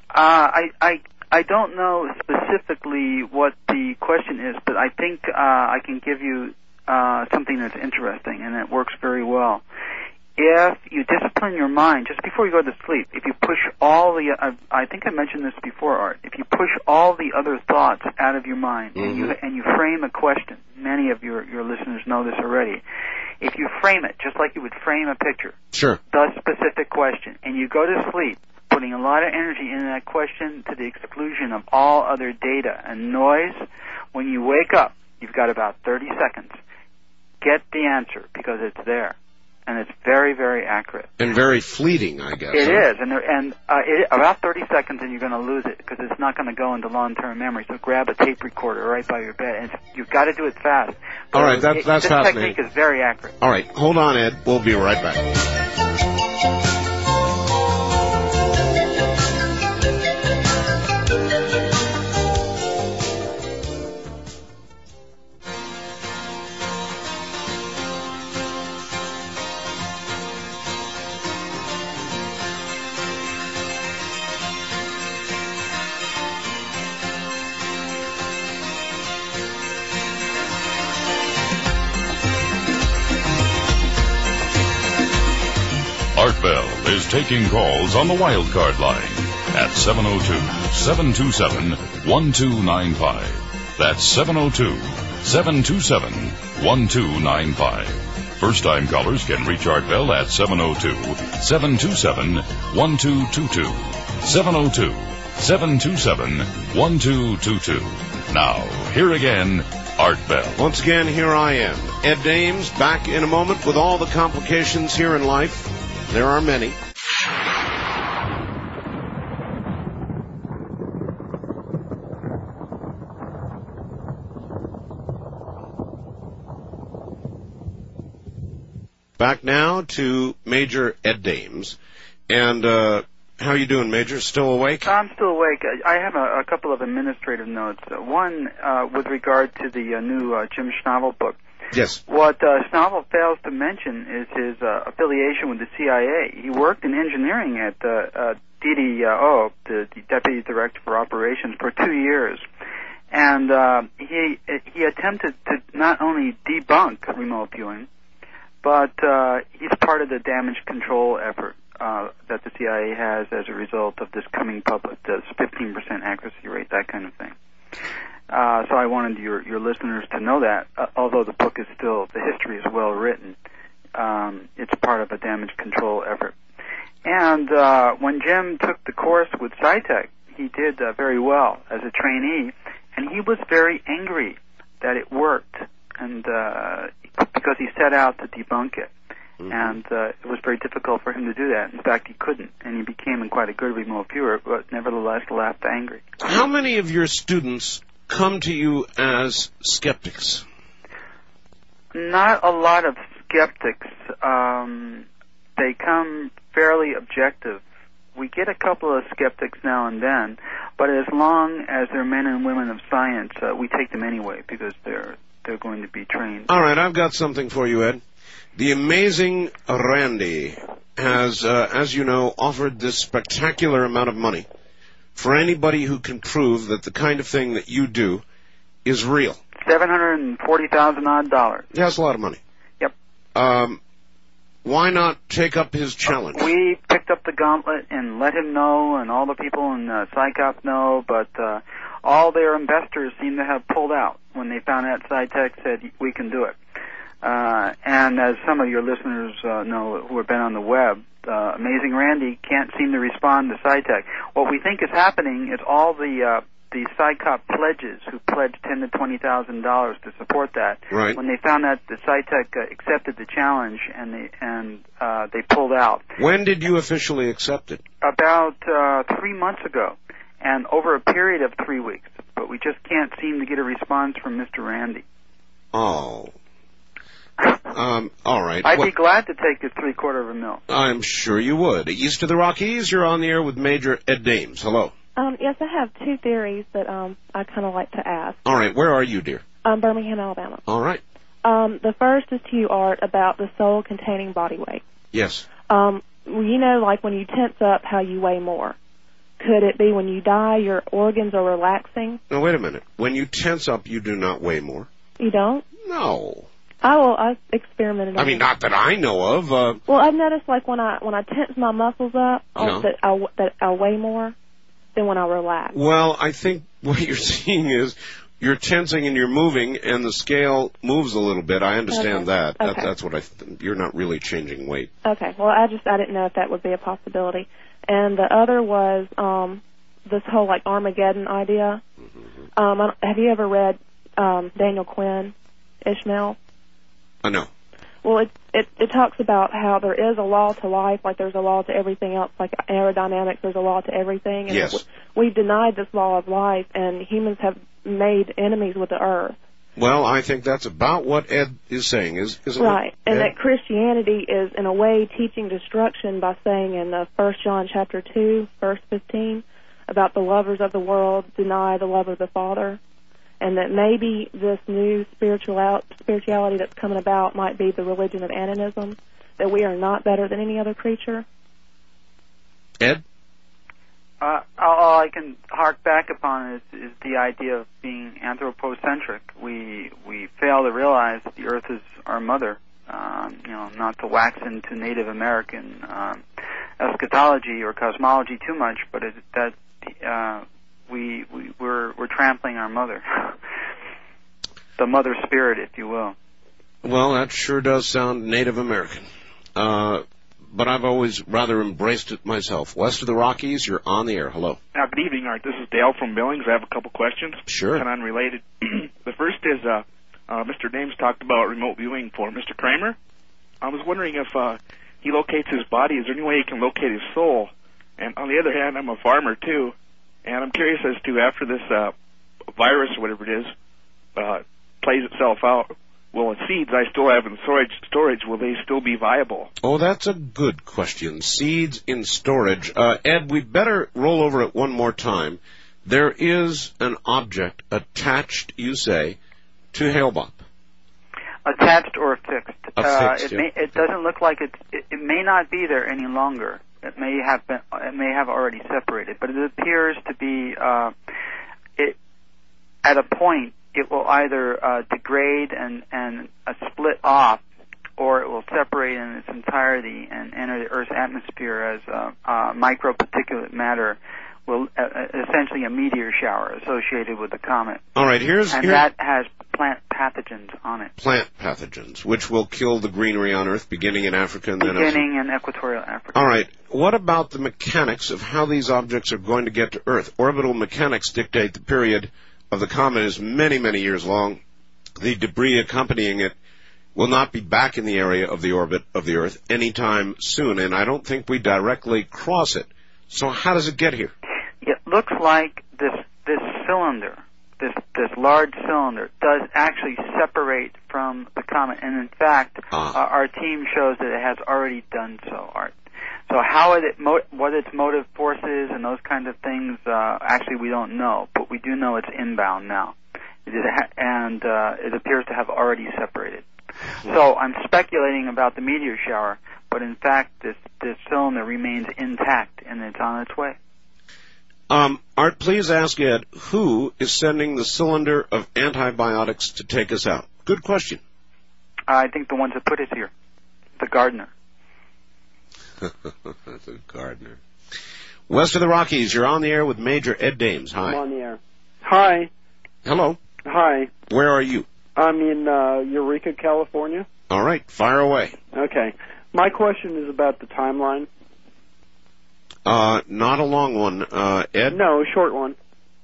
I don't know specifically what the question is, but I think I can give you something that's interesting, and it works very well. If you discipline your mind just before you go to sleep, if you push all the, I think I mentioned this before, Art, if you push all the other thoughts out of your mind and you frame a question, many of your listeners know this already, if you frame it just like you would frame a picture, sure, the specific question, and you go to sleep putting a lot of energy into that question to the exclusion of all other data and noise, when you wake up, you've got about 30 seconds. Get the answer because it's there. And it's very, very accurate. And very fleeting, I guess. It is, and about 30 seconds, and you're going to lose it because it's not going to go into long-term memory. So grab a tape recorder right by your bed, and you've got to do it fast. All right, that's fascinating. This technique is very accurate. All right, hold on, Ed. We'll be right back. Art Bell is taking calls on the wildcard line at 702-727-1295. That's 702-727-1295. First-time callers can reach Art Bell at 702-727-1222. 702-727-1222. Now, here again, Art Bell. Once again, here I am, Ed Dames, back in a moment with all the complications here in life. There are many. Back now to Major Ed Dames. And how are you doing, Major? Still awake? I'm still awake. I have a couple of administrative notes. One with regard to the new Jim Schnabel book. Yes. What Schnabel fails to mention is his affiliation with the CIA. He worked in engineering at DDO, the Deputy Director for Operations, for 2 years. And he attempted to not only debunk remote viewing, but he's part of the damage control effort that the CIA has as a result of this coming public, this 15% accuracy rate, that kind of thing. So I wanted your listeners to know that, although the book is still, the history is well written, it's part of a damage control effort. And when Jim took the course with SciTech, he did very well as a trainee, and he was very angry that it worked, and because he set out to debunk it. Mm-hmm. And it was very difficult for him to do that. In fact, he couldn't, and he became quite a good remote viewer, but nevertheless left angry. How many of your students come to you as skeptics? Not a lot of skeptics. They come fairly objective we get a couple of skeptics now and then, but as long as they're men and women of science, we take them anyway because they're going to be trained. All right, I've got something for you, Ed. The amazing Randy has, as you know, offered this spectacular amount of money for anybody who can prove that the kind of thing that you do is real. $740,000 odd. Yeah, that's a lot of money. Yep. Why not take up his challenge? We picked up the gauntlet and let him know, and all the people in PsyCop know, but all their investors seem to have pulled out when they found out SciTech said we can do it. And as some of your listeners know who have been on the web, Amazing Randy can't seem to respond to SciTech. What we think is happening is all the PsyCop pledges who pledged $10,000 to $20,000 to support that. Right. When they found out the SciTech accepted the challenge and they pulled out. When did you officially accept it? About 3 months ago, and over a period of 3 weeks. But we just can't seem to get a response from Mr. Randy. Oh. All right. I'd be glad to take his $750,000. I'm sure you would. East of the Rockies, you're on the air with Major Ed Dames. Hello. Yes, I have two theories that I kind of like to ask. All right. Where are you, dear? Birmingham, Alabama. All right. The first is to you, Art, about the soul containing body weight. Yes. You know, like when you tense up, how you weigh more. Could it be when you die, your organs are relaxing? No, wait a minute. When you tense up, you do not weigh more. You don't? No. I experimented on I mean, not that I know of. Well, I've noticed, like, when I tense my muscles up, that I weigh more than when I relax. Well, I think what you're seeing is you're tensing and you're moving, and the scale moves a little bit. I understand that. Okay. That's what you're not really changing weight. Okay. Well, I didn't know if that would be a possibility. And the other was this whole, like, Armageddon idea. Have you ever read Daniel Quinn, Ishmael? No. Well, it talks about how there is a law to life, like there's a law to everything else, like aerodynamics, there's a law to everything. And yes. We've denied this law of life, and humans have made enemies with the earth. Well, I think that's about what Ed is saying, isn't it? Right, and Ed? that Christianity is, in a way, teaching destruction by saying in 1 John chapter 2, verse 15, about the lovers of the world deny the love of the Father. And that maybe this new spirituality that's coming about might be the religion of animism, that we are not better than any other creature. Ed? All I can hark back upon is the idea of being anthropocentric. We fail to realize that the Earth is our mother. Not to wax into Native American eschatology or cosmology too much, but we're trampling our mother, the mother spirit, if you will. Well, that sure does sound Native American. But I've always rather embraced it myself. West of the Rockies, you're on the air. Hello. Good evening, Art. This is Dale from Billings. I have a couple questions. Sure. Kind of unrelated. The first is Mr. Dames talked about remote viewing for Mr. Kramer. I was wondering if he locates his body, is there any way he can locate his soul? And on the other hand, I'm a farmer, too. And I'm curious as to, after this virus or whatever it is plays itself out, will seeds I still have in storage, will they still be viable? Oh, that's a good question. Seeds in storage. Ed, we'd better roll over it one more time. There is an object attached, you say, to Hale-Bopp. Attached or fixed. Affixed, it doesn't look like it may not be there any longer. It may have already separated, but it appears to be at a point it will either degrade and split off, or it will separate in its entirety and enter the Earth's atmosphere as microparticulate matter, will essentially a meteor shower associated with the comet. All right, that has plant pathogens on it. Plant pathogens, which will kill the greenery on Earth, beginning in Africa and then beginning in equatorial Africa. All right, what about the mechanics of how these objects are going to get to Earth? Orbital mechanics dictate the period of the comet is many, many years long. The debris accompanying it will not be back in the area of the orbit of the Earth anytime soon, and I don't think we directly cross it. So how does it get here? It looks like this cylinder, this large cylinder, does actually separate from the comet, and in fact, our team shows that it has already done so, Art. So what its motive force is and those kinds of things, actually we don't know, but we do know it's inbound now. It appears to have already separated. So I'm speculating about the meteor shower, but in fact this cylinder remains intact and it's on its way. Art, please ask Ed, who is sending the cylinder of antibiotics to take us out? Good question. I think the ones that put us here. The gardener. The gardener. West of the Rockies, you're on the air with Major Ed Dames. Hi. I'm on the air. Hi. Hello. Hi. Where are you? I'm in Eureka, California. All right, fire away. Okay. My question is about the timeline. Not a long one, Ed? No, a short one.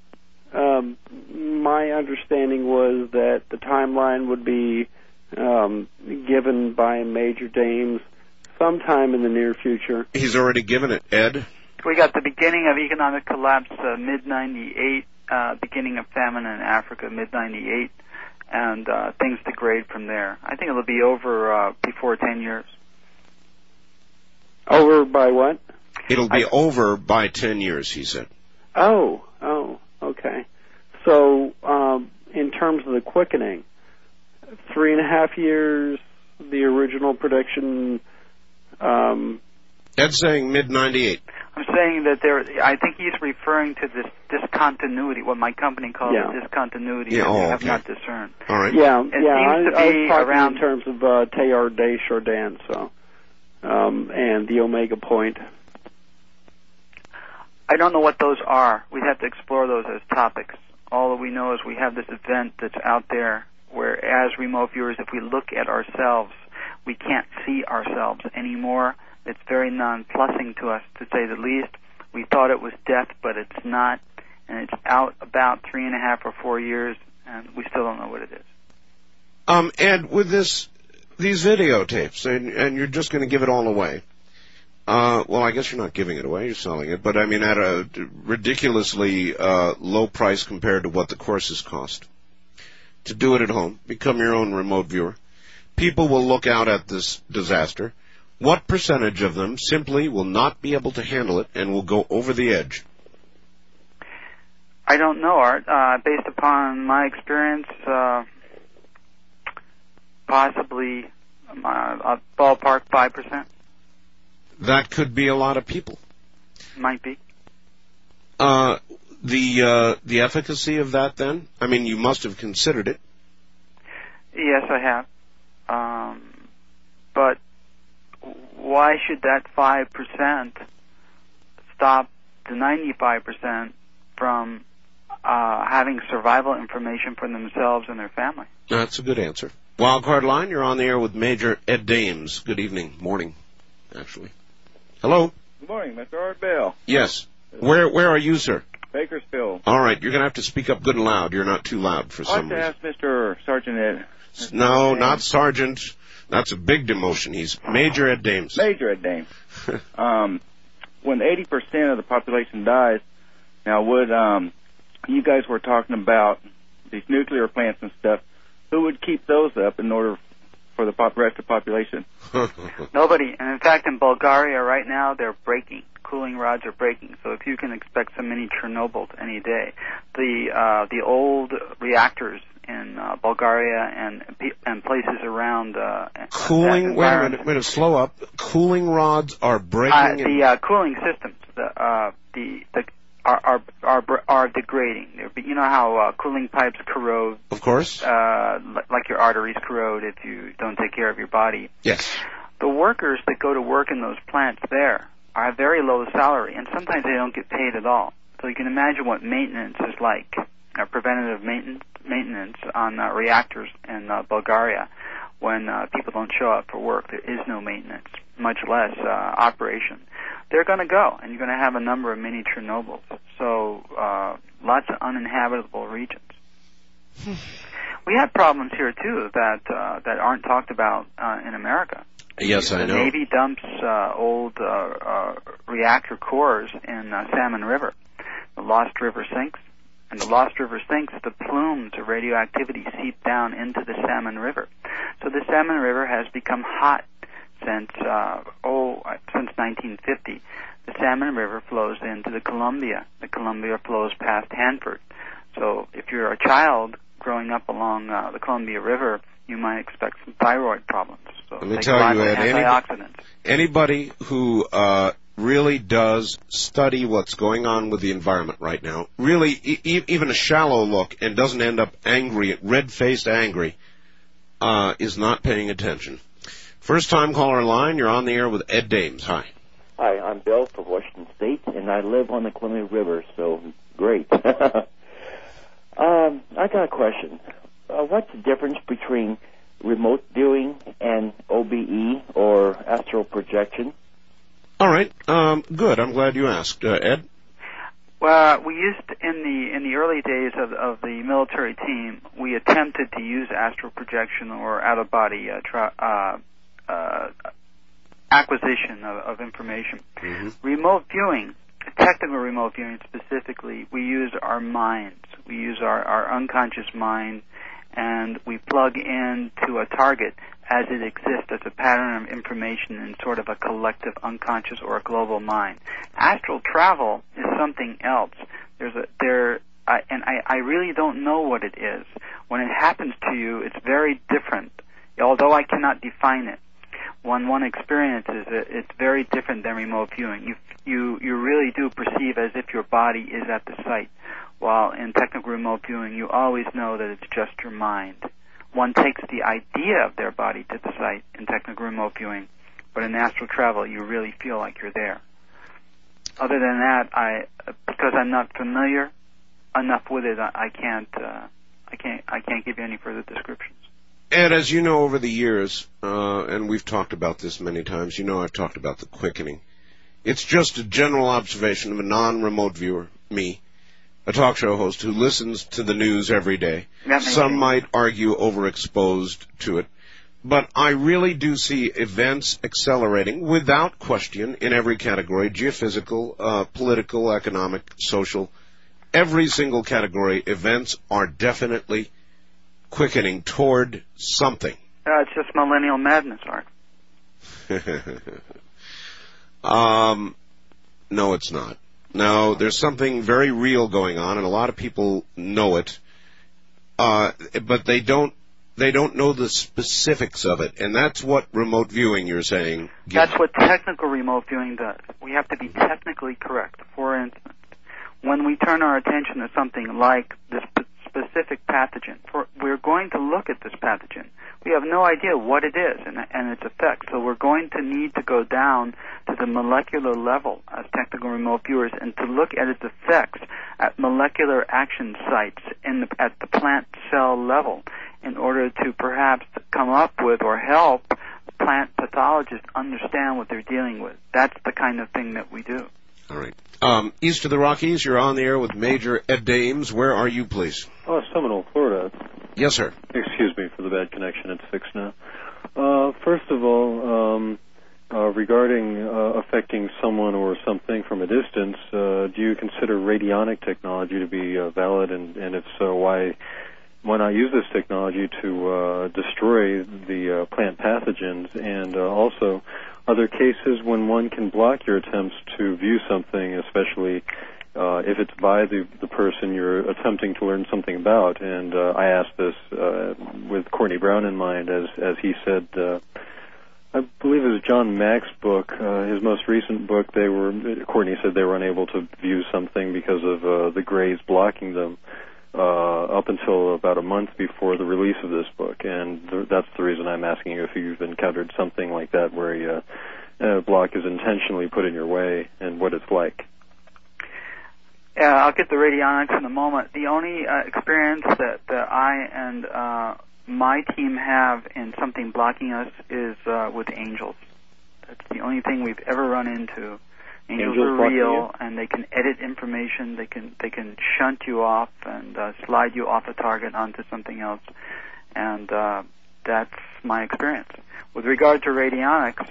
My understanding was that the timeline would be given by Major Dames sometime in the near future. He's already given it, Ed. We got the beginning of economic collapse, mid-98, beginning of famine in Africa, mid-98, and things degrade from there. I think it'll be over before 10 years. Over by what? It'll be over by 10 years, he said. Oh, okay. So, in terms of the quickening, 3.5 years, the original prediction. Ed's saying mid-98. I'm saying that I think he's referring to this discontinuity, what my company calls discontinuity, that we have not discerned. All right. Yeah, I was talking around in terms of Teilhard de Chardin, and the Omega point. I don't know what those are. We'd have to explore those as topics. All that we know is we have this event that's out there where, as remote viewers, if we look at ourselves, we can't see ourselves anymore. It's very nonplussing to us, to say the least. We thought it was death, but it's not. And it's out about 3.5 or 4 years, and we still don't know what it is. Ed, with these videotapes, and you're just going to give it all away. Well, I guess you're not giving it away, you're selling it, but I mean at a ridiculously low price compared to what the courses cost. To do it at home, become your own remote viewer. People will look out at this disaster. What percentage of them simply will not be able to handle it and will go over the edge? I don't know, Art. Based upon my experience, possibly a ballpark 5%. That could be a lot of people. Might be. The efficacy of that, then? I mean, you must have considered it. Yes, I have. But why should that 5% stop the 95% from having survival information for themselves and their family? That's a good answer. Wildcard Line, you're on the air with Major Ed Dames. Good evening. Morning, actually. Hello? Good morning, Mr. Art Bell. Yes. Where are you, sir? Bakersfield. All right, you're going to have to speak up good and loud. You're not too loud for some reason. I'd like to ask Mr. Sergeant Ed. No, not Sergeant. That's a big demotion. He's Major Ed Dames. Major Ed Dames. When 80% of the population dies, now would, you guys were talking about these nuclear plants and stuff, who would keep those up in order for the rest of the population? Nobody. And in fact, in Bulgaria right now, they're breaking. Cooling rods are breaking. So if you can expect some mini Chernobyl any day. The old reactors in Bulgaria and places around cooling. Wait a minute. Slow up. Cooling rods are breaking. The cooling systems are degrading. You know how cooling pipes corrode. Of course. Like your arteries corrode if you don't take care of your body. Yes. The workers that go to work in those plants there are very low salary, and sometimes they don't get paid at all. So you can imagine what maintenance is like, preventative maintenance on reactors in Bulgaria when people don't show up for work. There is no maintenance, much less operation. They're going to go, and you're going to have a number of mini Chernobyls. So lots of uninhabitable regions. We have problems here too that aren't talked about in America. Yes, I know. The Navy dumps old reactor cores in Salmon River. The Lost River sinks, and the Lost River sinks, the plumes of radioactivity seep down into the Salmon River. So the Salmon River has become hot since 1950. The Salmon River flows into the Columbia. The Columbia flows past Hanford. So if you're a child growing up along the Columbia River, you might expect some thyroid problems. So let me tell you, Ed, antioxidants. Anybody who really does study what's going on with the environment right now, really even a shallow look, and doesn't end up angry, red-faced angry, is not paying attention. First time caller line, you're on the air with Ed Dames. Hi. Hi, I'm Bill from Washington State, and I live on the Columbia River, so great. I got a question. What's the difference between remote viewing and OBE, or astral projection? All right, good. I'm glad you asked. Ed? Well, we used in the early days of the military team, we attempted to use astral projection or out of body acquisition of information. Mm-hmm. Remote viewing, technical remote viewing specifically, we use our minds. We use our unconscious mind, and we plug into a target as it exists as a pattern of information in sort of a collective unconscious or a global mind. Astral travel is something else. I really don't know what it is. When it happens to you, it's very different, although I cannot define it. When one experiences it, it's very different than remote viewing. You really do perceive as if your body is at the site, while in technical remote viewing, you always know that it's just your mind. One takes the idea of their body to the site in technical remote viewing, but in astral travel, you really feel like you're there. Other than that, because I'm not familiar enough with it, I can't give you any further descriptions. And as you know, over the years, and we've talked about this many times, you know I've talked about the quickening. It's just a general observation of a non-remote viewer, me, a talk show host who listens to the news every day. Some might argue overexposed to it. But I really do see events accelerating without question in every category, geophysical, political, economic, social. Every single category, events are definitely quickening toward something. It's just millennial madness, Art. No, it's not. No, there's something very real going on, and a lot of people know it, but they don't know the specifics of it, and that's what remote viewing, you're saying. That's what technical remote viewing does. We have to be technically correct. For instance, when we turn our attention to something like this specific pathogen, we're going to look at this pathogen. We have no idea what it is and its effects, so we're going to need to go down to the molecular level as technical remote viewers and to look at its effects at molecular action sites at the plant cell level in order to perhaps come up with or help plant pathologists understand what they're dealing with. That's the kind of thing that we do. All right. East of the Rockies, you're on the air with Major Ed Dames. Where are you, please? Oh, Seminole, Florida. Yes, sir. Excuse me for the bad connection. It's fixed now. First of all, regarding affecting someone or something from a distance, do you consider radionic technology to be valid? And if so, why not use this technology to destroy the plant pathogens? And also, are there cases when one can block your attempts to view something, especially if it's by the person you're attempting to learn something about? And I asked this with Courtney Brown in mind, as he said, I believe it was John Mack's book, his most recent book, Courtney said they were unable to view something because of the grays blocking them up until about a month before the release of this book. And that's the reason I'm asking you if you've encountered something like that where a block is intentionally put in your way and what it's like. Yeah, I'll get the radionics in a moment. The only experience that I and my team have in something blocking us is with angels. That's the only thing we've ever run into. Angels are real, and they can edit information. They can shunt you off and slide you off a target onto something else, and that's my experience. With regard to radionics,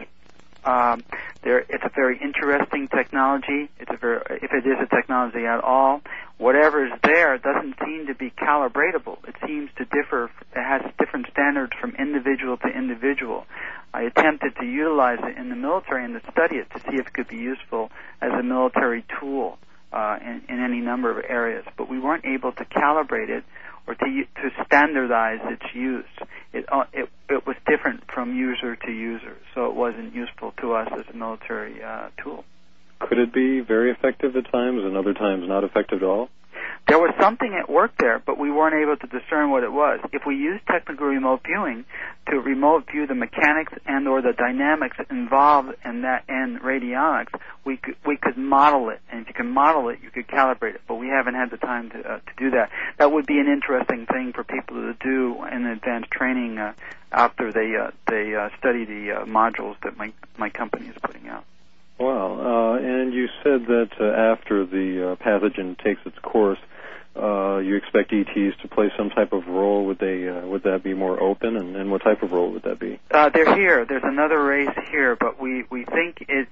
it's a very interesting technology. If it is a technology at all, whatever is there doesn't seem to be calibratable. It seems to differ. It has different standards from individual to individual. I attempted to utilize it in the military and to study it to see if it could be useful as a military tool in any number of areas, but we weren't able to calibrate it or to standardize its use. It was different from user to user, so it wasn't useful to us as a military tool. Could it be very effective at times and other times not effective at all? There was something at work there, but we weren't able to discern what it was. If we used technical remote viewing to remote view the mechanics and or the dynamics involved in that in radionics, we could model it, and if you can model it, you could calibrate it. But we haven't had the time to do that. That would be an interesting thing for people to do in advanced training after they study the modules that my company is putting out. Wow. And you said that after the pathogen takes its course, you expect ETs to play some type of role. Would that be more open, and what type of role would that be? They're here. There's another race here, but we think it's.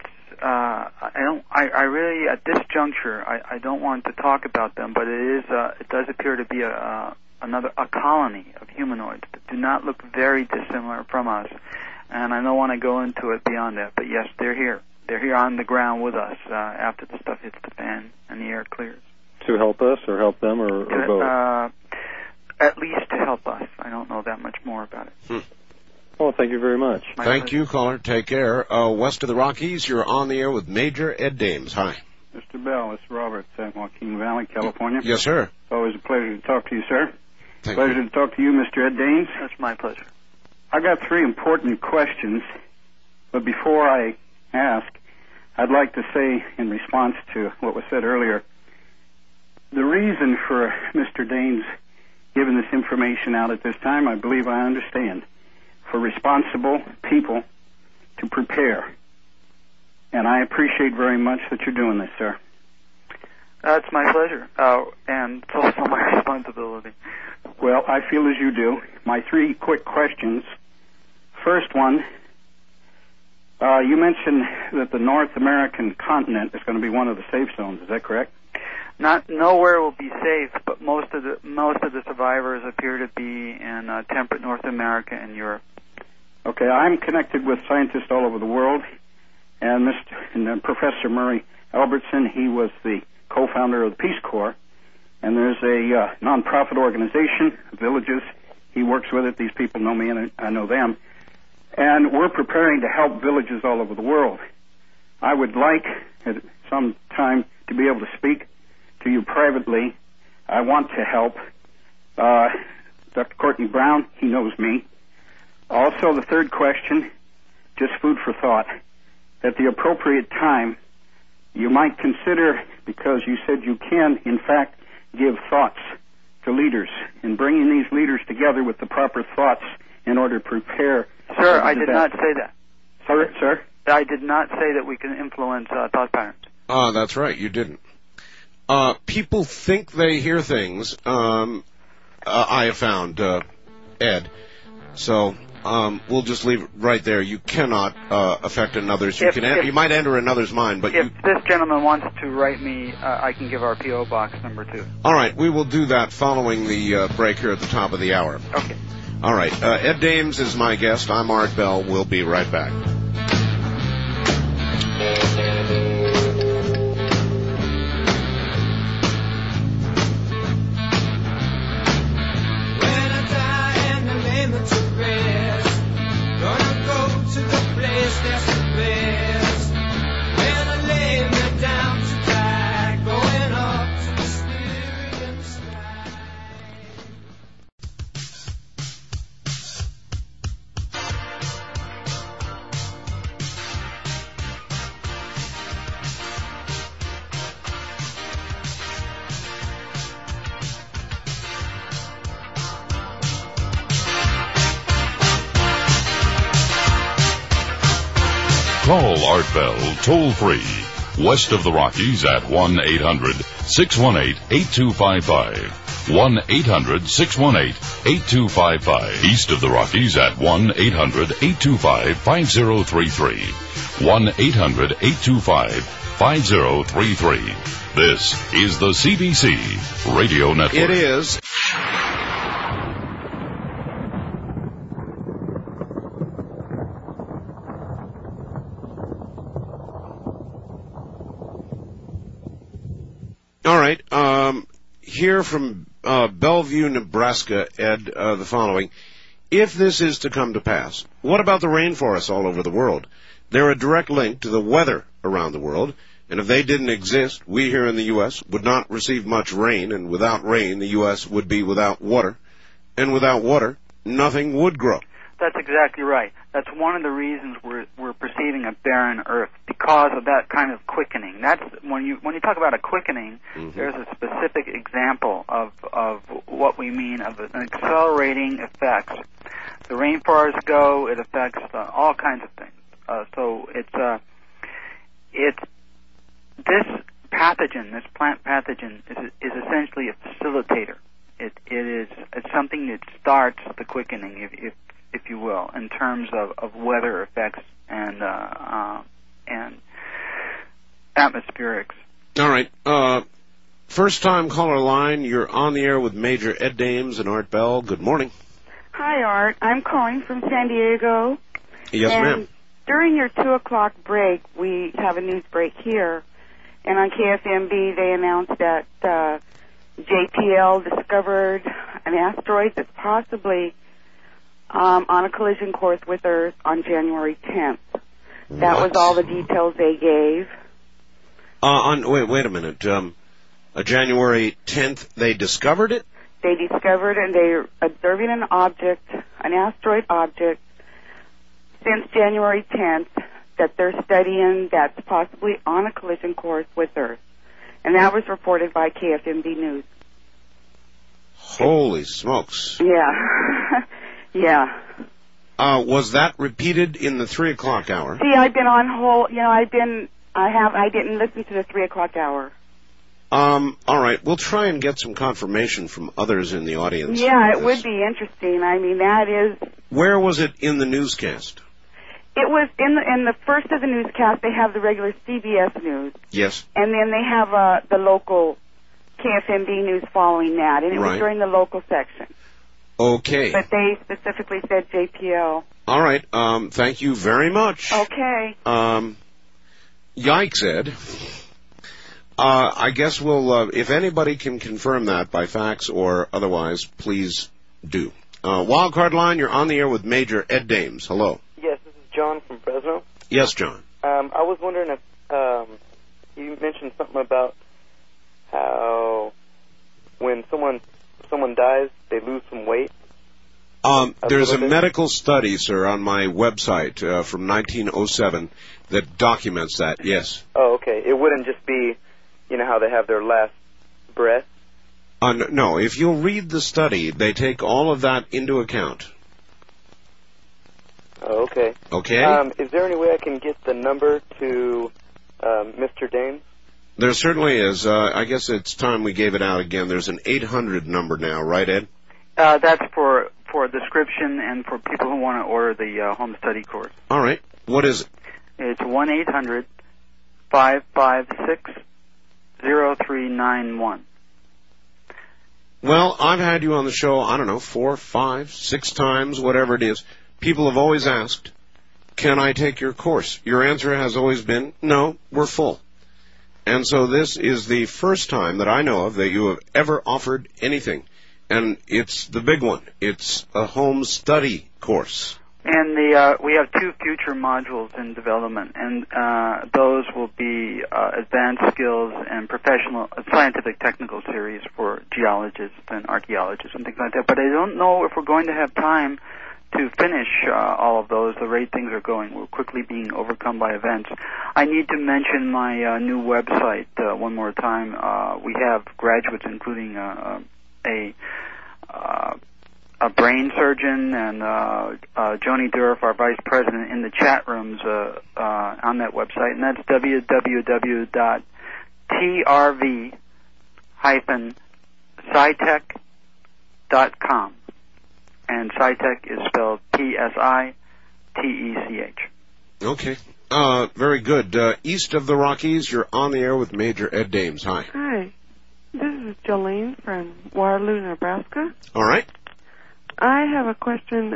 I really at this juncture I don't want to talk about them, but it does appear to be a colony of humanoids that do not look very dissimilar from us, and I don't want to go into it beyond that. But yes, they're here. They're here on the ground with us after the stuff hits the fan and the air clears. To help us or help them or both? At least to help us. I don't know that much more about it. Well, thank you very much. Thank you, caller. Take care. West of the Rockies, you're on the air with Major Ed Dames. Hi. Mr. Bell, it's Robert, San Joaquin Valley, California. Yes, sir. It's always a pleasure to talk to you, sir. Pleasure to talk to you, Mr. Ed Dames. That's my pleasure. I got 3 important questions, but before I ask, I'd like to say in response to what was said earlier, the reason for Mr. Dames giving this information out at this time, I believe I understand, for responsible people to prepare. And I appreciate very much that you're doing this, sir. It's my pleasure, and it's also my responsibility. Well, I feel as you do. My 3 quick questions. First one, you mentioned that the North American continent is going to be one of the safe zones. Is that correct? Nowhere will be safe, but most of the survivors appear to be in temperate North America and Europe. Okay, I'm connected with scientists all over the world, and Professor Murray Albertson, he was the co-founder of the Peace Corps, and there's a non-profit organization, Villages. He works with it. These people know me, and I know them. And we're preparing to help villages all over the world. I would like at some time to be able to speak to you privately. I want to help. Dr. Courtney Brown, he knows me. Also, the third question, just food for thought. At the appropriate time, you might consider, because you said you can, in fact, give thoughts to leaders, and bringing these leaders together with the proper thoughts in order to prepare. Sir, I did not say that. Sir? I did not say that we can influence thought patterns. That's right, you didn't. People think they hear things, I have found, Ed. So, we'll just leave it right there. You cannot affect another's. You might enter another's mind, but if this gentleman wants to write me, I can give our P.O. Box number 2. All right, we will do that following the break here at the top of the hour. Okay. All right, Ed Dames is my guest. I'm Art Bell. We'll be right back. Call Art Bell toll-free, west of the Rockies at 1-800-618-8255. 1-800-618-8255. East of the Rockies at 1-800-825-5033. 1-800-825-5033. 888-203-5033. This is the CBC Radio Network. It is. All right. Here from Bellevue, Nebraska, Ed, the following. If this is to come to pass, what about the rainforests all over the world? They're a direct link to the weather around the world, and if they didn't exist, we here in the U.S. would not receive much rain, and without rain, the U.S. would be without water, and without water, nothing would grow. That's exactly right. That's one of the reasons we're perceiving a barren Earth, because of that kind of quickening. That's when you talk about a quickening, there's a specific example of what we mean of an accelerating effect. The rainforests go, it affects all kinds of things. So it's this pathogen, this plant pathogen, is essentially a facilitator. It's something that starts the quickening, if you will, in terms of weather effects and atmospherics. All right. First time caller line. You're on the air with Major Ed Dames and Art Bell. Good morning. Hi, Art. I'm calling from San Diego. Yes, ma'am. During your 2 o'clock break, we have a news break here, and on KFMB they announced that JPL discovered an asteroid that's possibly on a collision course with Earth on January 10th. That was all the details they gave. Wait a minute. January 10th, they discovered it? They discovered, and they're observing an asteroid object, since January 10th, that they're studying that's possibly on a collision course with Earth. And that was reported by KFMB News. Holy smokes. Yeah. Yeah. Was that repeated in the 3 o'clock hour? See, I've been on hold. I didn't listen to the 3 o'clock hour. All right. We'll try and get some confirmation from others in the audience. Yeah, it would be interesting. I mean, that is. Where was it in the newscast? It was in the first of the newscast. They have the regular CBS news. Yes. And then they have the local KFMB news following that, and it was during the local section. Okay. But they specifically said JPL. All right. Thank you very much. Okay. Yikes, Ed. I guess we'll, if anybody can confirm that by fax or otherwise, please do. Wildcard line, you're on the air with Major Ed Dames. Hello. Yes, this is John from Fresno. Yes, John. I was wondering if you mentioned something about how when someone dies, they lose some weight. There's a medical study, sir, on my website from 1907 that documents that, yes. Oh, okay. It wouldn't just be, how they have their last breath? No, if you'll read the study, they take all of that into account. Oh, okay. Okay? Is there any way I can get the number to Mr. Dames? There certainly is. I guess it's time we gave it out again. There's an 800 number now, right, Ed? That's for a description and for people who want to order the home study course. All right. What is it? It's 1-800-556-0391. Well, I've had you on the show, 4, 5, 6 times, whatever it is. People have always asked, can I take your course? Your answer has always been, no, we're full. And so this is the first time that I know of that you have ever offered anything. And it's the big one. It's a home study course. And we have 2 future modules in development, and those will be advanced skills and professional, scientific technical series for geologists and archaeologists and things like that. But I don't know if we're going to have time to finish all of those. The rate things are going, we're quickly being overcome by events. I need to mention my new website one more time. We have graduates, including a brain surgeon and Joni Durf, our vice president, in the chat rooms on that website, and that's www.trv-scitech.com. And SciTech is spelled P-S-I-T-E-C-H. Okay. Very good. East of the Rockies, you're on the air with Major Ed Dames. Hi. Hi. This is Jolene from Waterloo, Nebraska. All right. I have a question.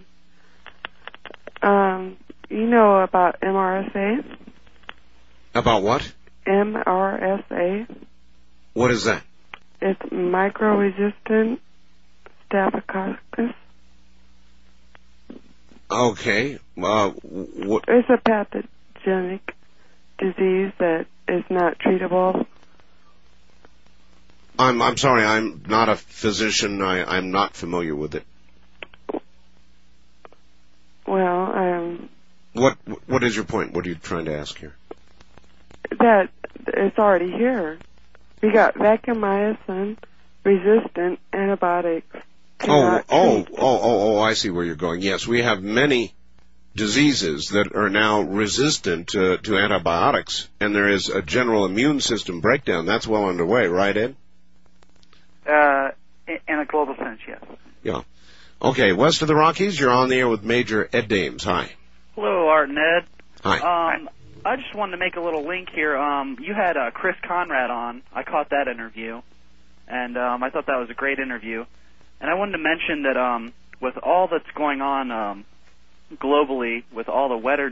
You know about MRSA? About what? MRSA. What is that? It's micro-resistant staphylococcus. Okay. What? It's a pathogenic disease that is not treatable. I'm sorry, I'm not a physician. I'm not familiar with it. Well, What is your point? What are you trying to ask here? that it's already here. We got vancomycin resistant antibiotics. I see where you're going. Yes, we have many diseases that are now resistant to antibiotics, and there is a general immune system breakdown. That's well underway, right, Ed? In a global sense, yes. Yeah. Okay, west of the Rockies, you're on the air with Major Ed Dames. Hi. Hello, Art and Ed. Hi. I just wanted to make a little link here. You had Chris Conrad on. I caught that interview, and I thought that was a great interview. And I wanted to mention that with all that's going on globally, with all the weather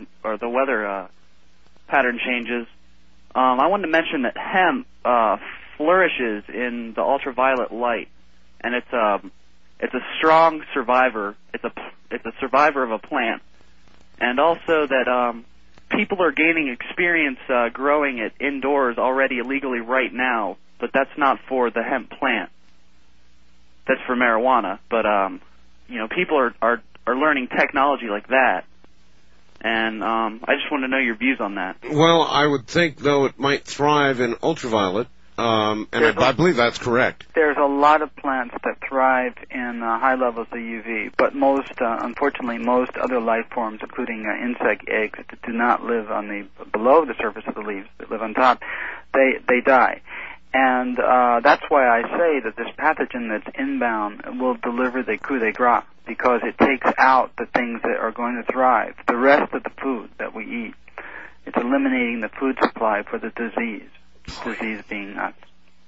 pattern changes, I wanted to mention that hemp flourishes in the ultraviolet light, and it's a strong survivor. It's a survivor of a plant, and also that people are gaining experience growing it indoors already illegally right now, but that's not for the hemp plant. That's for marijuana. But people are learning technology like that, and I just want to know your views on that. Well, I would think, though, it might thrive in ultraviolet, and I believe that's correct. There's a lot of plants that thrive in high levels of UV, but unfortunately, most other life forms, including insect eggs, that do not live below the surface of the leaves, that live on top, they die. And that's why I say that this pathogen that's inbound will deliver the coup de grace, because it takes out the things that are going to thrive, the rest of the food that we eat. It's eliminating the food supply for the disease being us.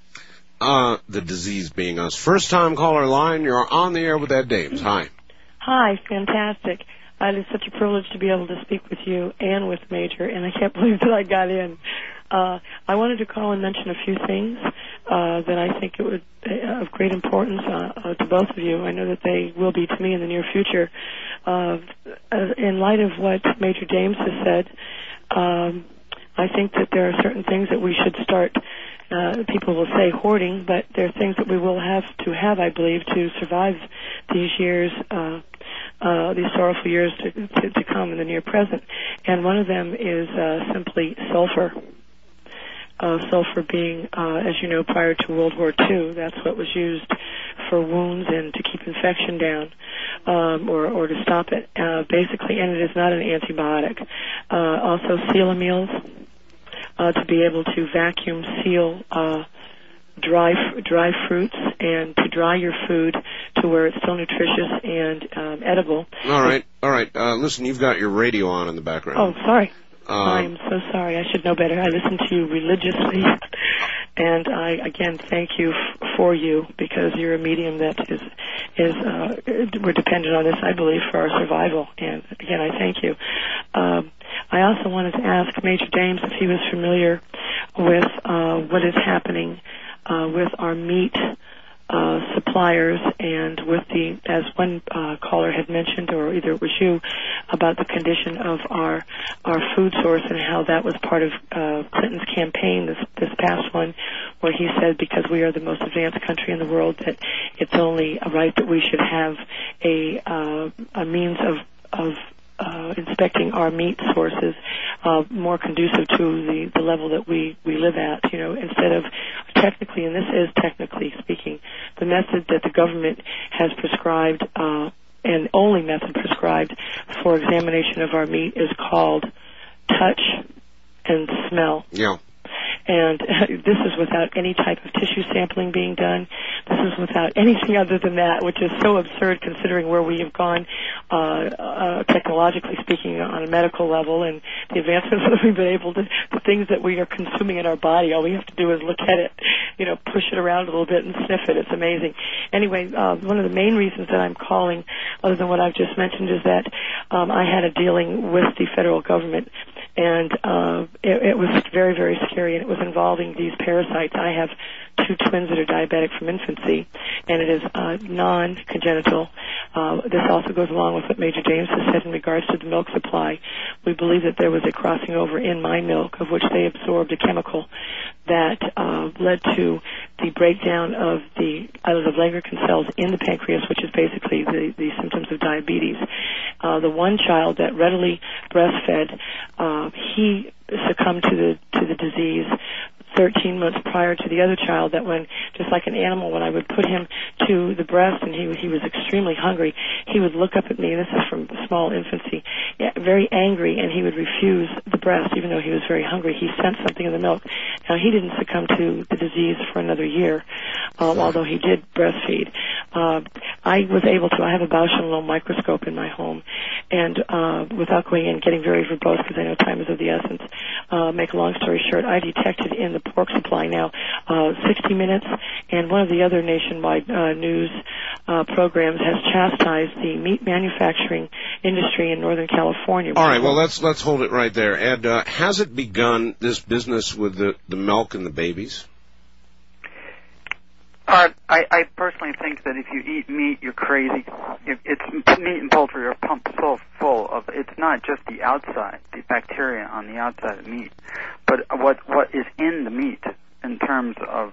The disease being us. First time caller line, you're on the air with Ed Dames. Hi. Hi, fantastic. It is such a privilege to be able to speak with you and with Major, and I can't believe that I got in. I wanted to call and mention a few things that I think it would of great importance to both of you. I know that they will be to me in the near future. In light of what Major Dames has said, I think that there are certain things that we should start, people will say hoarding, but there are things that we will have to have, I believe, to survive these years, these sorrowful years to come in the near present. And one of them is simply sulfur. Sulfur being, as you know, prior to World War II, that's what was used for wounds and to keep infection down, or to stop it, basically, and it is not an antibiotic. Also, sealameals, to be able to vacuum seal dry fruits and to dry your food to where it's still nutritious and edible. All right. Listen, you've got your radio on in the background. Oh, sorry. I'm so sorry. I should know better. I listen to you religiously, and I again thank you for you, because you're a medium that we're dependent on this, I believe, for our survival. And again, I thank you. I also wanted to ask Major Dames if he was familiar with what is happening with our meat suppliers, and with as one caller had mentioned, or either it was you, about the condition of our food source, and how that was part of Clinton's campaign, this past one, where he said because we are the most advanced country in the world that it's only right that we should have a means of inspecting our meat sources more conducive to the level that we live at, instead of technically, and this is technically speaking, the method that the government has prescribed, and only method prescribed for examination of our meat, is called touch and smell. Yeah. And this is without any type of tissue sampling being done. This is without anything other than that, which is so absurd considering where we have gone technologically speaking on a medical level and the advancements that we've been able to, the things that we are consuming in our body. All we have to do is look at it, push it around a little bit and sniff it. It's amazing. Anyway, one of the main reasons that I'm calling, other than what I've just mentioned, is that I had a dealing with the federal government, and it was very, very scary, and it was involving these parasites. I have 2 twins that are diabetic from infancy, and it is non-congenital. This also goes along with what Major James has said in regards to the milk supply. We believe that there was a crossing over in my milk, of which they absorbed a chemical that led to the breakdown of the Langerhans cells in the pancreas, which is basically the symptoms of diabetes. The one child that readily breastfed, he succumbed to the disease 13 months prior to the other child, that when, just like an animal, when I would put him to the breast and he was extremely hungry, he would look up at me, and this is from small infancy, very angry, and he would refuse the breast even though he was very hungry. He sensed something in the milk. Now, he didn't succumb to the disease for another year, although he did breastfeed. I was able to, I have a Bausch & Lomb microscope in my home, and without going in and getting very verbose, because I know time is of the essence, make a long story short, I detected in the pork supply now 60 Minutes, and one of the other nationwide news programs has chastised the meat manufacturing industry in Northern California. All right, well, let's hold it right there. Ed, has it begun, this business with the milk and the babies? I personally think that if you eat meat, you're crazy. It's meat and poultry are pumped so full of. It's not just the outside, the bacteria on the outside of meat, but what is in the meat in terms of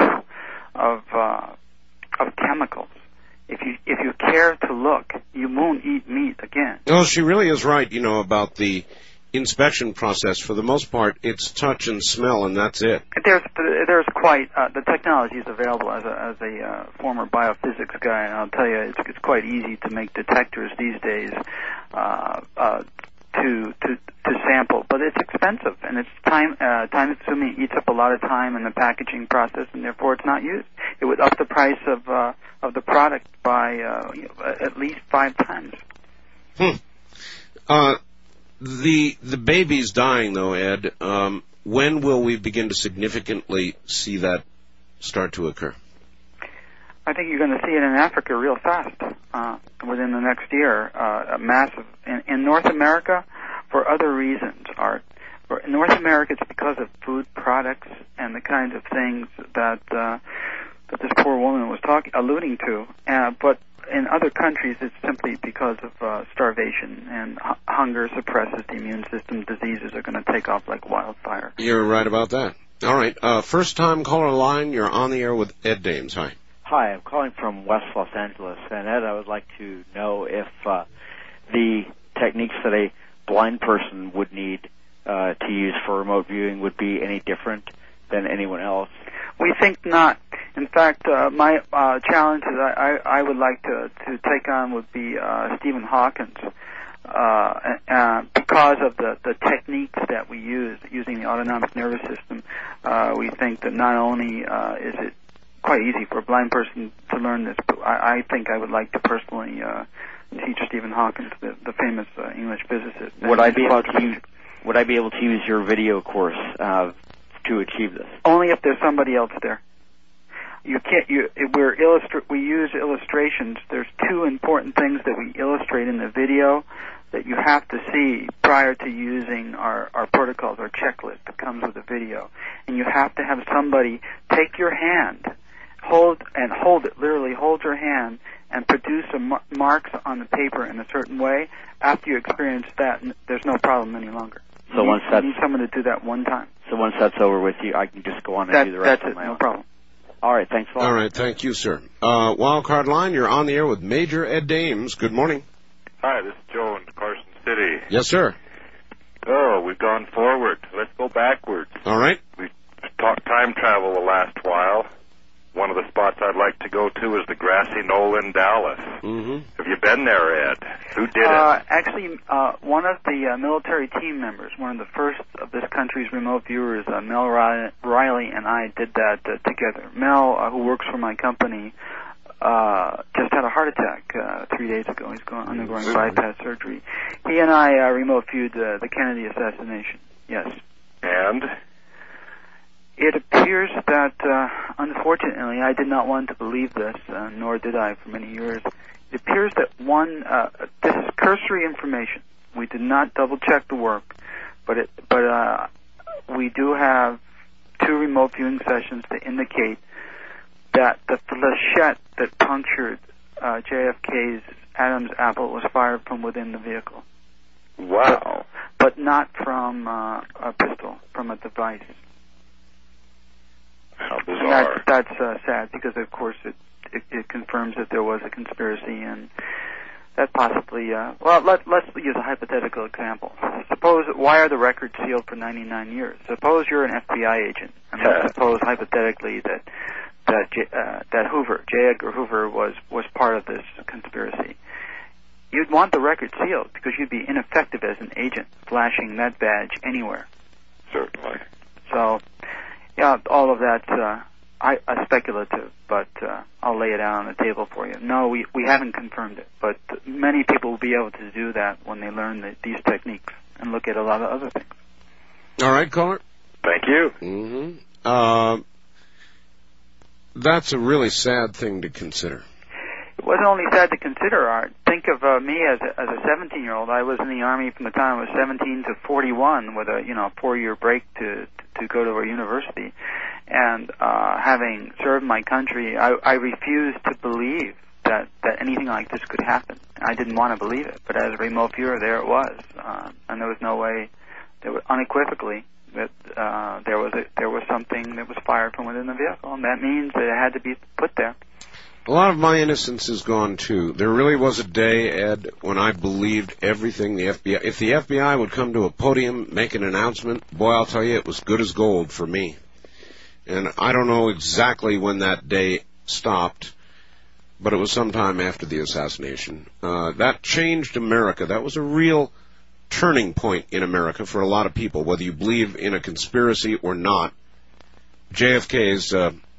chemicals. If you care to look, you won't eat meat again. No, she really is right. About the inspection process. For the most part, it's touch and smell, and that's it. There's quite the technology is available. As a former biophysics guy, and I'll tell you, it's quite easy to make detectors these days to sample, but it's expensive and it's time consuming. It eats up a lot of time in the packaging process, and therefore it's not used. It would up the price of the product by at least 5 times. The baby's dying, though, Ed. When will we begin to significantly see that start to occur? I think you're going to see it in Africa real fast within the next year. A massive in North America for other reasons. In North America, it's because of food products and the kinds of things that this poor woman was alluding to. But in other countries, it's simply because of starvation, and hunger suppresses the immune system. Diseases are going to take off like wildfire. You're right about that. All right. First-time caller line, you're on the air with Ed Dames. Hi. Hi, I'm calling from West Los Angeles. And, Ed, I would like to know if the techniques that a blind person would need to use for remote viewing would be any different than anyone else. We think not. In fact, my challenge that I would like to take on would be Stephen Hawkins, because of the techniques that we use using the autonomic nervous system. We think that not only is it quite easy for a blind person to learn this, but I think I would like to personally teach Stephen Hawkins, the famous English physicist. Would I be able to use your video course to achieve this? Only if there's somebody else there. You can't. We use illustrations. There's 2 important things that we illustrate in the video that you have to see prior to using our protocols, our checklist that comes with the video. And you have to have somebody take your hand, hold it, literally hold your hand, and produce marks on the paper in a certain way. After you experience that, there's no problem any longer. So you need someone to do that one time. So once that's over with you, I can just go on and do the rest on my own. No problem. All right, thanks a lot. All right, thank you, sir. Wildcard line, you're on the air with Major Ed Dames. Good morning. Hi, this is Joe in Carson City. Yes, sir. Oh, we've gone forward. Let's go backwards. All right. We've talked time travel the last while. One of the spots I'd like to to go to is the grassy knoll in Dallas. Mm-hmm. Have you been there, Ed? Who did it? Actually, one of the military team members, one of the first of this country's remote viewers, Mel Riley, and I did that together. Mel, who works for my company, just had a heart attack 3 days ago. He's undergoing bypass surgery. He and I remote viewed the Kennedy assassination. Yes. And? It appears that, unfortunately, I did not want to believe this, nor did I for many years. It appears that this is cursory information. We did not double-check the work, but we do have 2 remote viewing sessions that indicate that the flechette that punctured JFK's Adam's apple was fired from within the vehicle. Wow. But not from a pistol, from a device. How bizarre. That's sad because, of course, it confirms that there was a conspiracy and that possibly. Let's use a hypothetical example. Suppose, why are the records sealed for 99 years? Suppose you're an FBI agent, and let's suppose hypothetically that Hoover, J. Edgar Hoover, was part of this conspiracy. You'd want the record sealed because you'd be ineffective as an agent flashing that badge anywhere. Certainly. So. Yeah, all of that's speculative, but I'll lay it out on the table for you. No, we haven't confirmed it, but many people will be able to do that when they learn these techniques and look at a lot of other things. All right, caller. Thank you. Mm-hmm. That's a really sad thing to consider. It wasn't only sad to consider, Art. Think of me as a 17-year-old. I was in the Army from the time I was 17 to 41 with a 4-year break to go to a university. And having served my country, I refused to believe that anything like this could happen. I didn't want to believe it. But as a remote viewer, there it was. And there was no way, unequivocally, that there was something that was fired from within the vehicle. And that means that it had to be put there. A lot of my innocence is gone, too. There really was a day, Ed, when I believed everything the FBI... If the FBI would come to a podium, make an announcement, boy, I'll tell you, it was good as gold for me. And I don't know exactly when that day stopped, but it was sometime after the assassination. That changed America. That was a real turning point in America for a lot of people, whether you believe in a conspiracy or not. JFK's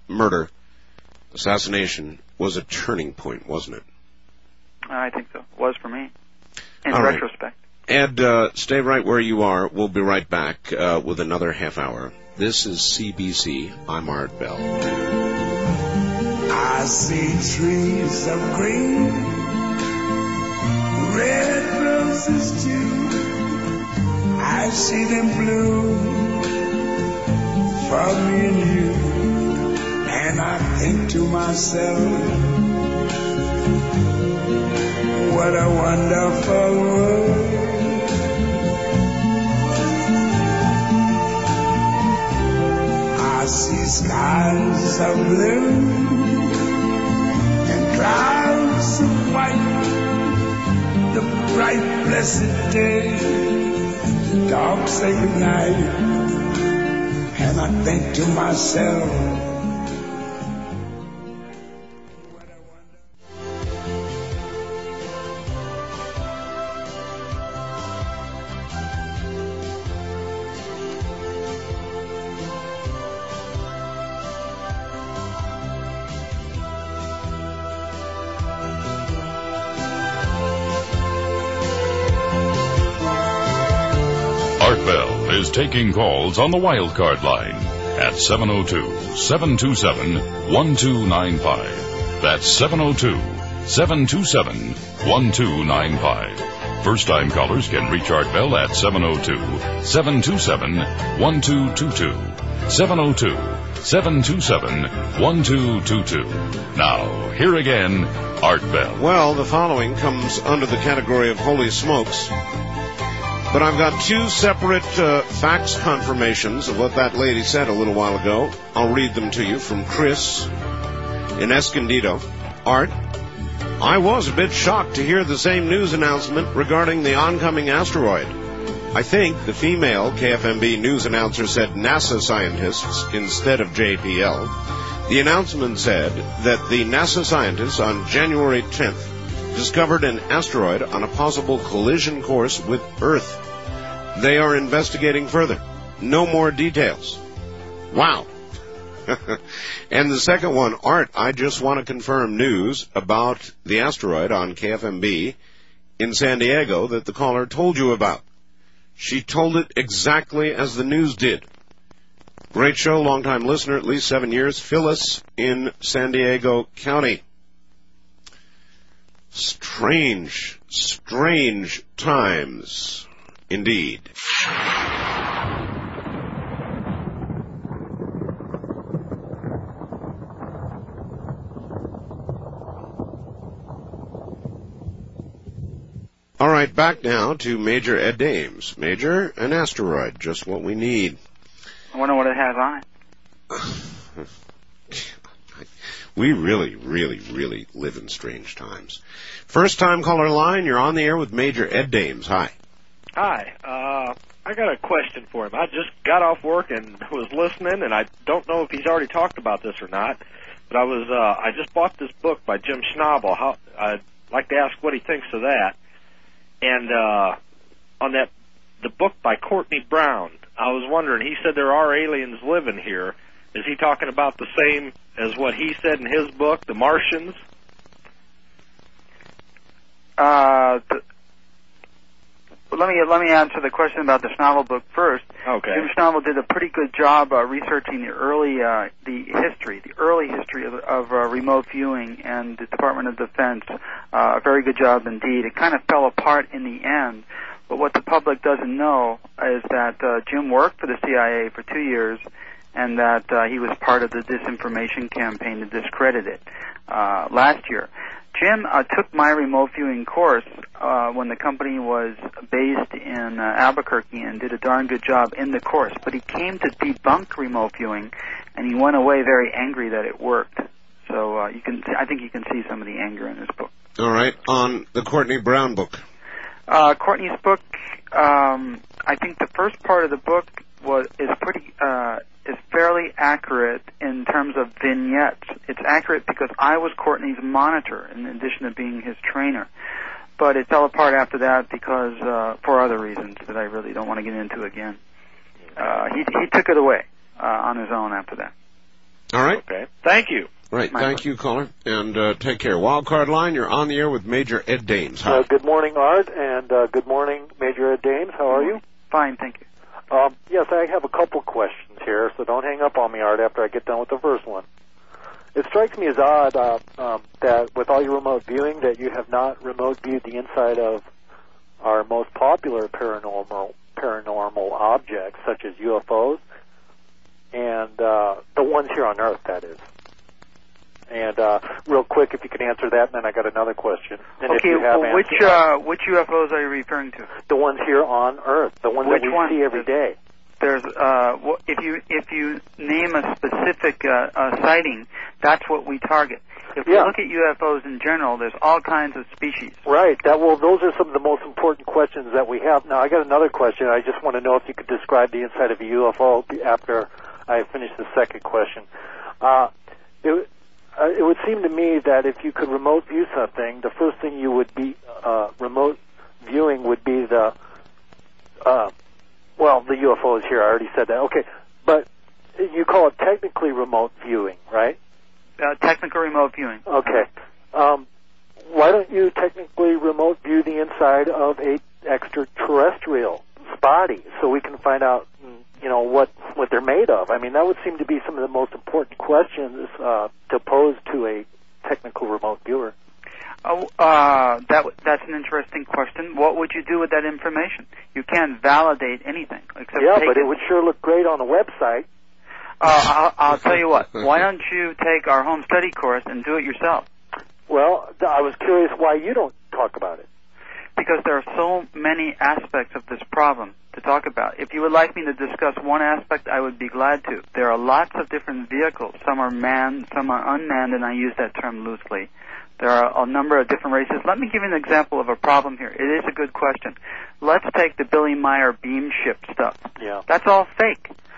assassination was a turning point, wasn't it? I think so. It was for me, in All retrospect. Right. Ed, stay right where you are. We'll be right back with another half hour. This is CBC. I'm Art Bell. I see trees of green, red roses too. I see them bloom for me and you. And I think to myself, what a wonderful world. I see skies of blue and clouds of white, the bright blessed day, the dark sacred night. And I think to myself, is taking calls on the wildcard line at 702-727-1295. That's 702-727-1295. First-time callers can reach Art Bell at 702-727-1222. 702-727-1222. Now, here again, Art Bell. Well, the following comes under the category of holy smokes. But I've got 2 separate fax confirmations of what that lady said a little while ago. I'll read them to you from Chris in Escondido. Art, I was a bit shocked to hear the same news announcement regarding the oncoming asteroid. I think the female KFMB news announcer said NASA scientists instead of JPL. The announcement said that the NASA scientists on January 10th discovered an asteroid on a possible collision course with Earth. They are investigating further. No more details. Wow. And the second one, Art, I just want to confirm news about the asteroid on KFMB in San Diego that the caller told you about. She told it exactly as the news did. Great show, long-time listener, at least 7 years. Phyllis in San Diego County. Strange times, indeed. All right, back now to Major Ed Dames. Major, an asteroid, just what we need. I wonder what it has on it. We really live in strange times. First time caller line, you're on the air with Major Ed Dames. Hi. Hi. I got a question for him. I just got off work and was listening, and I don't know if he's already talked about this or not, but I just bought this book by Jim Schnabel. I'd like to ask what he thinks of that. And on the book by Courtney Brown, I was wondering, he said there are aliens living here. Is he talking about the same as what he said in his book, The Martians? Let me answer the question about the Schnabel book first. Okay. Jim Schnabel did a pretty good job researching the early history of remote viewing and the Department of Defense. A very good job indeed. It kind of fell apart in the end, but what the public doesn't know is that Jim worked for the CIA for 2 years, and that he was part of the disinformation campaign to discredit it last year. Jim took my remote viewing course when the company was based in Albuquerque and did a darn good job in the course. But he came to debunk remote viewing, and he went away very angry that it worked. So I think you can see some of the anger in his book. All right, on the Courtney Brown book. Courtney's book, I think the first part of the book is fairly accurate in terms of vignettes. It's accurate because I was Courtney's monitor in addition to being his trainer. But it fell apart after that because for other reasons that I really don't want to get into again. He took it away on his own after that. All right. Okay. Thank you. Right. Thank you, caller. And take care. Wildcard line, you're on the air with Major Ed Dames. Hi. Good morning, Art, and good morning, Major Ed Dames. How are you? Fine, thank you. Yes, I have a couple questions here, so don't hang up on me, Art, after I get done with the first one. It strikes me as odd that with all your remote viewing that you have not remote viewed the inside of our most popular paranormal objects, such as UFOs, and the ones here on Earth, that is. And real quick, if you can answer that, and then I got another question. And okay, which UFOs are you referring to? The ones here on Earth, the ones that we see every day. There's if you name a specific sighting, that's what we target. If we look at UFOs in general, there's all kinds of species. Right. Those are some of the most important questions that we have. Now, I got another question. I just want to know if you could describe the inside of a UFO after I finish the second question. It would seem to me that if you could remote view something, the first thing you would be remote viewing would be the UFOs here. I already said that. Okay, but you call it technically remote viewing, right? Technical remote viewing. Okay. Why don't you technically remote view the inside of a extraterrestrial body so we can find out, what they're made of? I mean, that would seem to be some of the most important questions to pose to a technical remote viewer. That's an interesting question. What would you do with that information? You can't validate anything except but it would sure look great on a website. I'll tell you what. Why don't you take our home study course and do it yourself? Well, I was curious why you don't talk about it. Because there are so many aspects of this problem to talk about. If you would like me to discuss one aspect, I would be glad to. There are lots of different vehicles. Some are manned, some are unmanned, and I use that term loosely. There are a number of different races. Let me give you an example of a problem here. It is a good question. Let's take the Billy Meyer beam ship stuff. Yeah. That's all fake.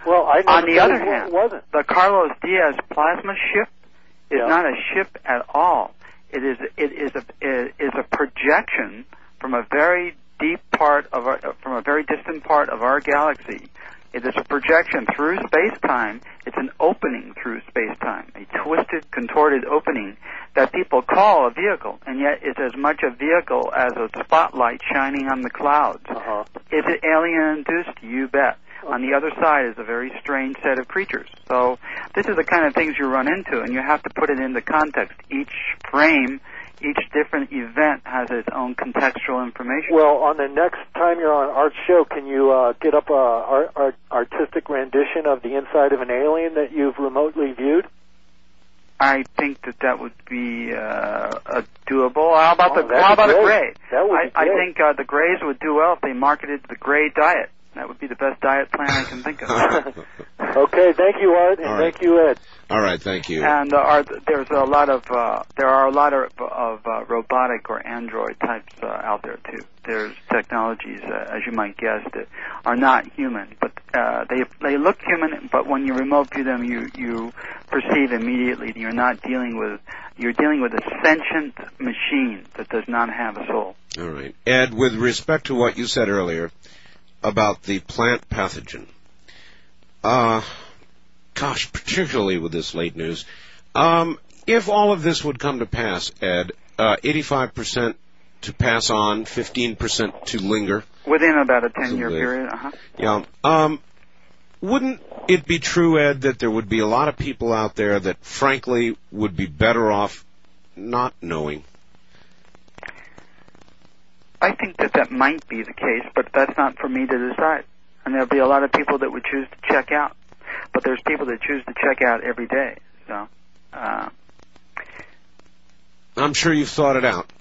Well, I never On the knew other it hand, wasn't. the Carlos Diaz plasma ship is not a ship at all. It is a projection from a very deep part of from a very distant part of our galaxy. It is a projection through space-time. It's an opening through space-time, a twisted, contorted opening that people call a vehicle, and yet it's as much a vehicle as a spotlight shining on the clouds. Is it alien-induced? You bet. On the other side is a very strange set of creatures. So this is the kind of things you run into, and you have to put it into context. Each frame, each different event has its own contextual information. Well, on the next time you're on Art's show, can you get up a artistic rendition of the inside of an alien that you've remotely viewed? I think that would be doable. How about a gray? That would be I think the grays would do well if they marketed the gray diet. That would be the best diet plan I can think of. Okay, thank you, Art, and thank you, Ed. All right, thank you. And there are a lot of robotic or android types out there too. There's technologies, as you might guess, that are not human, but they look human. But when you remote view them, you perceive immediately you're dealing with a sentient machine that does not have a soul. All right, Ed. With respect to what you said earlier about the plant pathogen, particularly with this late news, if all of this would come to pass, Ed, 85% to pass on, 15% to linger. Within about a 10-year period, Yeah. Wouldn't it be true, Ed, that there would be a lot of people out there that, frankly, would be better off not knowing? I think that might be the case, but that's not for me to decide. And there'll be a lot of people that would choose to check out. But there's people that choose to check out every day. So, I'm sure you've thought it out.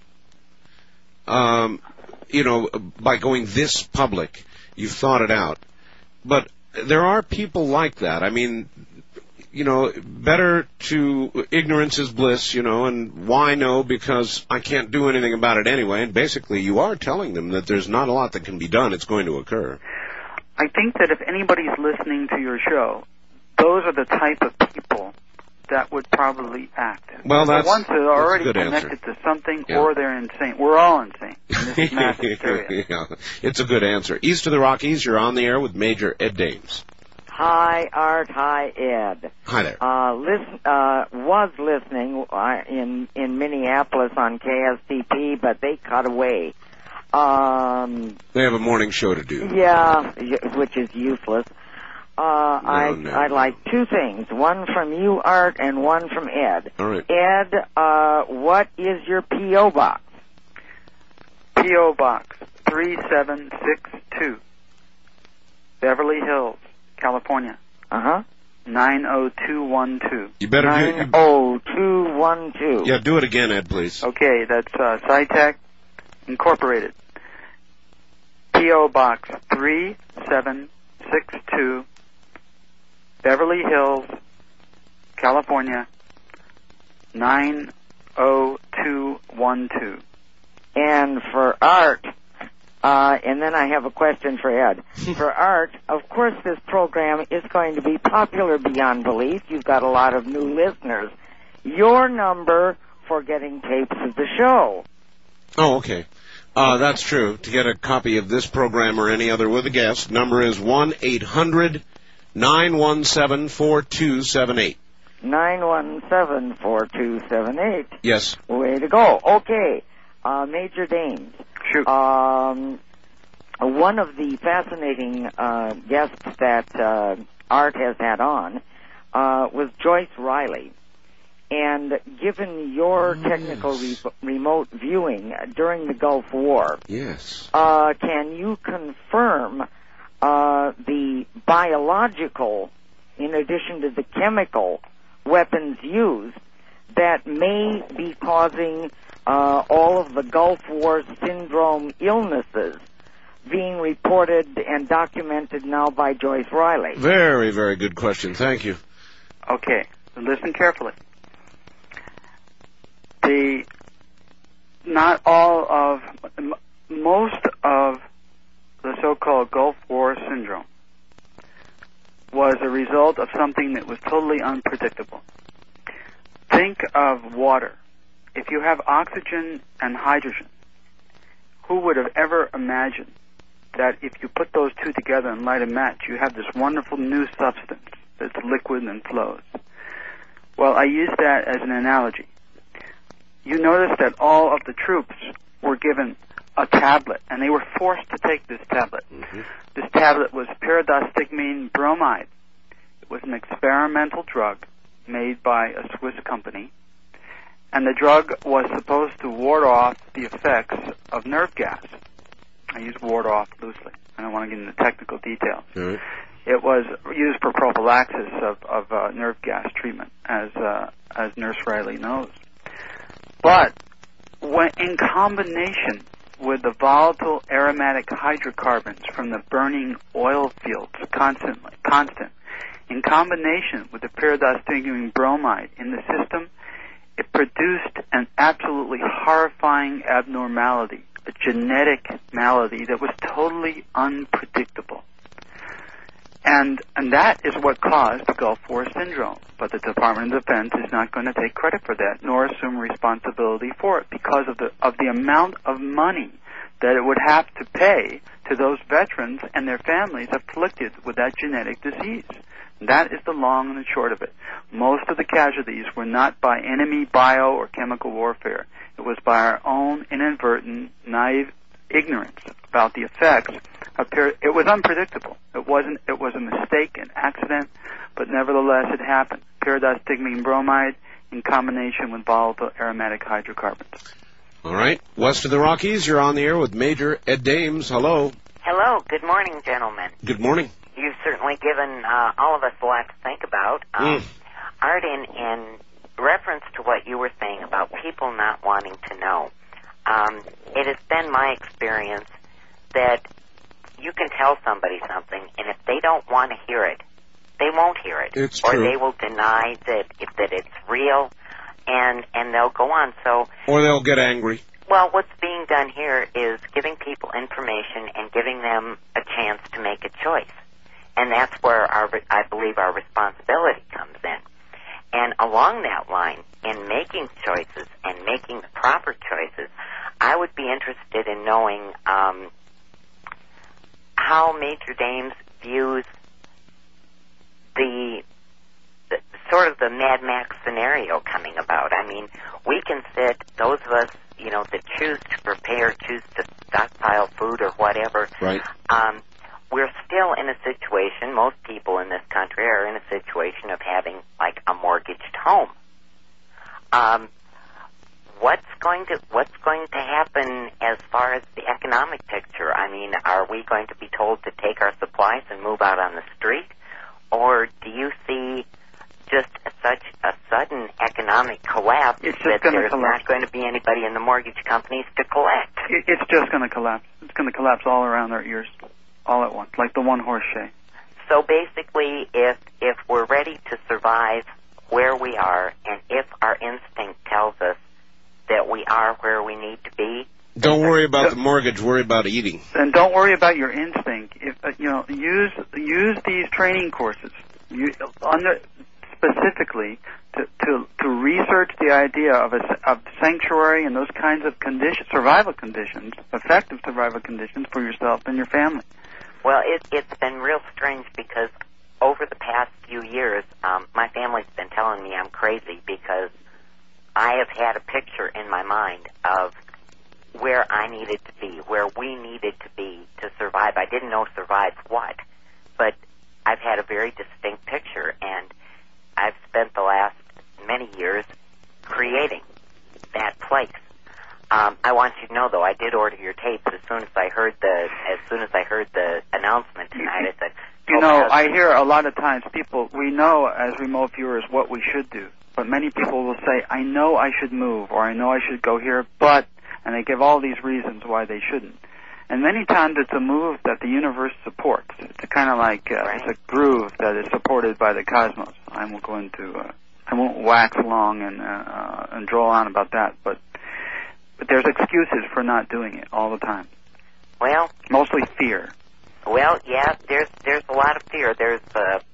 By going this public, you've thought it out. But there are people like that. I mean, better to ignorance is bliss, and why know? Because I can't do anything about it anyway. And basically, you are telling them that there's not a lot that can be done. It's going to occur. I think that if anybody's listening to your show, those are the type of people that would probably act. Well, the ones that are already connected to something, or they're insane. We're all insane in this mass hysteria. Yeah, it's a good answer. East of the Rockies, you're on the air with Major Ed Dames. Hi, Art. Hi, Ed. Hi there. Was listening in Minneapolis on KSTP, but they cut away. They have a morning show to do. Yeah, which is useless. I'd like two things. One from you, Art, and one from Ed. All right. Ed, what is your P.O. box? P.O. Box 3762, Beverly Hills, California. 90212. You better 90212. Yeah, do it again, Ed, please. Okay, that's SciTech Incorporated. P.O. Box 3762, Beverly Hills, California, 90212. And for Art, and then I have a question for Ed. For Art, of course this program is going to be popular beyond belief. You've got a lot of new listeners. Your number for getting tapes of the show. Oh, okay. That's true. To get a copy of this program or any other with a guest, number is 1-800-917-4278. 917-4278. Yes. Way to go. Okay. Major Dames. Shoot. One of the fascinating guests that Art has had on was Joyce Riley. And given your technical remote viewing during the Gulf War, yes, can you confirm the biological, in addition to the chemical weapons used, that may be causing all of the Gulf War syndrome illnesses being reported and documented now by Joyce Riley? Very, very good question. Thank you. Okay, listen carefully. Most of the so-called Gulf War syndrome was result of something that was totally unpredictable. Think of water. If you have oxygen and hydrogen, who would have ever imagined that if you put those two together and light a match, you have this wonderful new substance that's liquid and flows? Well, I use that as an analogy. You notice that all of the troops were given a tablet, and they were forced to take this tablet. Mm-hmm. This tablet was pyridostigmine bromide. It was an experimental drug made by a Swiss company, and the drug was supposed to ward off the effects of nerve gas. I use ward off loosely. I don't want to get into technical details. Right. It was used for prophylaxis of nerve gas treatment, as Nurse Riley knows. But when in combination with the volatile aromatic hydrocarbons from the burning oil fields, constant, in combination with the pyridostigmine bromide in the system, it produced an absolutely horrifying abnormality, a genetic malady that was totally unpredictable. And that is what caused the Gulf War syndrome. But the Department of Defense is not going to take credit for that, nor assume responsibility for it, because of the amount of money that it would have to pay to those veterans and their families afflicted with that genetic disease. That is the long and the short of it. Most of the casualties were not by enemy bio or chemical warfare. It was by our own inadvertent, naive ignorance about the effects of it was unpredictable. It was a mistake, an accident, but nevertheless it happened. Pyridostigmine bromide in combination with volatile aromatic hydrocarbons. All right. West of the Rockies, you're on the air with Major Ed Dames. Hello. Hello. Good morning, gentlemen. Good morning. You've certainly given all of us a lot to think about. Art, in reference to what you were saying about people not wanting to know, it has been my experience that you can tell somebody something, and if they don't want to hear it, they won't hear it. It's or true. They will deny that it's real, and they'll go on. So, or they'll get angry. Well, what's being done here is giving people information and giving them a chance to make a choice. And that's where I believe our responsibility comes in. And along that line, in making choices and making the proper choices, I would be interested in knowing how Major Dames views the sort of the Mad Max scenario coming about. I mean, we can sit, those of us, that choose to prepare, choose to stockpile food or whatever. Right. We're still in a situation, most people in this country are in a situation of having, like, a mortgaged home. What's going to happen as far as the economic picture? I mean, are we going to be told to take our supplies and move out on the street? Or do you see just such a sudden economic collapse that there's not going to be anybody in the mortgage companies to collect? It's just going to collapse. It's going to collapse all around our ears, all at once, like the one-horse shay. So basically, if we're ready to survive where we are, and if our instinct tells us that we are where we need to be, don't worry about the mortgage. Worry about eating. And don't worry about your instinct. If use these training courses. Specifically to research the idea of sanctuary and those kinds of survival conditions, effective survival conditions for yourself and your family. Well, it's been real strange because over the past few years, my family's been telling me I'm crazy because I have had a picture in my mind of where I needed to be, where we needed to be to survive. I didn't know survive what, but I've had a very distinct picture, and I've spent the last many years creating that place. I want you to know, though, I did order your tapes as soon as I heard the announcement tonight. I said, I hear a lot of times we know as remote viewers what we should do, but many people will say, I know I should move, or I know I should go here, and they give all these reasons why they shouldn't. And many times it's a move that the universe supports. It's kind of like it's a groove that is supported by the cosmos. I won't wax long and draw on about that, but there's excuses for not doing it all the time. Well, mostly fear. Well, yeah, there's a lot of fear. There's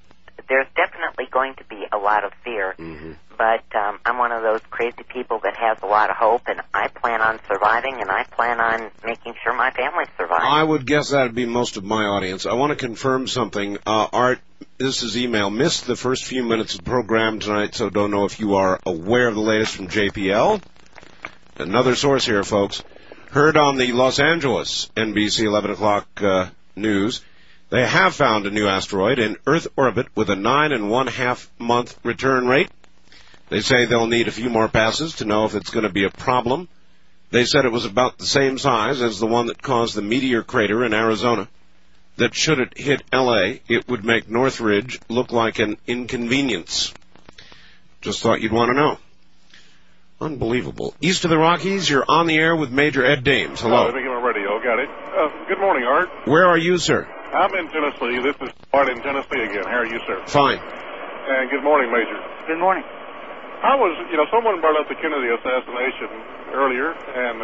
there's definitely going to be a lot of fear. But I'm one of those crazy people that has a lot of hope, and I plan on surviving, and I plan on making sure my family survives. I would guess that would be most of my audience. I want to confirm something. Art, this is email. Missed the first few minutes of the program tonight, so don't know if you are aware of the latest from JPL. Another source here, folks. Heard on the Los Angeles NBC 11 o'clock news, they have found a new asteroid in Earth orbit with a 9.5 month return rate. They say they'll need a few more passes to know if it's going to be a problem. They said it was about the same size as the one that caused the meteor crater in Arizona, that should it hit L.A., it would make Northridge look like an inconvenience. Just thought you'd want to know. Unbelievable. East of the Rockies, you're on the air with Major Ed Dames. Hello. Let me get my radio. Got it. Good morning, Art. Where are you, sir? I'm in Tennessee. This is Art in Tennessee again. How are you, sir? Fine. And good morning, Major. Good morning. I was, someone brought up the Kennedy assassination earlier, and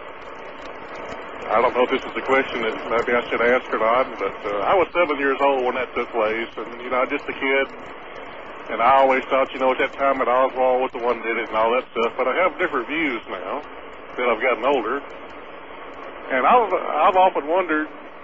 I don't know if this is a question that maybe I should ask or not, but I was 7 years old when that took place, and, just a kid, and I always thought, at that time that Oswald was the one that did it and all that stuff, but I have different views now that I've gotten older, and I've often wondered,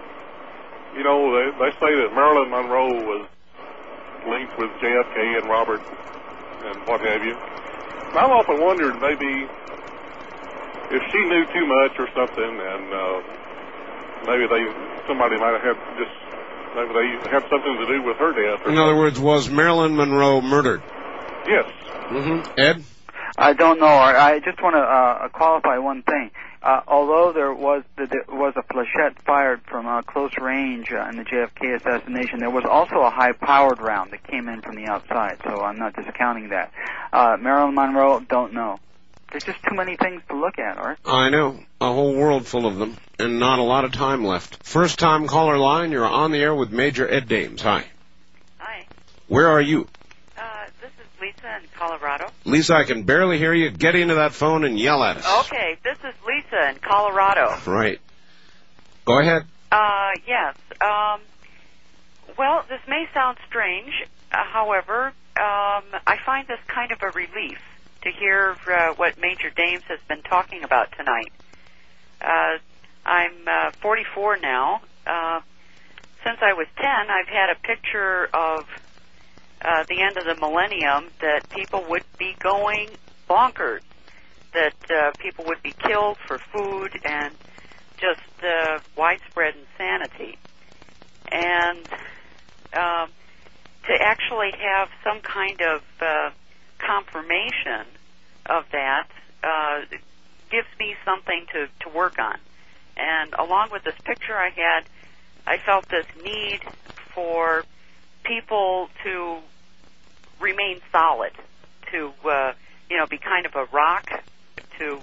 they say that Marilyn Monroe was linked with JFK and Robert and what have you. And I've often wondered maybe if she knew too much or something, and maybe somebody might have maybe they had something to do with her death. In other words, was Marilyn Monroe murdered? Yes. Ed? I don't know. I just want to qualify one thing. Although there was a flechette fired from close range in the JFK assassination, there was also a high-powered round that came in from the outside, so I'm not discounting that. Marilyn Monroe, don't know. There's just too many things to look at, Art. I know. A whole world full of them, and not a lot of time left. First-time caller line, you're on the air with Major Ed Dames. Hi. Hi. Where are you? This is Lisa in Colorado. Lisa, I can barely hear you. Get into that phone and yell at us. Okay, this is Lisa in Colorado. Right. Go ahead. Yes. Well, this may sound strange. However, I find this kind of a relief to hear what Major Dames has been talking about tonight. I'm 44 now. Since I was 10, I've had a picture of the end of the millennium that people would be going bonkers, that people would be killed for food and just widespread insanity. And to actually have some kind of confirmation of that gives me something to work on. And along with this picture I had, I felt this need for people to remain solid, to be kind of a rock, to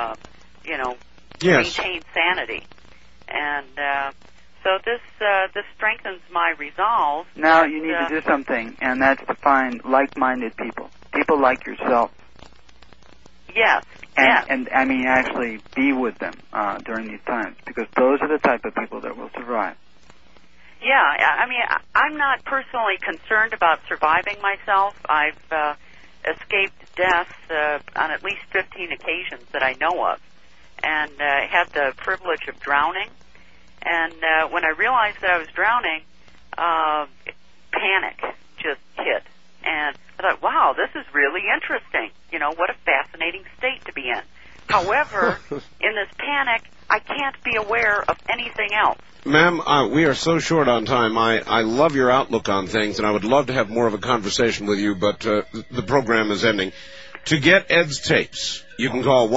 maintain sanity. And so this strengthens my resolve. Now you need to do something, and that's to find like-minded people like yourself. Yes. And I mean, actually be with them during these times, because those are the type of people that will survive. Yeah, I mean, I'm not personally concerned about surviving myself. I've escaped death on at least 15 occasions that I know of, and had the privilege of drowning. And when I realized that I was drowning, panic just hit. And I thought, wow, this is really interesting. What a fascinating state to be in. However, in this panic, I can't be aware of anything else. Ma'am, we are so short on time. I love your outlook on things, and I would love to have more of a conversation with you, but the program is ending. To get Ed's tapes, you can call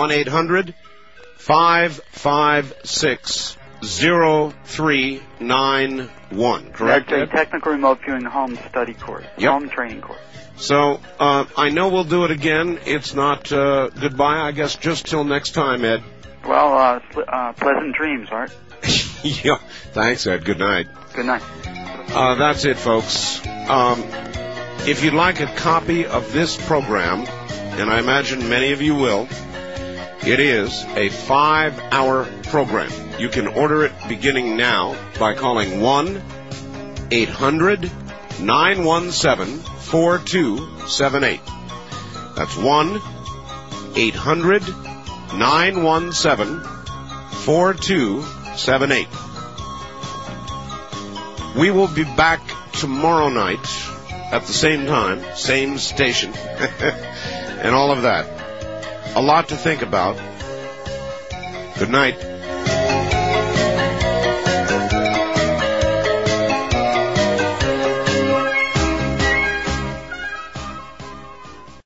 1-800-556-0391, correct, That's Ed? a technical remote viewing home study course, home training course. So, I know we'll do it again. It's not goodbye, I guess, just till next time, Ed. Well, pleasant dreams, Art. Yeah. Thanks, Ed. Good night. Good night. That's it, folks. If you'd like a copy of this program, and I imagine many of you will, it is a 5-hour program. You can order it beginning now by calling 1-800 1-800-917-4278. That's 1-800-917-4278. We will be back tomorrow night at the same time, same station, and all of that. A lot to think about. Good night.